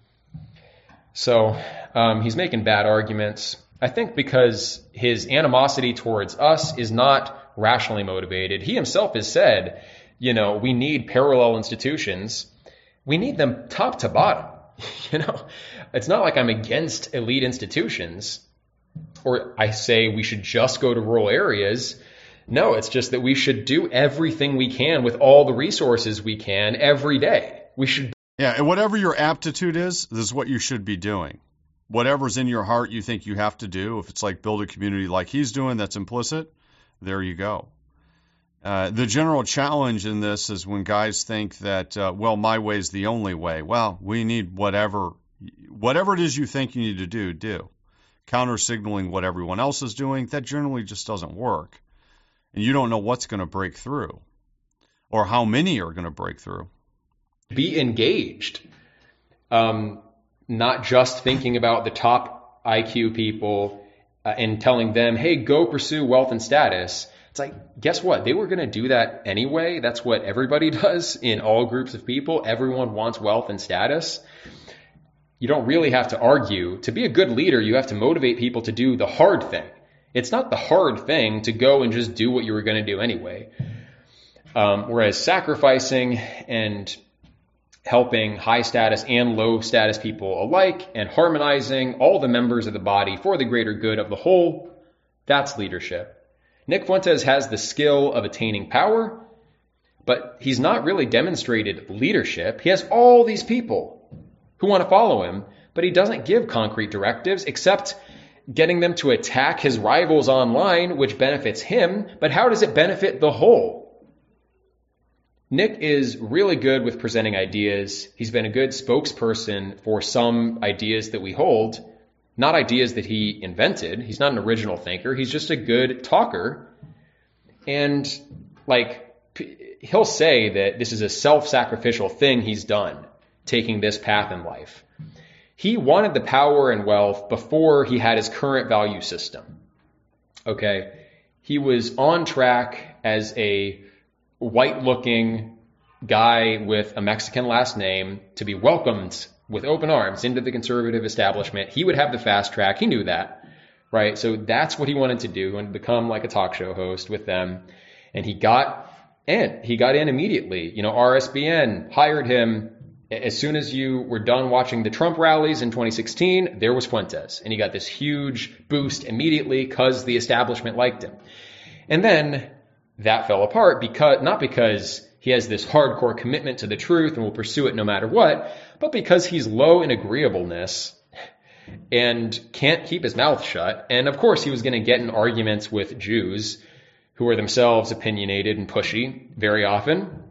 So um, he's making bad arguments. I think because his animosity towards us is not rationally motivated. He himself has said, you know, we need parallel institutions. We need them top to bottom. You know, it's not like I'm against elite institutions or I say we should just go to rural areas. No, it's just that we should do everything we can with all the resources we can every day. We should. Yeah, and whatever your aptitude is, this is what you should be doing. Whatever's in your heart you think you have to do, if it's like build a community like he's doing that's implicit, there you go. Uh, the general challenge in this is when guys think that, uh, well, my way's the only way. Well, we need whatever, whatever it is you think you need to do, do. counter-signaling what everyone else is doing, that generally just doesn't work. And you don't know what's going to break through or how many are going to break through. Be engaged. Um, not just thinking about the top I Q people uh, and telling them, hey, go pursue wealth and status. It's like, guess what? They were going to do that anyway. That's what everybody does in all groups of people. Everyone wants wealth and status. You don't really have to argue. To be a good leader, you have to motivate people to do the hard thing. It's not the hard thing to go and just do what you were going to do anyway. Um, whereas sacrificing and helping high status and low status people alike and harmonizing all the members of the body for the greater good of the whole, that's leadership. Nick Fuentes has the skill of attaining power, but he's not really demonstrated leadership. He has all these people who want to follow him, but he doesn't give concrete directives except getting them to attack his rivals online, which benefits him. But how does it benefit the whole? Nick is really good with presenting ideas. He's been a good spokesperson for some ideas that we hold, not ideas that he invented. He's not an original thinker. He's just a good talker. And like, he'll say that this is a self-sacrificial thing he's done, taking this path in life. He wanted the power and wealth before he had his current value system. Okay. He was on track as a white-looking guy with a Mexican last name to be welcomed with open arms into the conservative establishment. He would have the fast track. He knew that, right? So that's what he wanted to do, and become like a talk show host with them. And he got in. He got in immediately. You know, R S B N hired him as soon as you were done watching the Trump rallies in twenty sixteen. There was Fuentes, and he got this huge boost immediately because the establishment liked him. And then that fell apart, because not because he has this hardcore commitment to the truth and will pursue it no matter what, but because he's low in agreeableness and can't keep his mouth shut. And of course, he was going to get in arguments with Jews who are themselves opinionated and pushy very often.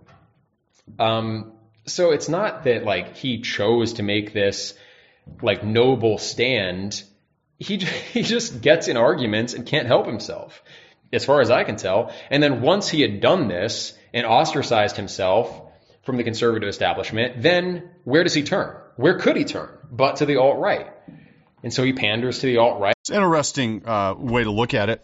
Um, so it's not that like he chose to make this like noble stand. He he just gets in arguments and can't help himself, as far as I can tell. And then once he had done this and ostracized himself from the conservative establishment, then where does he turn? Where could he turn but to the alt-right? And so he panders to the alt-right. It's an interesting uh, way to look at it.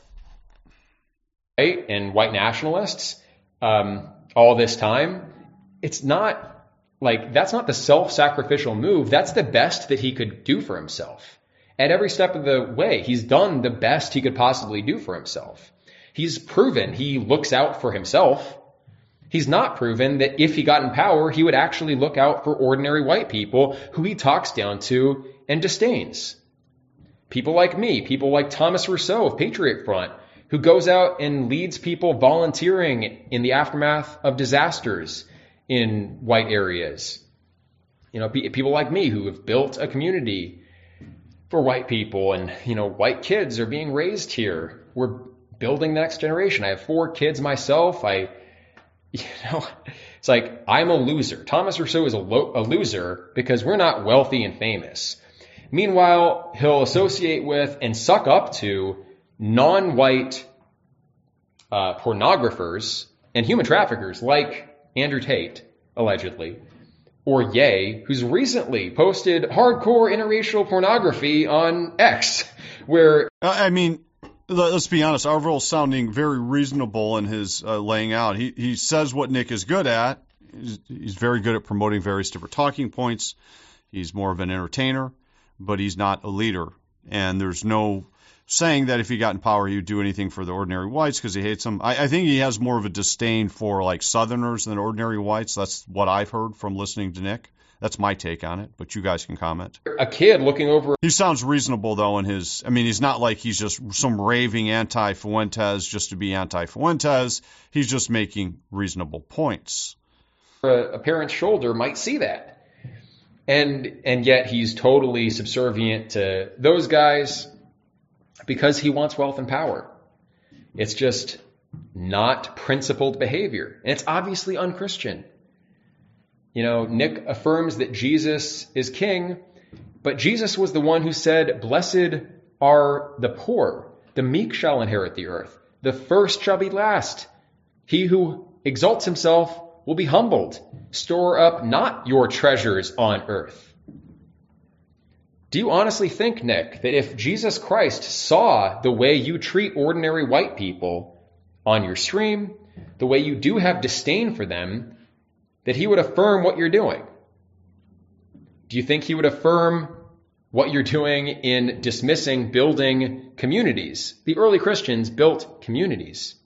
Right? And white nationalists, um, all this time, it's not like, that's not the self-sacrificial move. That's the best that he could do for himself. At every step of the way, he's done the best he could possibly do for himself. He's proven he looks out for himself. He's not proven that if he got in power, he would actually look out for ordinary white people who he talks down to and disdains. People like me, people like Thomas Rousseau of Patriot Front, who goes out and leads people volunteering in the aftermath of disasters in white areas. You know, people like me who have built a community for white people, and, you know, white kids are being raised here. We're building the next generation. I have four kids myself. I, you know, it's like, I'm a loser. Thomas Rousseau is a, lo- a loser because we're not wealthy and famous. Meanwhile, he'll associate with and suck up to non-white uh, pornographers and human traffickers like Andrew Tate, allegedly, or Ye, who's recently posted hardcore interracial pornography on X, where... I mean, let's be honest, Arville's sounding very reasonable in his uh, laying out. He he says what Nick is good at. He's, he's very good at promoting various different talking points. He's more of an entertainer, but he's not a leader. And there's no saying that if he got in power, he would do anything for the ordinary whites because he hates them. I, I think he has more of a disdain for like Southerners than ordinary whites. That's what I've heard from listening to Nick. That's my take on it, but you guys can comment. A kid looking over... He sounds reasonable, though, in his... I mean, he's not like he's just some raving anti-Fuentes just to be anti-Fuentes. He's just making reasonable points. A, a parent's shoulder might see that. And and yet he's totally subservient to those guys because he wants wealth and power. It's just not principled behavior. And it's obviously unchristian. You know, Nick affirms that Jesus is king, but Jesus was the one who said, "Blessed are the poor. The meek shall inherit the earth. The first shall be last. He who exalts himself will be humbled. Store up not your treasures on earth. Do you honestly think, Nick, that if Jesus Christ saw the way you treat ordinary white people on your stream, the way you do have disdain for them, that he would affirm what you're doing? Do you think he would affirm what you're doing in dismissing building communities? The early Christians built communities.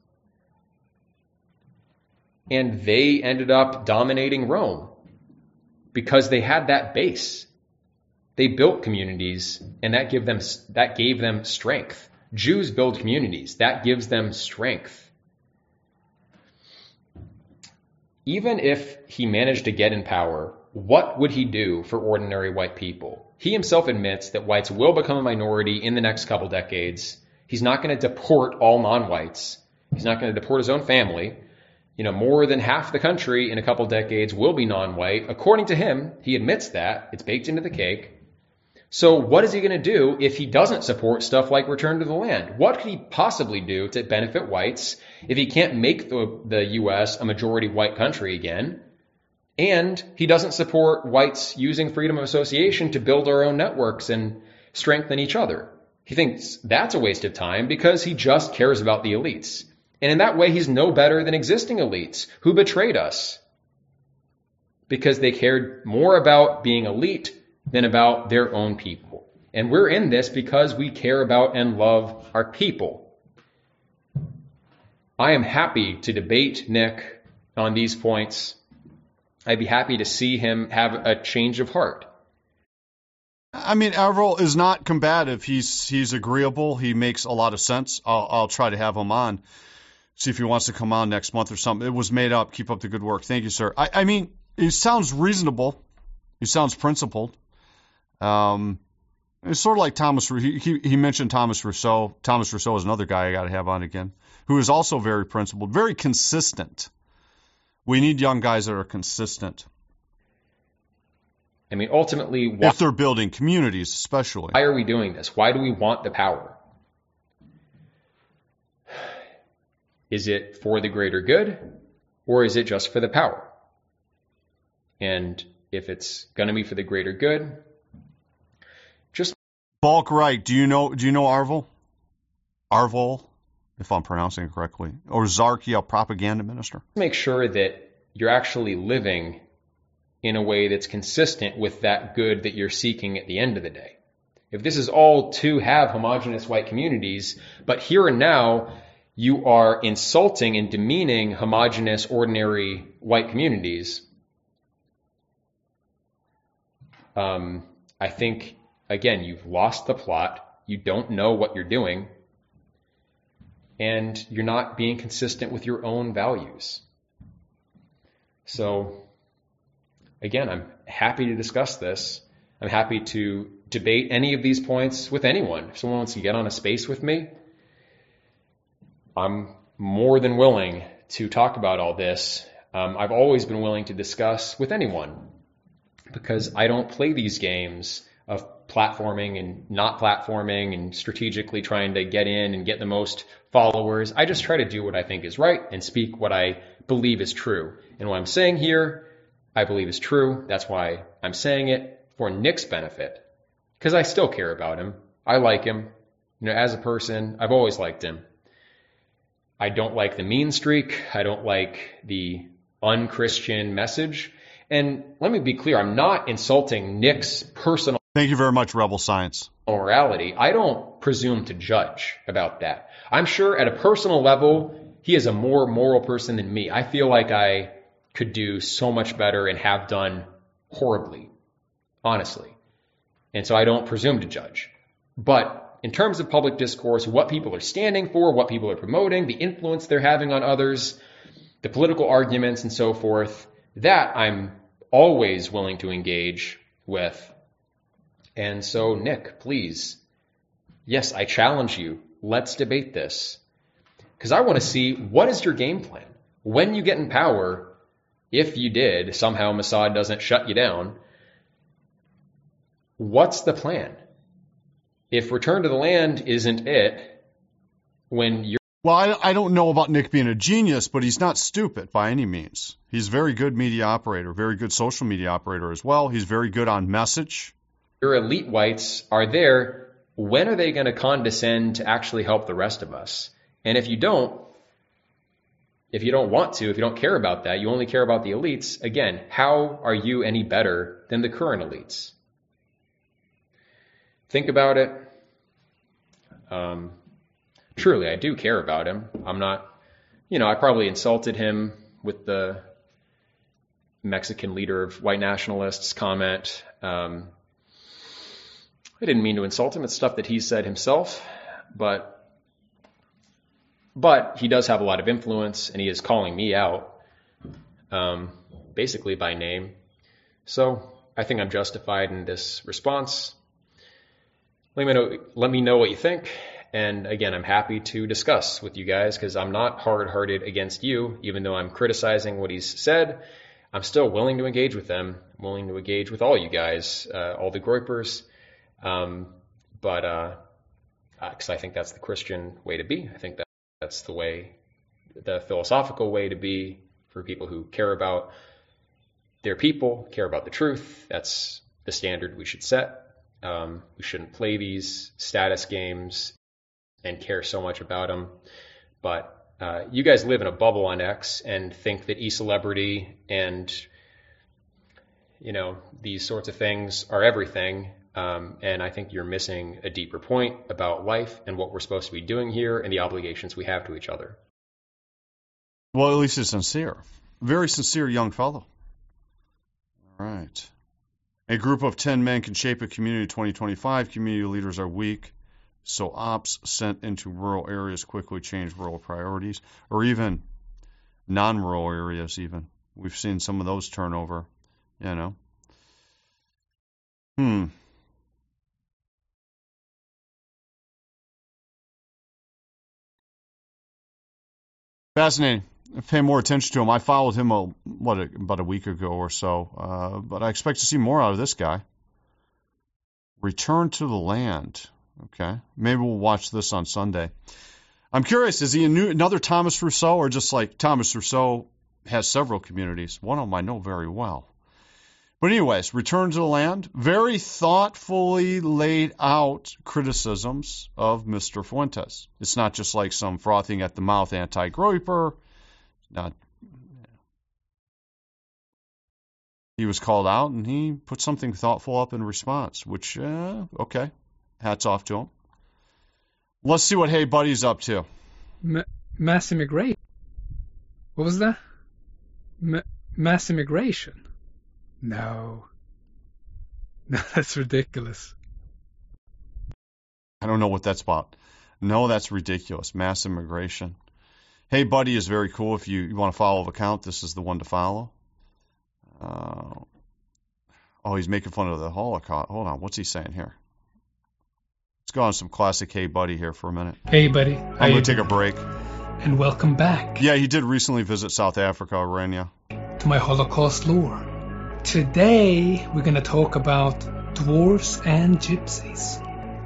And they ended up dominating Rome because they had that base. They built communities, and that gave them that gave them strength. Jews build communities. That gives them strength. Even if he managed to get in power, what would he do for ordinary white people? He himself admits that whites will become a minority in the next couple decades. He's not going to deport all non-whites. He's not going to deport his own family. You know, more than half the country in a couple decades will be non-white. According to him, he admits that. It's baked into the cake. So what is he going to do if he doesn't support stuff like Return to the Land? What could he possibly do to benefit whites if he can't make the, the U S a majority white country again? And he doesn't support whites using freedom of association to build our own networks and strengthen each other. He thinks that's a waste of time because he just cares about the elites. And in that way, he's no better than existing elites who betrayed us because they cared more about being elite than about their own people. And we're in this because we care about and love our people. I am happy to debate Nick on these points. I'd be happy to see him have a change of heart. I mean, Avril is not combative. He's he's agreeable. He makes a lot of sense. I'll, I'll try to have him on. See if he wants to come on next month or something. It was made up. Keep up the good work. Thank you, sir. I, I mean, he sounds reasonable. He sounds principled. Um, it's sort of like Thomas. He, he he mentioned Thomas Rousseau. Thomas Rousseau is another guy I got to have on again, who is also very principled, very consistent. We need young guys that are consistent. I mean, ultimately, why, if they're building communities, especially. Why are we doing this? Why do we want the power? Is it for the greater good, or is it just for the power? And if it's going to be for the greater good, just Bulk right. Do you know? Do you know Arvol? Arvol, if I'm pronouncing it correctly, or Zarkia, propaganda minister. Make sure that you're actually living in a way that's consistent with that good that you're seeking at the end of the day. If this is all to have homogenous white communities, but here and now you are insulting and demeaning homogenous, ordinary white communities, um, I think, again, you've lost the plot. You don't know what you're doing, and you're not being consistent with your own values. So, again, I'm happy to discuss this. I'm happy to debate any of these points with anyone. If someone wants to get on a space with me, I'm more than willing to talk about all this. Um, I've always been willing to discuss with anyone because I don't play these games of platforming and not platforming and strategically trying to get in and get the most followers. I just try to do what I think is right and speak what I believe is true. And what I'm saying here, I believe is true. That's why I'm saying it for Nick's benefit, because I still care about him. I like him. You know, as a person, I've always liked him. I don't like the mean streak. I don't like the unchristian message. And let me be clear, I'm not insulting Nick's personal Thank you very much, Rebel Science. morality. I don't presume to judge about that. I'm sure at a personal level, he is a more moral person than me. I feel like I could do so much better and have done horribly, honestly. And so I don't presume to judge. But in terms of public discourse, what people are standing for, what people are promoting, the influence they're having on others, the political arguments and so forth, that I'm always willing to engage with. And so, Nick, please, yes, I challenge you. Let's debate this. Because I want to see, what is your game plan? When you get in power, if you did, somehow Mossad doesn't shut you down, what's the plan? if return to the land isn't it, when you're... Well, I, I don't know about Nick being a genius, but he's not stupid by any means. He's a very good media operator, very good social media operator as well. He's very good on message. Your elite whites are there. When are they going to condescend to actually help the rest of us? And if you don't, if you don't want to, if you don't care about that, you only care about the elites, again, how are you any better than the current elites? Think about it. Um, truly, I do care about him. I'm not, you know, I probably insulted him with the Mexican leader of white nationalists comment. Um, I didn't mean to insult him. It's stuff that he said himself, but but he does have a lot of influence, and he is calling me out, um, basically by name. So I think I'm justified in this response. Let me know, let me know what you think. And again, I'm happy to discuss with you guys because I'm not hard-hearted against you, even though I'm criticizing what he's said. I'm still willing to engage with them. I'm willing to engage with all you guys, uh, all the Groypers. Um, but uh, because I think that's the Christian way to be. I think that that's the way, the philosophical way to be for people who care about their people, care about the truth. That's the standard we should set. Um, we shouldn't play these status games and care so much about them. But uh, you guys live in a bubble on X and think that e-celebrity and, you know, these sorts of things are everything. Um, and I think you're missing a deeper point about life and what we're supposed to be doing here and the obligations we have to each other. Well, at least he's sincere. Very sincere young fellow. All right. A group of ten men can shape a community in twenty twenty-five. Community leaders are weak, so ops sent into rural areas quickly change rural priorities, or even non-rural areas even. We've seen some of those turnover, you know. Hmm. Fascinating. Pay more attention to him. I followed him a, what a, about a week ago or so, uh, but I expect to see more out of this guy. Return to the land. Okay, maybe we'll watch this on Sunday. I'm curious, is he a new, another Thomas Rousseau, or just like Thomas Rousseau has several communities? One of them I know very well. But anyways, return to the land. Very thoughtfully laid out criticisms of Mister Fuentes. It's not just like some frothing at the mouth anti-Groyper. Not. He was called out, and he put something thoughtful up in response, which, uh, okay, hats off to him. Let's see what Hey Buddy's up to. Ma- mass immigration. What was that? Ma- mass immigration? No. No, that's ridiculous. I don't know what that's about. No, that's ridiculous. Mass immigration. Hey Buddy is very cool. If you, you want to follow the account, this is the one to follow. Uh, oh, he's making fun of the Holocaust. Hold on, what's he saying here? Let's go on some classic Hey Buddy here for a minute. Hey Buddy. I'm going to take a break. And welcome back. Yeah, he did recently visit South Africa, Rania. To my Holocaust lore. Today, we're going to talk about dwarfs and gypsies.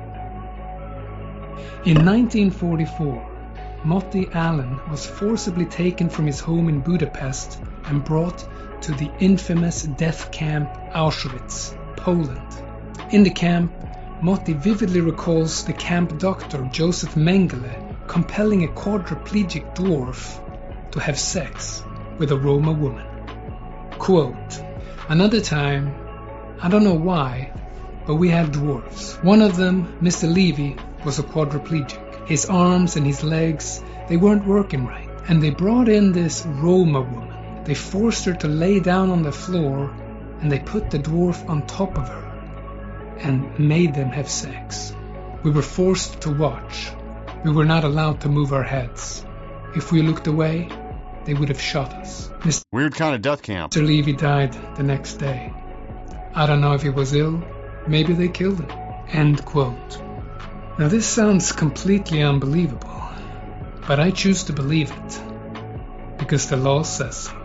In nineteen forty-four, Motti Allen was forcibly taken from his home in Budapest and brought to the infamous death camp Auschwitz, Poland. In the camp, Motti vividly recalls the camp doctor Joseph Mengele compelling a quadriplegic dwarf to have sex with a Roma woman. Quote, another time, I don't know why, but we had dwarfs. One of them, Mister Levy, was a quadriplegic. His arms and his legs, they weren't working right. And they brought in this Roma woman. They forced her to lay down on the floor, and they put the dwarf on top of her and made them have sex. We were forced to watch. We were not allowed to move our heads. If we looked away, they would have shot us. Mister Weird kind of death camp. Mister Levy died the next day. I don't know if he was ill. Maybe they killed him. End quote. Now this sounds completely unbelievable, but I choose to believe it because the law says so.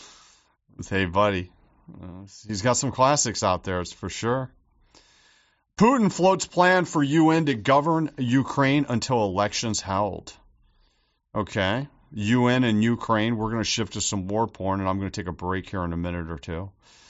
Hey Buddy, uh, he's got some classics out there, it's for sure. Putin floats plan for U N to govern Ukraine until elections held. Okay. U N and Ukraine. We're going to shift to some war porn, and I'm going to take a break here in a minute or two.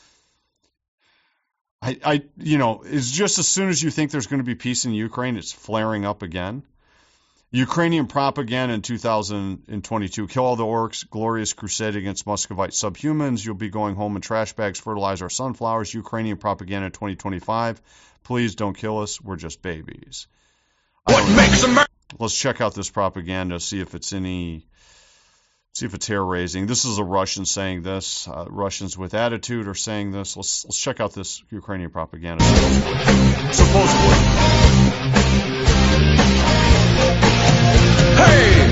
I, I, you know, it's just as soon as you think there's going to be peace in Ukraine, it's flaring up again. Ukrainian propaganda in two thousand twenty-two. Kill all the orcs. Glorious crusade against Muscovite subhumans. You'll be going home in trash bags. Fertilize our sunflowers. Ukrainian propaganda in twenty twenty-five. Please don't kill us. We're just babies. What makes America? Let's check out this propaganda. See if it's any. See if it's hair raising. This is a Russian saying this. Uh, Russians with attitude are saying this. Let's let's check out this Ukrainian propaganda. Supposedly. Supposedly. Hey!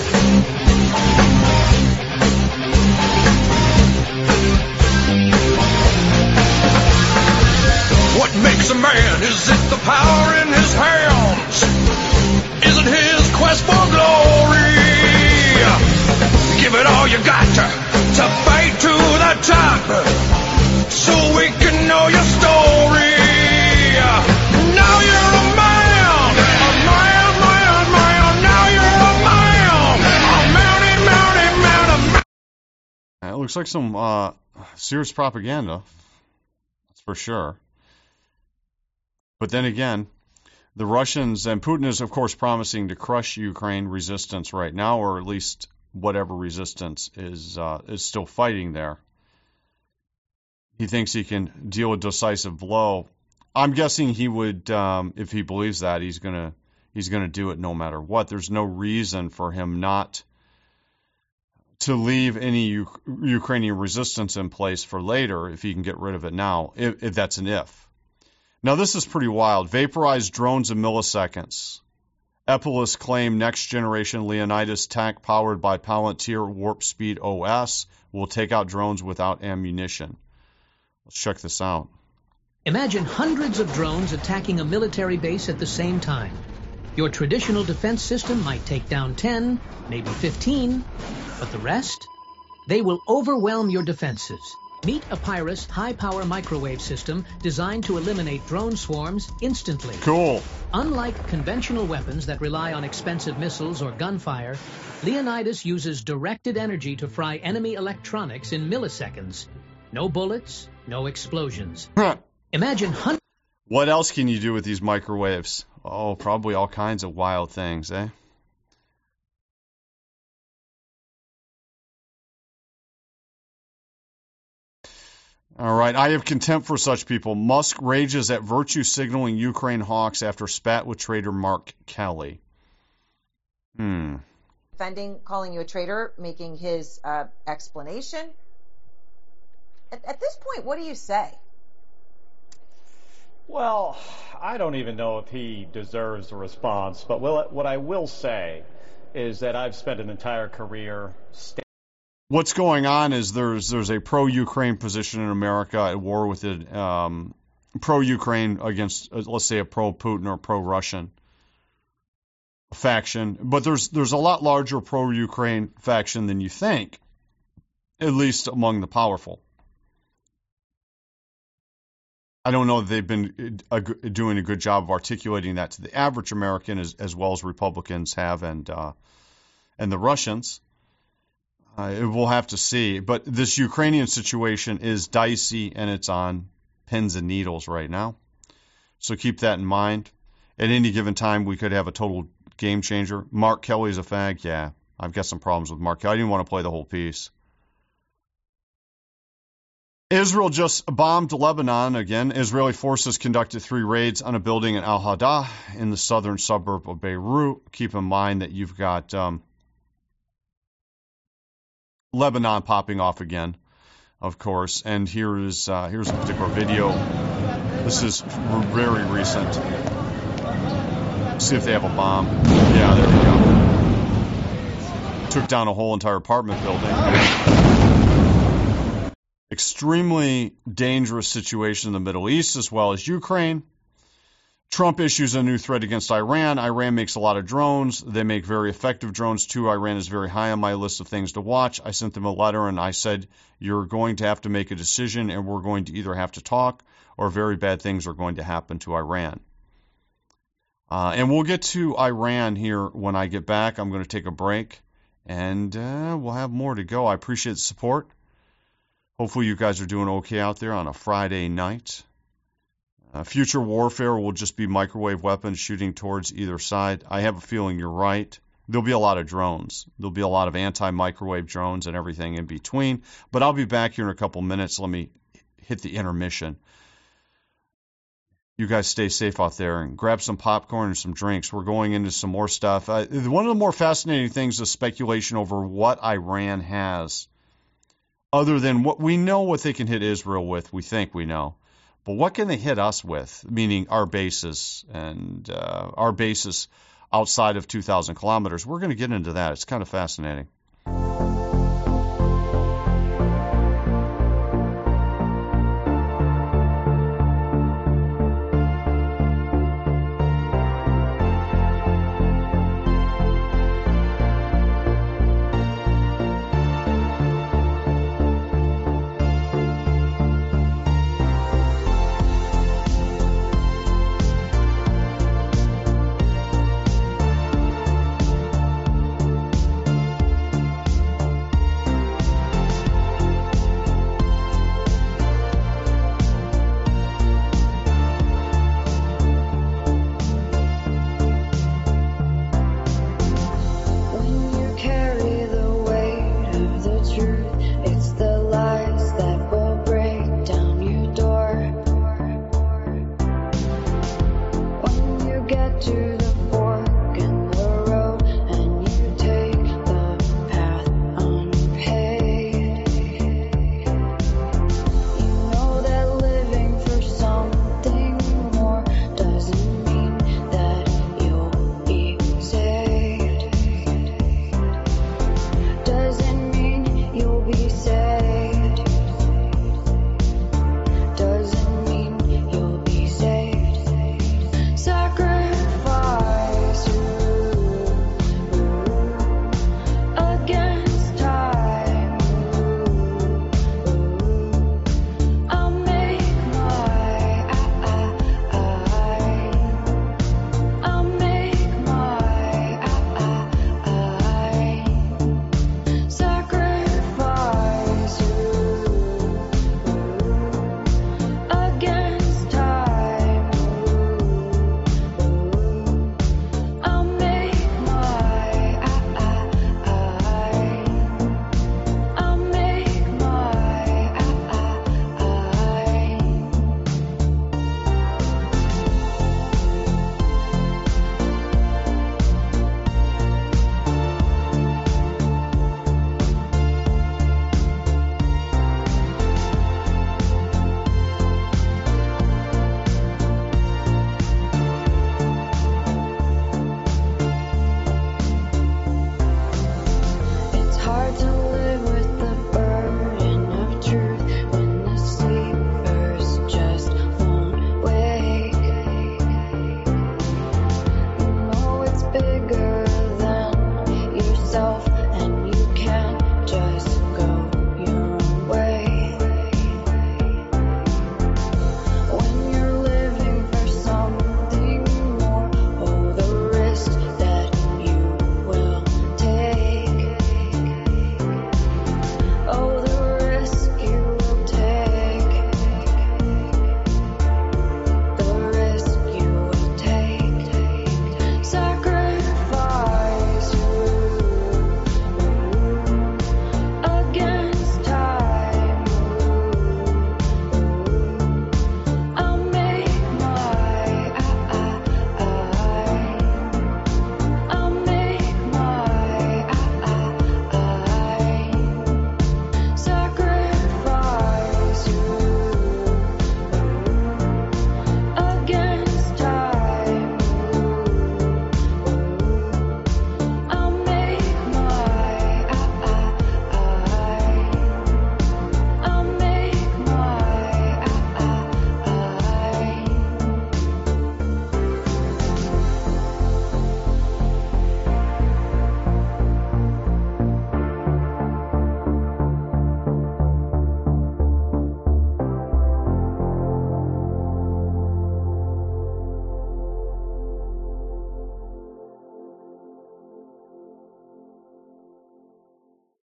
What makes a man? Is it the power in his hands? Is it his quest for glory? Give it all you got to, to fight to the top, so we can know your story. Now you're a man, a man, man, man. Now you're a man, a mountain, mountain, mountain, mountain. It looks like some uh, serious propaganda, that's for sure. But then again, the Russians and Putin is, of course, promising to crush Ukraine resistance right now, or at least whatever resistance is uh, is still fighting there. He thinks he can deal a decisive blow. I'm guessing he would, um, if he believes that, he's gonna he's gonna do it no matter what. There's no reason for him not to leave any U- Ukrainian resistance in place for later if he can get rid of it now, if, if that's an if. Now, this is pretty wild. Vaporized drones in milliseconds. Epolis claim next-generation Leonidas tank powered by Palantir Warp Speed O S will take out drones without ammunition. Let's check this out. Imagine hundreds of drones attacking a military base at the same time. Your traditional defense system might take down ten, maybe fifteen, but the rest? They will overwhelm your defenses. Meet a Pyrus high-power microwave system designed to eliminate drone swarms instantly. Cool. Unlike conventional weapons that rely on expensive missiles or gunfire, Leonidas uses directed energy to fry enemy electronics in milliseconds. No bullets, no explosions. Imagine hundreds. What else can you do with these microwaves? Oh, probably all kinds of wild things, eh? All right, I have contempt for such people. Musk rages at virtue signaling Ukraine hawks after spat with traitor Mark Kelly. Hmm. Defending, calling you a traitor, making his uh, explanation. At, at this point, what do you say? Well, I don't even know if he deserves a response, but what I will say is that I've spent an entire career st- What's going on is there's there's a pro-Ukraine position in America at war with it, um, pro-Ukraine against, uh, let's say, a pro-Putin or pro-Russian faction. But there's there's a lot larger pro-Ukraine faction than you think, at least among the powerful. I don't know that they've been a, a, doing a good job of articulating that to the average American as, as well as Republicans have and uh, and the Russians. Uh, we'll have to see. But this Ukrainian situation is dicey, and it's on pins and needles right now. So keep that in mind. At any given time, we could have a total game changer. Mark Kelly's a fag. Yeah, I've got some problems with Mark Kelly. I didn't want to play the whole piece. Israel just bombed Lebanon again. Israeli forces conducted three raids on a building in Al-Hada in the southern suburb of Beirut. Keep in mind that you've got Um, Lebanon popping off again, of course. And here is uh, here's a particular video. This is very recent. See if they have a bomb. Yeah, there we go. Took down a whole entire apartment building. Extremely dangerous situation in the Middle East as well as Ukraine. Trump issues a new threat against Iran. Iran makes a lot of drones. They make very effective drones, too. Iran is very high on my list of things to watch. I sent them a letter, and I said, you're going to have to make a decision, and we're going to either have to talk or very bad things are going to happen to Iran. Uh, and we'll get to Iran here when I get back. I'm going to take a break, and uh, we'll have more to go. I appreciate the support. Hopefully you guys are doing okay out there on a Friday night. Uh, future warfare will just be microwave weapons shooting towards either side. I have a feeling you're right. There'll be a lot of drones. There'll be a lot of anti-microwave drones and everything in between. But I'll be back here in a couple minutes. Let me hit the intermission. You guys stay safe out there and grab some popcorn and some drinks. We're going into some more stuff. Uh, one of the more fascinating things is speculation over what Iran has, other than what we know what they can hit Israel with. We think we know. But what can they hit us with, meaning our bases and uh, our bases outside of two thousand kilometers? We're going to get into that. It's kind of fascinating.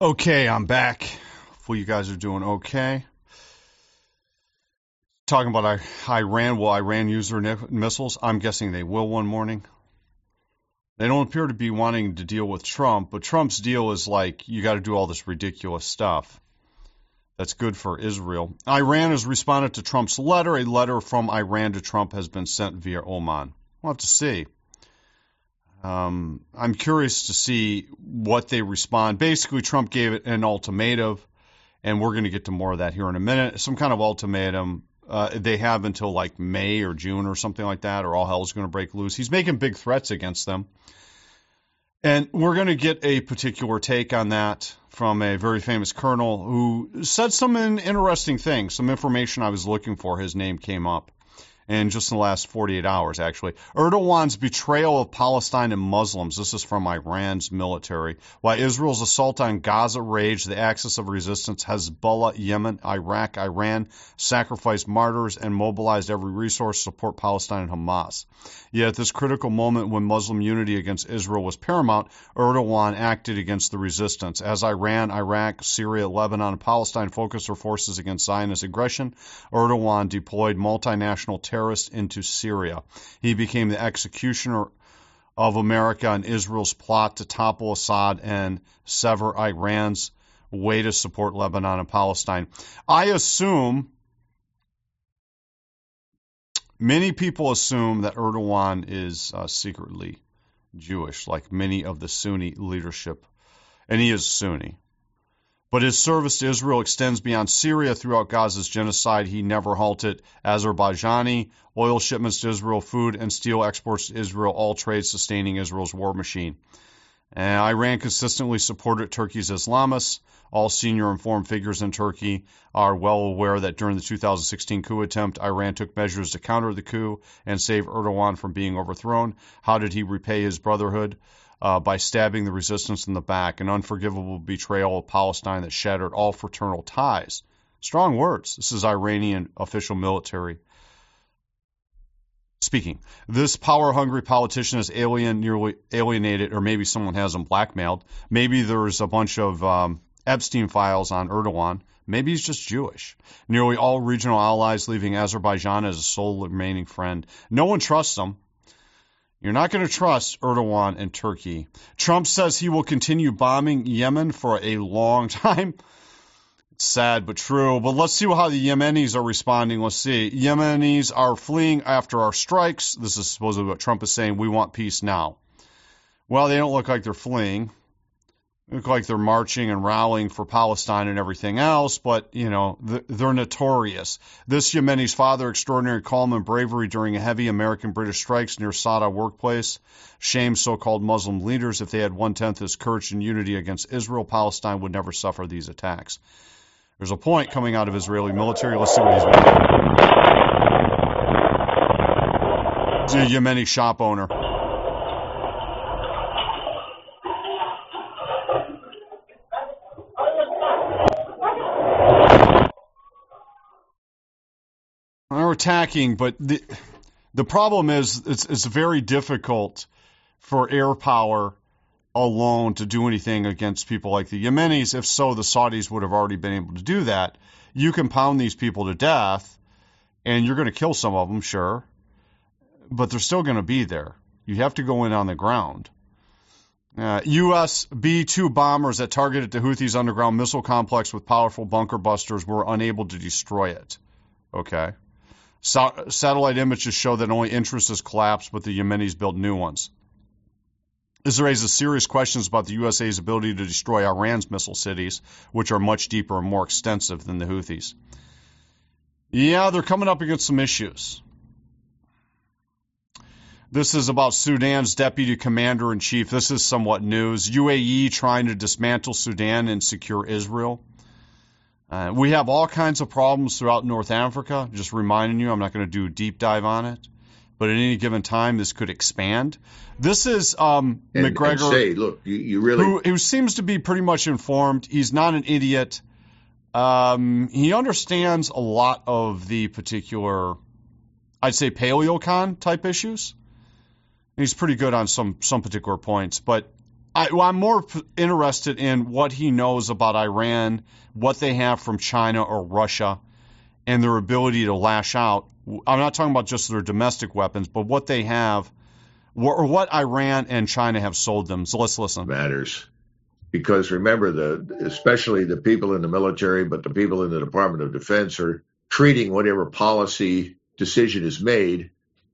Okay, I'm back. Hopefully you guys are doing okay. Talking about Iran, will Iran use their missiles? I'm guessing they will one morning. They don't appear to be wanting to deal with Trump, but Trump's deal is like, you got to do all this ridiculous stuff. That's good for Israel. Iran has responded to Trump's letter. A letter from Iran to Trump has been sent via Oman. We'll have to see. Um, I'm curious to see what they respond. Basically, Trump gave it an ultimatum, and we're going to get to more of that here in a minute. Some kind of ultimatum. Uh, they have until like May or June or something like that, or all hell's going to break loose. He's making big threats against them. And we're going to get a particular take on that from a very famous colonel who said some interesting things, some information I was looking for. His name came up. And just in the last forty-eight hours, actually. Erdogan's betrayal of Palestine and Muslims. This is from Iran's military. Why Israel's assault on Gaza raged, the axis of resistance, Hezbollah, Yemen, Iraq, Iran, sacrificed martyrs and mobilized every resource to support Palestine and Hamas. Yet at this critical moment when Muslim unity against Israel was paramount, Erdogan acted against the resistance. As Iran, Iraq, Syria, Lebanon, and Palestine focused their forces against Zionist aggression, Erdogan deployed multinational terrorists terrorists into Syria. He became the executioner of America and Israel's plot to topple Assad and sever Iran's way to support Lebanon and Palestine. I assume, many people assume that Erdogan is uh, secretly Jewish, like many of the Sunni leadership, and he is Sunni. But his service to Israel extends beyond Syria. Throughout Gaza's genocide, he never halted. Azerbaijani, oil shipments to Israel, food and steel exports to Israel, all trade sustaining Israel's war machine. And Iran consistently supported Turkey's Islamists. All senior informed figures in Turkey are well aware that during the two thousand sixteen coup attempt, Iran took measures to counter the coup and save Erdogan from being overthrown. How did he repay his brotherhood? Uh, by stabbing the resistance in the back, an unforgivable betrayal of Palestine that shattered all fraternal ties. Strong words. This is Iranian official military speaking. This power-hungry politician is alien, nearly alienated, or maybe someone has him blackmailed. Maybe there's a bunch of um, Epstein files on Erdogan. Maybe he's just Jewish. Nearly all regional allies leaving Azerbaijan as a sole remaining friend. No one trusts him. You're not going to trust Erdogan and Turkey. Trump says he will continue bombing Yemen for a long time. It's sad but true. But let's see how the Yemenis are responding. Let's see. Yemenis are fleeing after our strikes. This is supposedly what Trump is saying. We want peace now. Well, they don't look like they're fleeing. They look like they're marching and rallying for Palestine and everything else, but, you know, they're notorious. This Yemeni's father, extraordinary calm and bravery during heavy American-British strikes near Sada workplace, shames so-called Muslim leaders. If they had one-tenth his courage and unity against Israel, Palestine would never suffer these attacks. There's a point coming out of Israeli military. Let's see what he's doing. It's a Yemeni shop owner. They're attacking, but the the problem is it's it's very difficult for air power alone to do anything against people like the Yemenis. If so, the Saudis would have already been able to do that. You can pound these people to death, and you're going to kill some of them, sure, but they're still going to be there. You have to go in on the ground. Uh, U S B two bombers that targeted the Houthis' underground missile complex with powerful bunker busters were unable to destroy it. Okay. So- satellite images show that only interest has collapsed, but the Yemenis built new ones. This raises serious questions about the U S A's ability to destroy Iran's missile cities, which are much deeper and more extensive than the Houthis. Yeah, they're coming up against some issues. This is about Sudan's deputy commander-in-chief. This is somewhat news. U A E trying to dismantle Sudan and secure Israel. Uh, we have all kinds of problems throughout North Africa. Just reminding you, I'm not going to do a deep dive on it. But at any given time, this could expand. This is um, and, McGregor, and say, look, you, you really... who, who seems to be pretty much informed. He's not an idiot. Um, he understands a lot of the particular, I'd say, paleocon type issues. He's pretty good on some, some particular points. But I, well, I'm more p- interested in what he knows about Iran, what they have from China or Russia, and their ability to lash out. I'm not talking about just their domestic weapons, but what they have, or what Iran and China have sold them. So let's listen. Matters. Because remember, the especially the people in the military, but the people in the Department of Defense are treating whatever policy decision is made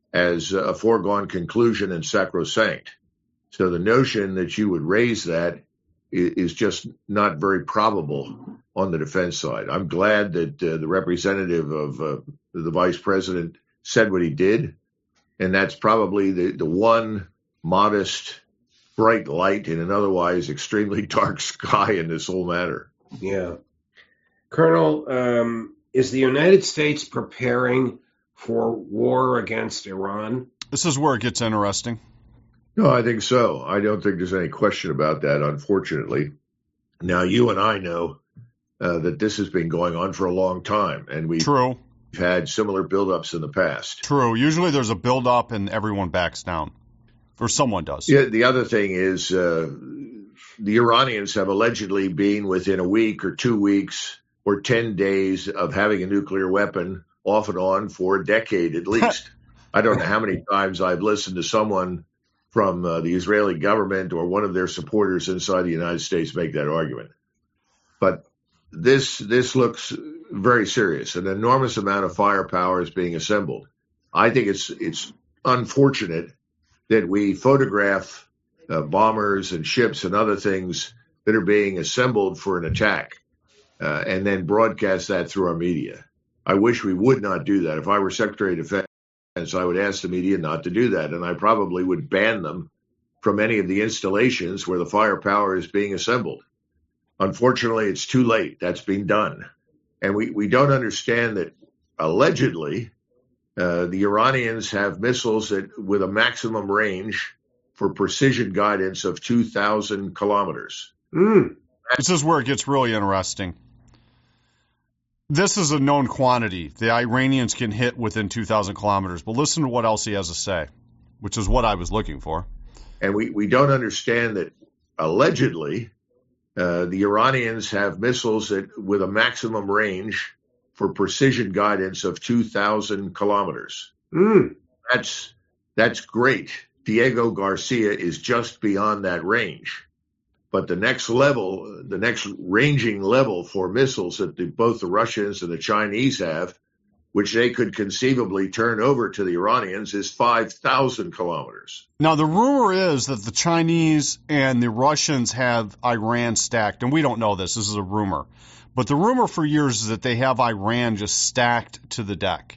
as a foregone conclusion and sacrosanct. So the notion that you would raise that is just not very probable on the defense side. I'm glad that uh, the representative of uh, the vice president said what he did, and that's probably the, the one modest, bright light in an otherwise extremely dark sky in this whole matter. Yeah. Colonel, um, is the United States preparing for war against Iran? This is where it gets interesting. No, I think so. I don't think there's any question about that, unfortunately. Now, you and I know uh, that this has been going on for a long time, and we've True. had similar buildups in the past. True. Usually there's a buildup and everyone backs down, or someone does. Yeah. The other thing is uh, the Iranians have allegedly been within a week or two weeks or ten days of having a nuclear weapon off and on for a decade at least. I don't know how many times I've listened to someone from uh, the Israeli government or one of their supporters inside the United States make that argument. But this this looks very serious. An enormous amount of firepower is being assembled. I think it's it's unfortunate that we photograph uh, bombers and ships and other things that are being assembled for an attack uh, and then broadcast that through our media. I wish we would not do that. If I were Secretary of Defense, I would ask the media not to do that, and I probably would ban them from any of the installations where the firepower is being assembled. Unfortunately, it's too late. That's been done. And we, we don't understand that allegedly uh, the Iranians have missiles that with a maximum range for precision guidance of two thousand kilometers. Mm. This is where it gets really interesting. This is a known quantity. The Iranians can hit within two thousand kilometers. But listen to what else he has to say, which is what I was looking for. And we, we don't understand that allegedly uh, the Iranians have missiles that with a maximum range for precision guidance of two thousand kilometers. Mm. That's, that's great. Diego Garcia is just beyond that range. But the next level, the next ranging level for missiles that the, both the Russians and the Chinese have, which they could conceivably turn over to the Iranians, is five thousand kilometers. Now, the rumor is that the Chinese and the Russians have Iran stacked, and we don't know this. This is a rumor. But the rumor for years is that they have Iran just stacked to the deck.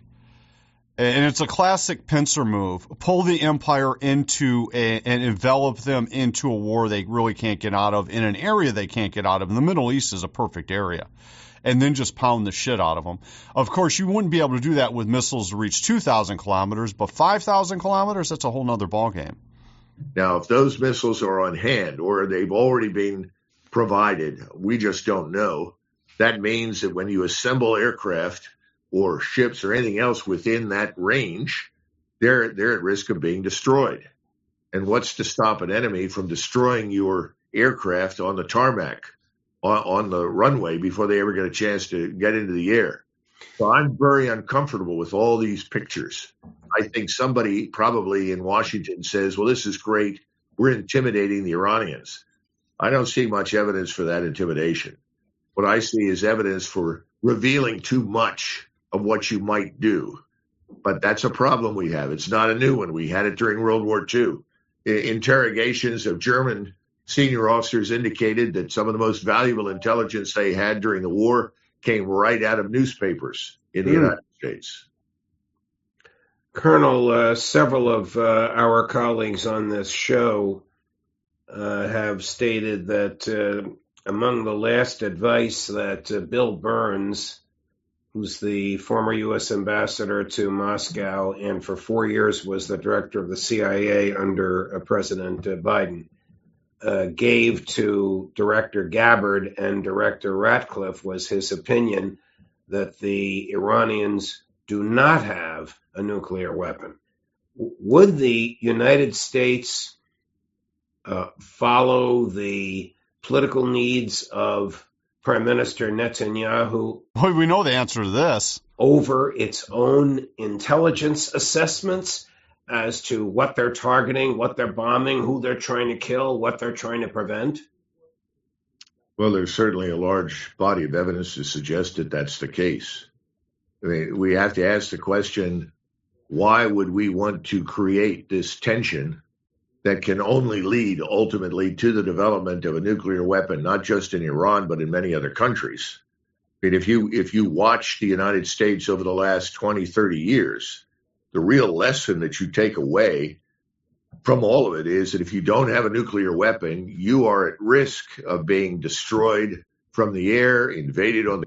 And it's a classic pincer move. Pull the empire into a, and envelop them into a war they really can't get out of in an area they can't get out of. And the Middle East is a perfect area. And then just pound the shit out of them. Of course, you wouldn't be able to do that with missiles to reach two thousand kilometers, but five thousand kilometers, that's a whole nother ballgame. Now, if those missiles are on hand or they've already been provided, we just don't know. That means that when you assemble aircraft or ships or anything else within that range, they're they're at risk of being destroyed. And what's to stop an enemy from destroying your aircraft on the tarmac, on, on the runway, before they ever get a chance to get into the air? So I'm very uncomfortable with all these pictures. I think somebody probably in Washington says, well, this is great. We're intimidating the Iranians. I don't see much evidence for that intimidation. What I see is evidence for revealing too much of what you might do. But that's a problem we have. It's not a new one. We had it during World War Two. I- interrogations of German senior officers indicated that some of the most valuable intelligence they had during the war came right out of newspapers in the mm. United States. Colonel, uh, several of uh, our colleagues on this show uh, have stated that uh, among the last advice that uh, Bill Burns, who's the former U S ambassador to Moscow and for four years was the director of the C I A under uh, President uh, Biden, uh, gave to Director Gabbard and Director Ratcliffe was his opinion that the Iranians do not have a nuclear weapon. Would the United States uh, follow the political needs of Prime Minister Netanyahu? Well, we know the answer to this. Over its own intelligence assessments as to what they're targeting, what they're bombing, who they're trying to kill, what they're trying to prevent? Well, there's certainly a large body of evidence to suggest that that's the case. I mean, we have to ask the question, why would we want to create this tension that can only lead ultimately to the development of a nuclear weapon, not just in Iran, but in many other countries? I mean, if you if you watch the United States over the last twenty, thirty years, the real lesson that you take away from all of it is that if you don't have a nuclear weapon, you are at risk of being destroyed from the air, invaded on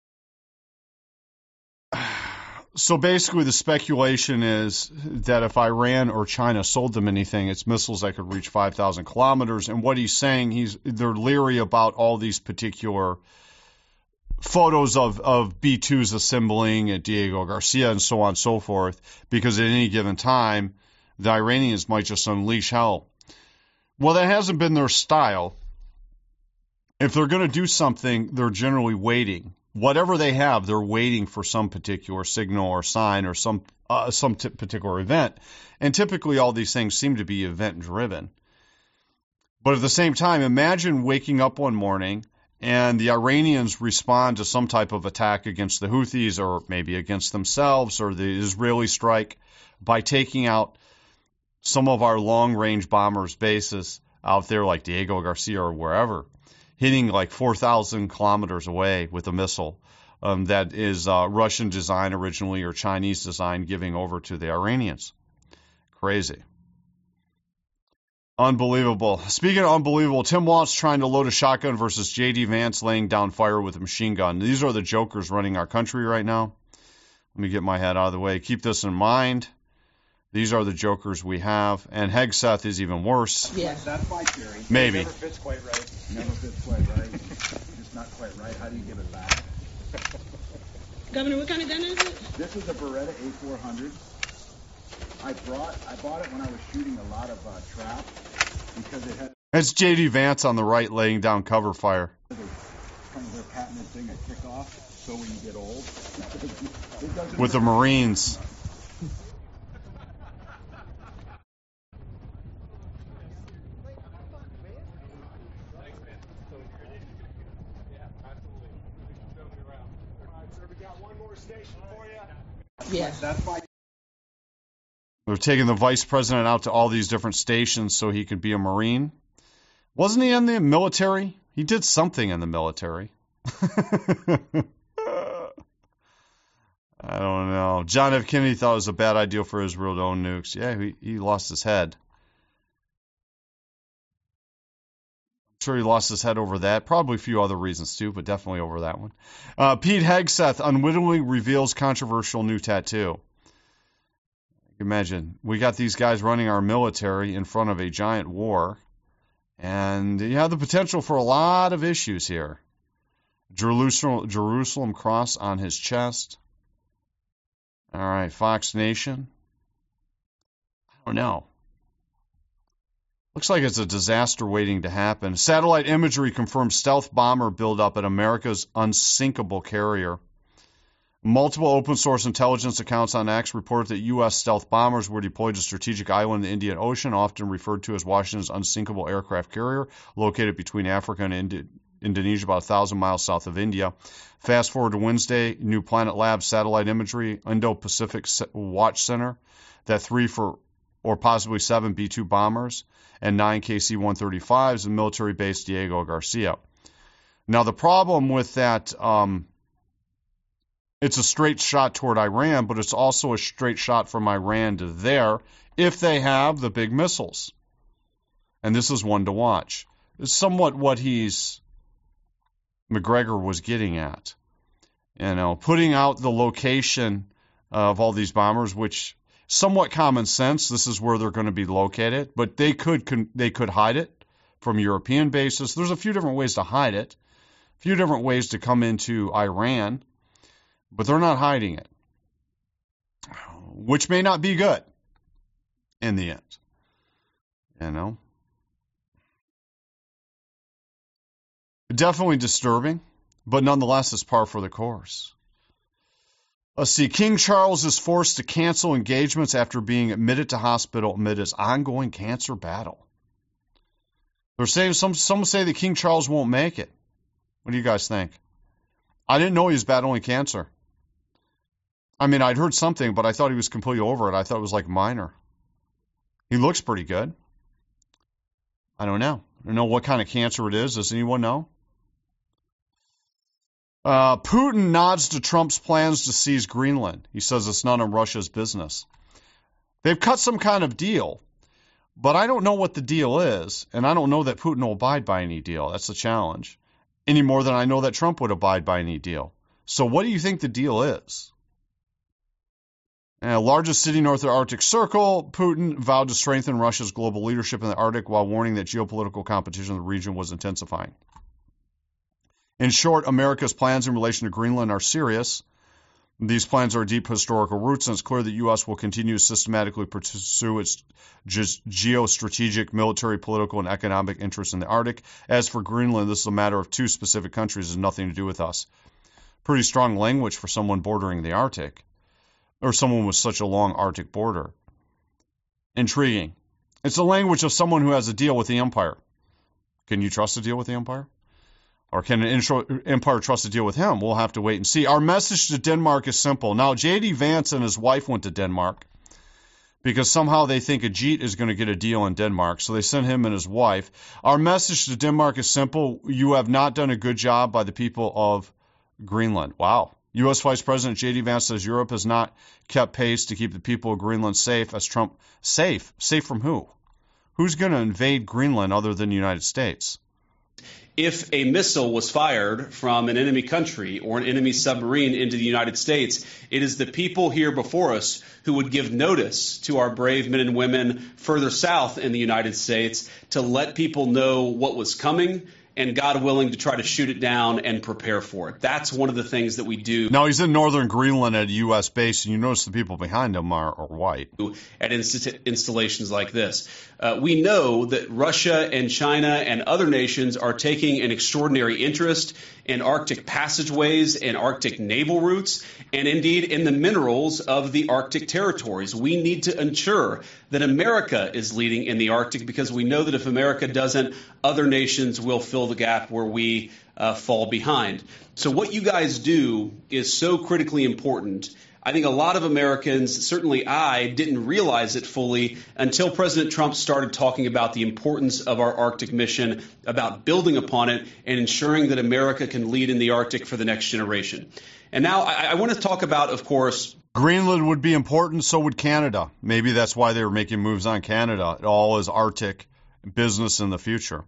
the... So basically the speculation is that if Iran or China sold them anything, it's missiles that could reach five thousand kilometers. And what he's saying, he's they're leery about all these particular photos of, of B twos assembling at Diego Garcia and so on and so forth, because at any given time, the Iranians might just unleash hell. Well, that hasn't been their style. If they're going to do something, they're generally waiting. Whatever they have, they're waiting for some particular signal or sign or some uh, some t- particular event. And typically all these things seem to be event-driven. But at the same time, imagine waking up one morning and the Iranians respond to some type of attack against the Houthis or maybe against themselves or the Israeli strike by taking out some of our long-range bombers' bases out there like Diego Garcia or wherever, hitting like four thousand kilometers away with a missile um, that is uh, Russian design originally or Chinese design, giving over to the Iranians. Crazy. Unbelievable. Speaking of unbelievable, Tim Walz trying to load a shotgun versus J D Vance laying down fire with a machine gun. These are the jokers running our country right now. Let me get my head out of the way. Keep this in mind. These are the jokers we have. And Hegseth is even worse. Yeah. That's my theory. Maybe. It never fits quite right. Never fits quite right. It's not quite right. How do you give it back? Governor, what kind of gun is it? This is a Beretta A four hundred. I brought, I bought it when I was shooting a lot of uh, trap because it had. It's J D Vance on the right laying down cover fire. Kind of their patented thing at kickoff, so when you get old. With the Marines. Yeah. That's my. They're taking the vice president out to all these different stations so he could be a Marine. Wasn't he in the military? He did something in the military. I don't know. John F. Kennedy thought it was a bad idea for Israel to own nukes. Yeah, he, he lost his head. I'm sure he lost his head over that. Probably a few other reasons too, but definitely over that one. Uh, Pete Hegseth unwittingly reveals controversial new tattoo. Imagine, we got these guys running our military in front of a giant war, and you have the potential for a lot of issues here. Jerusalem, Jerusalem cross on his chest. All right, Fox Nation. I don't know. Looks like it's a disaster waiting to happen. Satellite imagery confirms stealth bomber buildup at America's unsinkable carrier. Multiple open-source intelligence accounts on X report that U S stealth bombers were deployed to strategic island in the Indian Ocean, often referred to as Washington's unsinkable aircraft carrier, located between Africa and Indi- Indonesia, about one thousand miles south of India. Fast forward to Wednesday, New Planet Labs satellite imagery, Indo-Pacific Watch Center, that three for or possibly seven B two bombers and nine K C one thirty-fives in military base Diego Garcia. Now, the problem with that... Um, It's a straight shot toward Iran, but it's also a straight shot from Iran to there if they have the big missiles. And this is one to watch. It's somewhat what he's McGregor was getting at. You know, putting out the location of all these bombers, which somewhat common sense. This is where they're going to be located, but they could they could hide it from European bases. There's a few different ways to hide it, a few different ways to come into Iran. But they're not hiding it, which may not be good in the end. You know, Definitely disturbing, but nonetheless, it's par for the course. Let's see. King Charles is forced to cancel engagements after being admitted to hospital amid his ongoing cancer battle. They're saying some some say that King Charles won't make it. What do you guys think? I didn't know he was battling cancer. I mean, I'd heard something, but I thought he was completely over it. I thought it was like minor. He looks pretty good. I don't know. I don't know what kind of cancer it is. Does anyone know? Uh, Putin nods to Trump's plans to seize Greenland. He says it's none of Russia's business. They've cut some kind of deal, but I don't know what the deal is, and I don't know that Putin will abide by any deal. That's the challenge. Any more than I know that Trump would abide by any deal. So what do you think the deal is? Uh, largest city north of the Arctic Circle, Putin vowed to strengthen Russia's global leadership in the Arctic while warning that geopolitical competition in the region was intensifying. In short, America's plans in relation to Greenland are serious. These plans are deep historical roots, and it's clear that the U S will continue to systematically pursue its ge- geostrategic, military, political, and economic interests in the Arctic. As for Greenland, this is a matter of two specific countries. It has nothing to do with us. Pretty strong language for someone bordering the Arctic, or someone with such a long Arctic border. Intriguing. It's the language of someone who has a deal with the empire. Can you trust a deal with the empire? Or can an empire trust a deal with him? We'll have to wait and see. Our message to Denmark is simple. Now, J D Vance and his wife went to Denmark because somehow they think Ajit is going to get a deal in Denmark, so they sent him and his wife. Our message to Denmark is simple. You have not done a good job by the people of Greenland. Wow. U S Vice President J D Vance says Europe has not kept pace to keep the people of Greenland safe as Trump... Safe? Safe from who? Who's going to invade Greenland other than the United States? If a missile was fired from an enemy country or an enemy submarine into the United States, it is the people here before us who would give notice to our brave men and women further south in the United States to let people know what was coming and, God willing, to try to shoot it down and prepare for it. That's one of the things that we do. Now, he's in northern Greenland at a U S base, and you notice the people behind him are, are white. At inst- installations like this. Uh, we know that Russia and China and other nations are taking an extraordinary interest in Arctic passageways and Arctic naval routes, and indeed in the minerals of the Arctic territories. We need to ensure that America is leading in the Arctic because we know that if America doesn't, other nations will fill the gap where we uh, fall behind. So what you guys do is so critically important. I think a lot of Americans, certainly I, didn't realize it fully until President Trump started talking about the importance of our Arctic mission, about building upon it and ensuring that America can lead in the Arctic for the next generation. And now I, I want to talk about, of course, Greenland would be important, so would Canada. Maybe that's why they were making moves on Canada. It all is Arctic business in the future.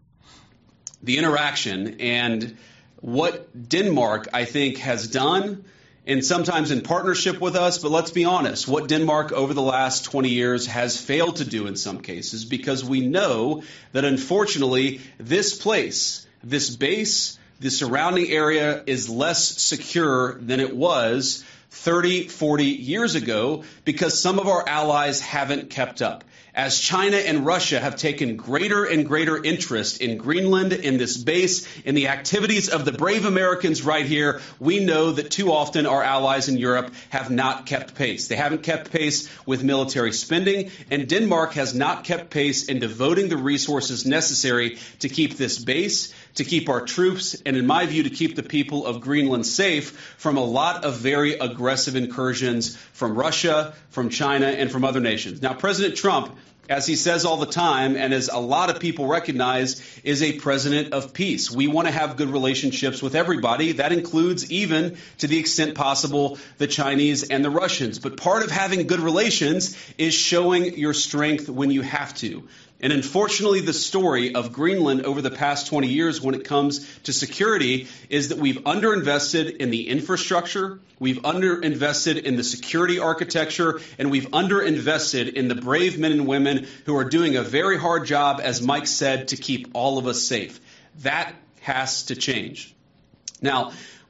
The interaction and what Denmark, I think, has done, and sometimes in partnership with us, but let's be honest, what Denmark over the last twenty years has failed to do in some cases, because we know that unfortunately this place, this base, the surrounding area is less secure than it was thirty, forty years ago because some of our allies haven't kept up. As China and Russia have taken greater and greater interest in Greenland, in this base, in the activities of the brave Americans right here, we know that too often our allies in Europe have not kept pace. They haven't kept pace with military spending, and Denmark has not kept pace in devoting the resources necessary to keep this base, to keep our troops, and in my view, to keep the people of Greenland safe from a lot of very aggressive incursions from Russia, from China, and from other nations. Now, President Trump, as he says all the time, and as a lot of people recognize, is a president of peace. We want to have good relationships with everybody. That includes even, to the extent possible, the Chinese and the Russians. But part of having good relations is showing your strength when you have to. And unfortunately, the story of Greenland over the past twenty years when it comes to security is that we've underinvested in the infrastructure, we've underinvested in the security architecture, and we've underinvested in the brave men and women who are doing a very hard job, as Mike said, to keep all of us safe. That has to change. Now,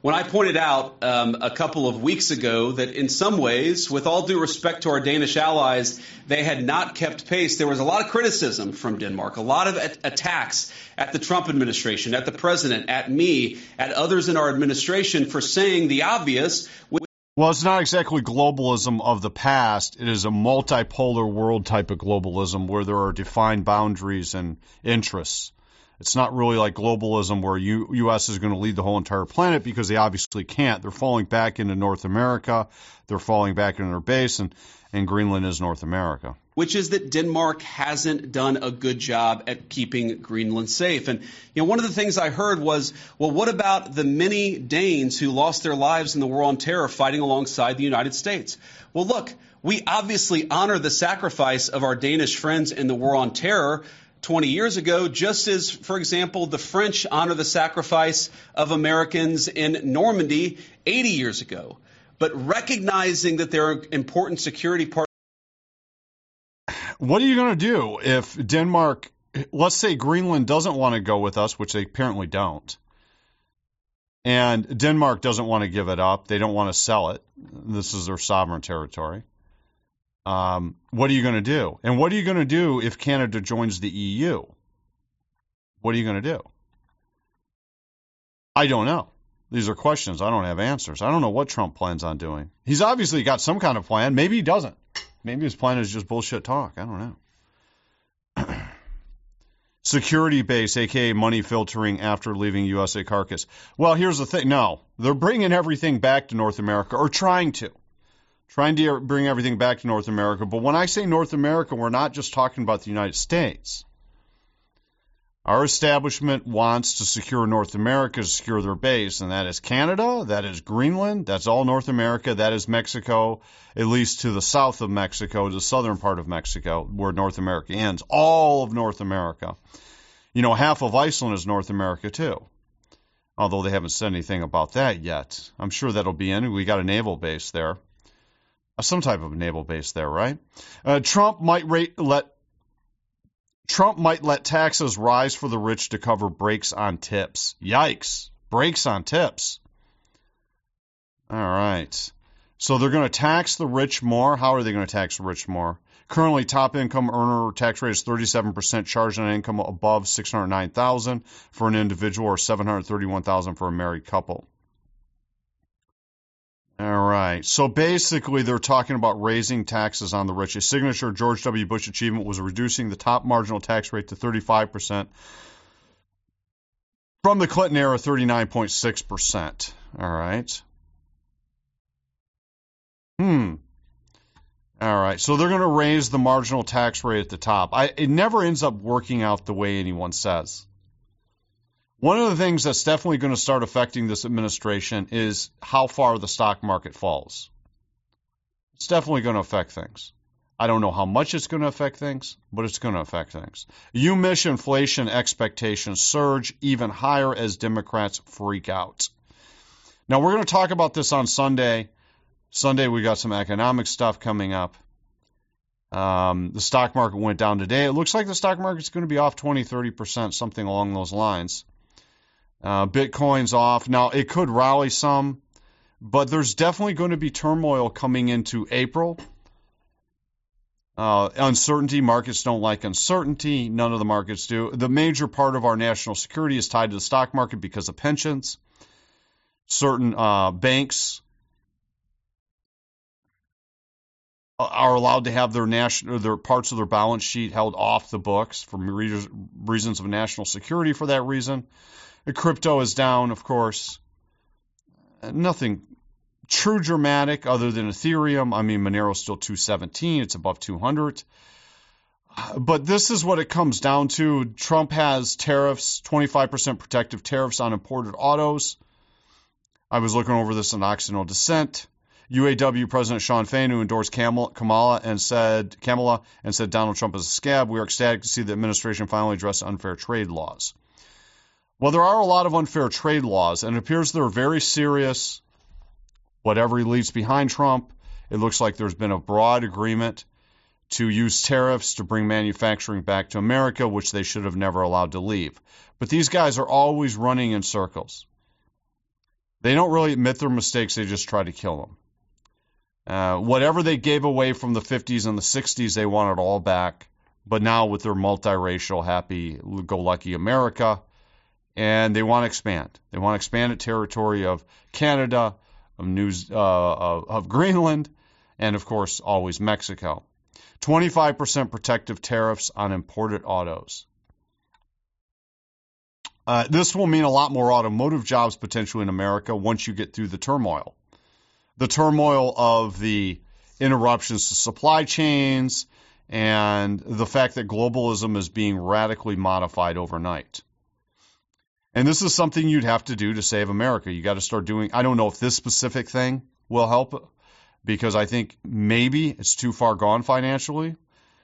when I pointed out um, a couple of weeks ago that in some ways, with all due respect to our Danish allies, they had not kept pace. There was a lot of criticism from Denmark, a lot of a- attacks at the Trump administration, at the president, at me, at others in our administration for saying the obvious. Well, it's not exactly globalism of the past. It is a multipolar world type of globalism where there are defined boundaries and interests. It's not really like globalism where U- U.S. is going to lead the whole entire planet because they obviously can't. They're falling back into North America. They're falling back into their base, and, and Greenland is North America. Which is that Denmark hasn't done a good job at keeping Greenland safe. And, you know, one of the things I heard was, well, what about the many Danes who lost their lives in the war on terror fighting alongside the United States? Well, look, we obviously honor the sacrifice of our Danish friends in the war on terror twenty years ago, just as, for example, the French honor the sacrifice of Americans in Normandy eighty years ago. But recognizing that there are important security partners. What are you going to do if Denmark, let's say Greenland doesn't want to go with us, which they apparently don't, and Denmark doesn't want to give it up, they don't want to sell it, this is their sovereign territory. Um, what are you going to do? And what are you going to do if Canada joins the E U? What are you going to do? I don't know. These are questions. I don't have answers. I don't know what Trump plans on doing. He's obviously got some kind of plan. Maybe he doesn't. Maybe his plan is just bullshit talk. I don't know. Security base, a k a money filtering after leaving U S A carcass. Well, here's the thing. No, they're bringing everything back to North America, or trying to. Trying to bring everything back to North America. But when I say North America, we're not just talking about the United States. Our establishment wants to secure North America, to secure their base, and that is Canada, that is Greenland, that's all North America, that is Mexico, at least to the south of Mexico, the southern part of Mexico, where North America ends. All of North America. You know, half of Iceland is North America, too. Although they haven't said anything about that yet. I'm sure that'll be in. We got a naval base there. Some type of naval base there, right? Uh, Trump might rate, let Trump might let taxes rise for the rich to cover breaks on tips. Yikes! Breaks on tips. All right. So they're going to tax the rich more. How are they going to tax the rich more? Currently, top income earner tax rate is thirty-seven percent, charged on income above six hundred nine thousand dollars for an individual, or seven hundred thirty-one thousand dollars for a married couple. All right. So basically, they're talking about raising taxes on the rich. A signature George W. Bush achievement was reducing the top marginal tax rate to thirty-five percent from the Clinton era, thirty-nine point six percent. All right. Hmm. All right. So they're going to raise the marginal tax rate at the top. I, it never ends up working out the way anyone says. One of the things that's definitely going to start affecting this administration is how far the stock market falls. It's definitely going to affect things. I don't know how much it's going to affect things, but it's going to affect things. U M I S inflation expectations surge even higher as Democrats freak out. Now, we're going to talk about this on Sunday. Sunday, we got some economic stuff coming up. Um, the stock market went down today. It looks like the stock market's going to be off twenty, thirty percent, something along those lines. Uh, Bitcoin's off. Now, it could rally some, but there's definitely going to be turmoil coming into April. Uh, uncertainty. Markets don't like uncertainty. None of the markets do. The major part of our national security is tied to the stock market because of pensions. Certain uh, banks are allowed to have their national, their parts of their balance sheet held off the books for reasons of national security. For that reason, the crypto is down, of course. Nothing true dramatic other than Ethereum. I mean, Monero's still two seventeen. It's above two hundred. But this is what it comes down to. Trump has tariffs, twenty-five percent protective tariffs on imported autos. I was looking over this in Occidental Dissent. U A W President Sean Fain, who endorsed Kamala and said Kamala and said Donald Trump is a scab. We are ecstatic to see the administration finally address unfair trade laws. Well, there are a lot of unfair trade laws, and it appears they're very serious. Whatever leads behind Trump, it looks like there's been a broad agreement to use tariffs to bring manufacturing back to America, which they should have never allowed to leave. But these guys are always running in circles. They don't really admit their mistakes. They just try to kill them. Uh, whatever they gave away from the fifties and the sixties, they want it all back. But now with their multiracial, happy-go-lucky America, and they want to expand. They want to expand the territory of Canada, of, New, uh, of, of Greenland, and, of course, always Mexico. twenty-five percent protective tariffs on imported autos. Uh, this will mean a lot more automotive jobs potentially in America once you get through the turmoil. The turmoil of the interruptions to supply chains and the fact that globalism is being radically modified overnight. And this is something you'd have to do to save America. You got to start doing, I don't know if this specific thing will help, because I think maybe it's too far gone financially.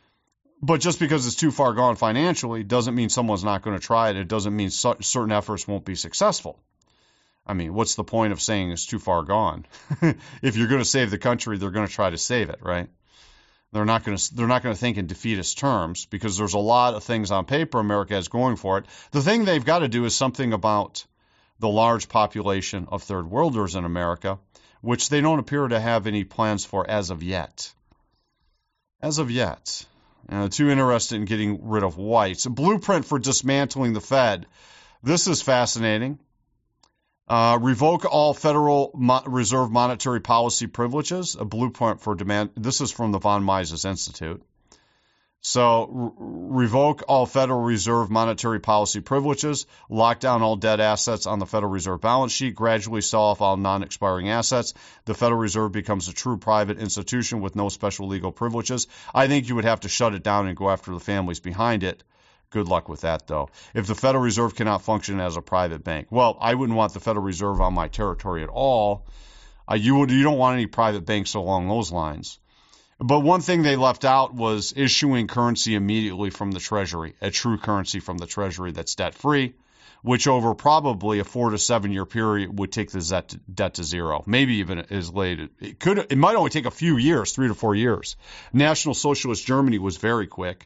But just because it's too far gone financially doesn't mean someone's not going to try it. It doesn't mean certain efforts won't be successful. I mean, what's the point of saying it's too far gone? If you're going to save the country, they're going to try to save it, right? They're not going to. They're not going to think in defeatist terms, because there's a lot of things on paper America has going for it. The thing they've got to do is something about the large population of third worlders in America, which they don't appear to have any plans for as of yet. As of yet. Uh, too interested in getting rid of whites. A blueprint for dismantling the Fed. This is fascinating. Uh, revoke all Federal Mo- Reserve monetary policy privileges. A blueprint for demand. This is from the von Mises Institute. So re- revoke all Federal Reserve monetary policy privileges. Lock down all debt assets on the Federal Reserve balance sheet. Gradually sell off all non-expiring assets. The Federal Reserve becomes a true private institution with no special legal privileges. I think you would have to shut it down and go after the families behind it. Good luck with that, though. If the Federal Reserve cannot function as a private bank, well, I wouldn't want the Federal Reserve on my territory at all. Uh, you would, you don't want any private banks along those lines. But one thing they left out was issuing currency immediately from the Treasury, a true currency from the Treasury that's debt-free, which over probably a four to seven year period would take the debt to, debt to zero, maybe even as late. It could, it might only take a few years, three to four years. National Socialist Germany was very quick.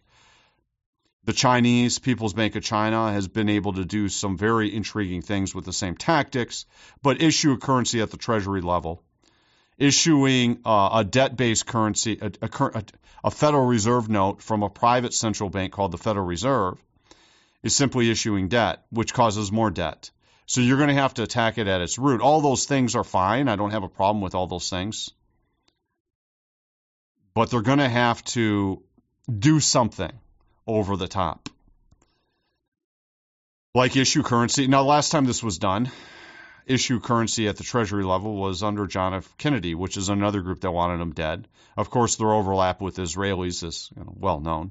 The Chinese, People's Bank of China, has been able to do some very intriguing things with the same tactics, but issue a currency at the Treasury level. Issuing uh, a debt-based currency, a, a, a Federal Reserve note from a private central bank called the Federal Reserve, is simply issuing debt, which causes more debt. So you're going to have to attack it at its root. All those things are fine. I don't have a problem with all those things. But they're going to have to do something over the top. Like issue currency. Now, last time this was done, issue currency at the Treasury level was under John F. Kennedy, which is another group that wanted him dead. Of course, their overlap with Israelis is, you know, well known.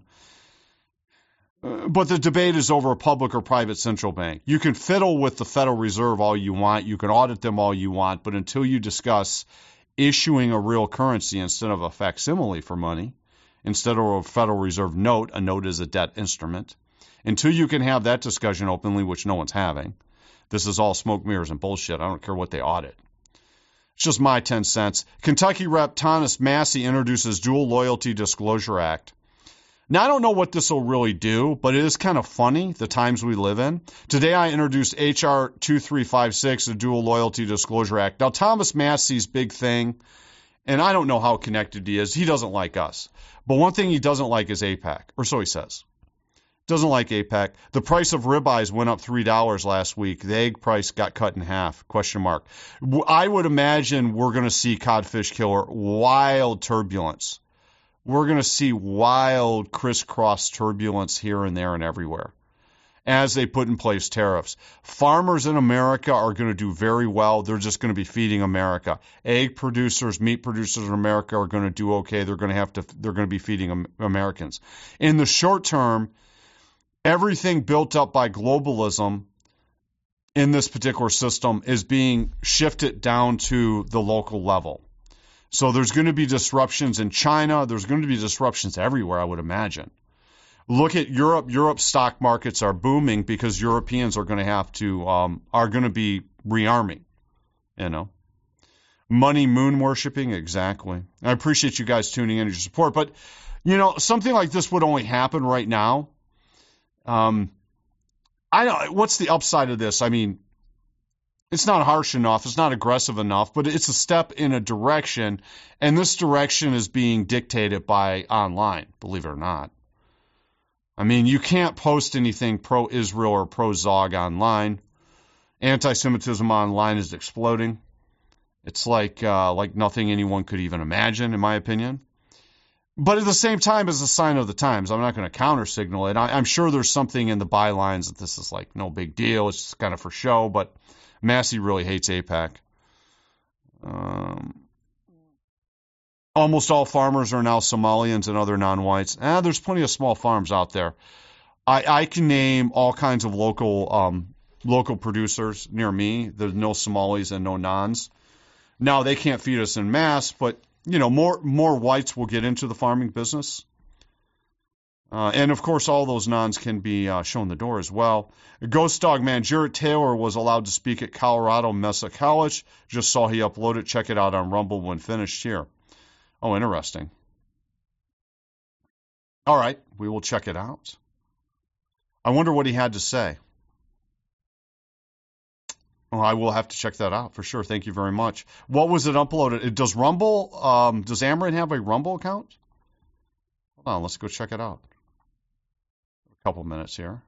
Uh, but the debate is over a public or private central bank. You can fiddle with the Federal Reserve all you want. You can audit them all you want. But until you discuss issuing a real currency instead of a facsimile for money, instead of a Federal Reserve note, a note is a debt instrument, until you can have that discussion openly, which no one's having, this is all smoke, mirrors, and bullshit. I don't care what they audit. It's just my ten cents. Kentucky Rep Thomas Massie introduces Dual Loyalty Disclosure Act. Now, I don't know what this will really do, but it is kind of funny, the times we live in. Today, I introduced H R twenty-three fifty-six, the Dual Loyalty Disclosure Act. Now, Thomas Massie's big thing, and I don't know how connected he is. He doesn't like us. But one thing he doesn't like is AIPAC, or so he says. Doesn't like AIPAC. The price of ribeyes went up three dollars last week. The egg price got cut in half, question mark. I would imagine we're going to see Codfish Killer wild turbulence. We're going to see wild crisscross turbulence here and there and everywhere as they put in place tariffs. Farmers in America are going to do very well. They're just going to be feeding America. Egg producers, meat producers in America are going to do okay. They're going to have to, they're going to be feeding Americans. In the short term, everything built up by globalism in this particular system is being shifted down to the local level. So there's going to be disruptions in China. There's going to be disruptions everywhere, I would imagine. Look at Europe. Europe's stock markets are booming because Europeans are going to have to, um, are going to be rearming, you know. Money moon worshiping, exactly. I appreciate you guys tuning in and your support. But, you know, something like this would only happen right now. Um, I don't, what's the upside of this? I mean, It's not harsh enough. It's not aggressive enough, but it's a step in a direction, and this direction is being dictated by online, believe it or not. I mean, you can't post anything pro-Israel or pro-Zog online. Anti-Semitism online is exploding. It's like uh, like nothing anyone could even imagine, in my opinion. But at the same time, it's a sign of the times. I'm not going to counter-signal it. I, I'm sure there's something in the bylines that this is like no big deal. It's just kind of for show, but Massey really hates AIPAC. Um, almost all farmers are now Somalians and other non-whites. Eh, there's plenty of small farms out there. I, I can name all kinds of local um, local producers near me. There's no Somalis and no nons. Now, they can't feed us in mass, but you know, more more whites will get into the farming business. Uh, and, of course, all those nons can be uh, shown the door as well. Ghost Dog Man, Jarrett Taylor was allowed to speak at Colorado Mesa College. Just saw he uploaded. Check it out on Rumble when finished here. Oh, interesting. All right, we will check it out. I wonder what he had to say. Well, I will have to check that out for sure. Thank you very much. What was it uploaded? Does Rumble, um, does Ameren have a Rumble account? Hold on, let's go check it out. A couple minutes here.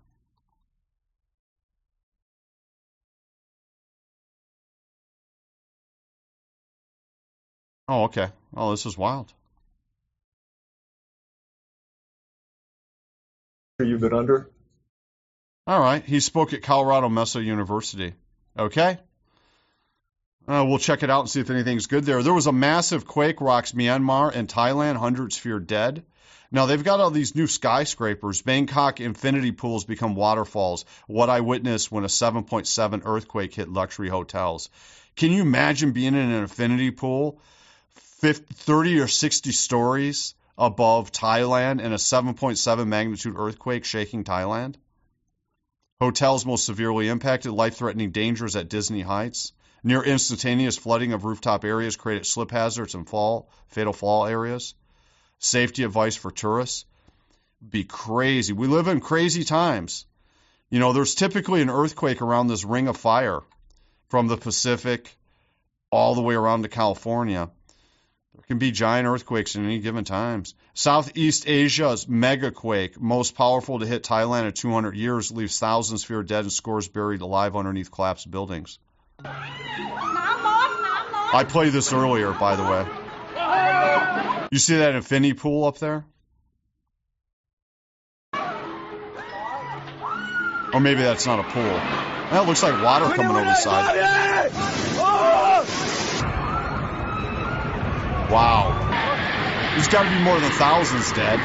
Oh, okay. Oh, this is wild. You've been under? All right. He spoke at Colorado Mesa University. Okay. Uh, we'll check it out and see if anything's good there. There was a massive quake rocks Myanmar and Thailand, hundreds feared dead. Now, they've got all these new skyscrapers. Bangkok infinity pools become waterfalls. What I witnessed when a seven point seven earthquake hit luxury hotels. Can you imagine being in an infinity pool thirty or sixty stories above Thailand and a seven point seven magnitude earthquake shaking Thailand? Hotels most severely impacted, life-threatening dangers at Disney Heights. Near instantaneous flooding of rooftop areas created slip hazards and fall, fatal fall areas. Safety advice for tourists. Be crazy. We live in crazy times. You know, there's typically an earthquake around this ring of fire from the Pacific all the way around to California. There can be giant earthquakes in any given times. Southeast Asia's megaquake, most powerful to hit Thailand in two hundred years, leaves thousands feared dead and scores buried alive underneath collapsed buildings. I played this earlier, by the way. You see that infinity pool up there? Or maybe that's not a pool. That looks like water coming over the side. Wow. There's got to be more than thousands dead.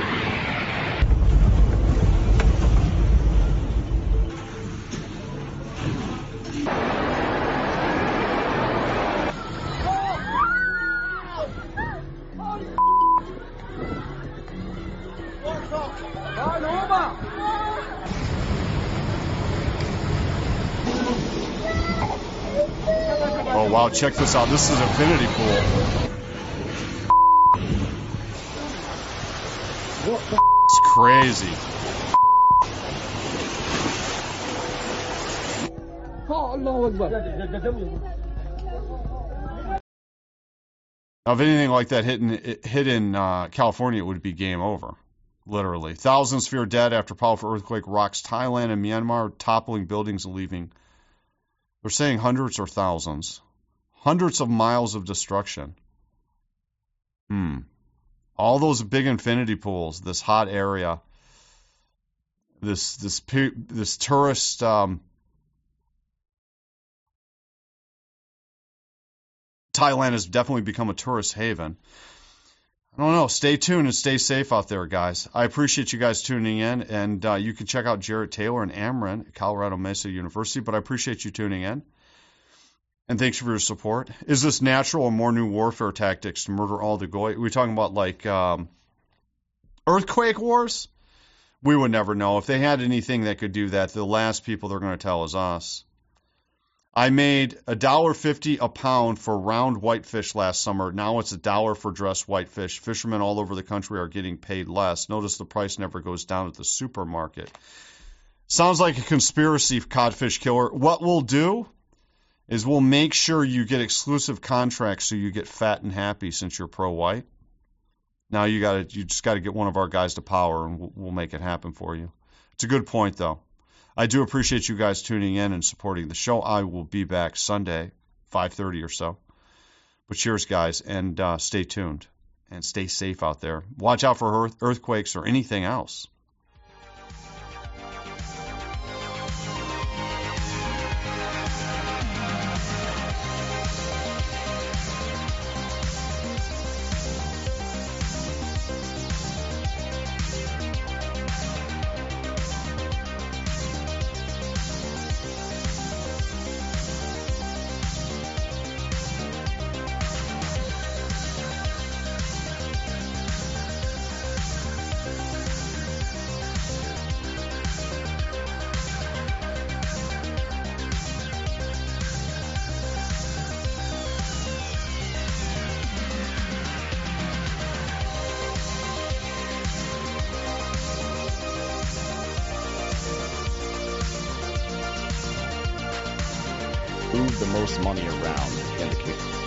Oh, wow, check this out. This is infinity pool. It's crazy. Now, if anything like that hit in, hit in uh, California, it would be game over. Literally. Thousands feared dead after powerful earthquake rocks Thailand and Myanmar, toppling buildings and leaving. They're saying hundreds or thousands. Hundreds of miles of destruction. Hmm. All those big infinity pools, this hot area, this this this tourist um, Thailand has definitely become a tourist haven. I don't know. Stay tuned and stay safe out there, guys. I appreciate you guys tuning in, and uh, you can check out Jarrett Taylor and Ameren at Colorado Mesa University, but I appreciate you tuning in. And thanks for your support. Is this natural or more new warfare tactics to murder all the goy? Are we talking about like um, earthquake wars? We would never know. If they had anything that could do that, the last people they're going to tell is us. I made one dollar fifty a pound for round whitefish last summer. Now it's a dollar for dressed whitefish. Fishermen all over the country are getting paid less. Notice the price never goes down at the supermarket. Sounds like a conspiracy, codfish killer. What we'll do is we'll make sure you get exclusive contracts so you get fat and happy since you're pro-white. Now you got to, you just got to get one of our guys to power, and we'll, we'll make it happen for you. It's a good point, though. I do appreciate you guys tuning in and supporting the show. I will be back Sunday, five thirty or so. But cheers, guys, and uh, stay tuned and stay safe out there. Watch out for earth- earthquakes or anything else. Move the most money around in the community.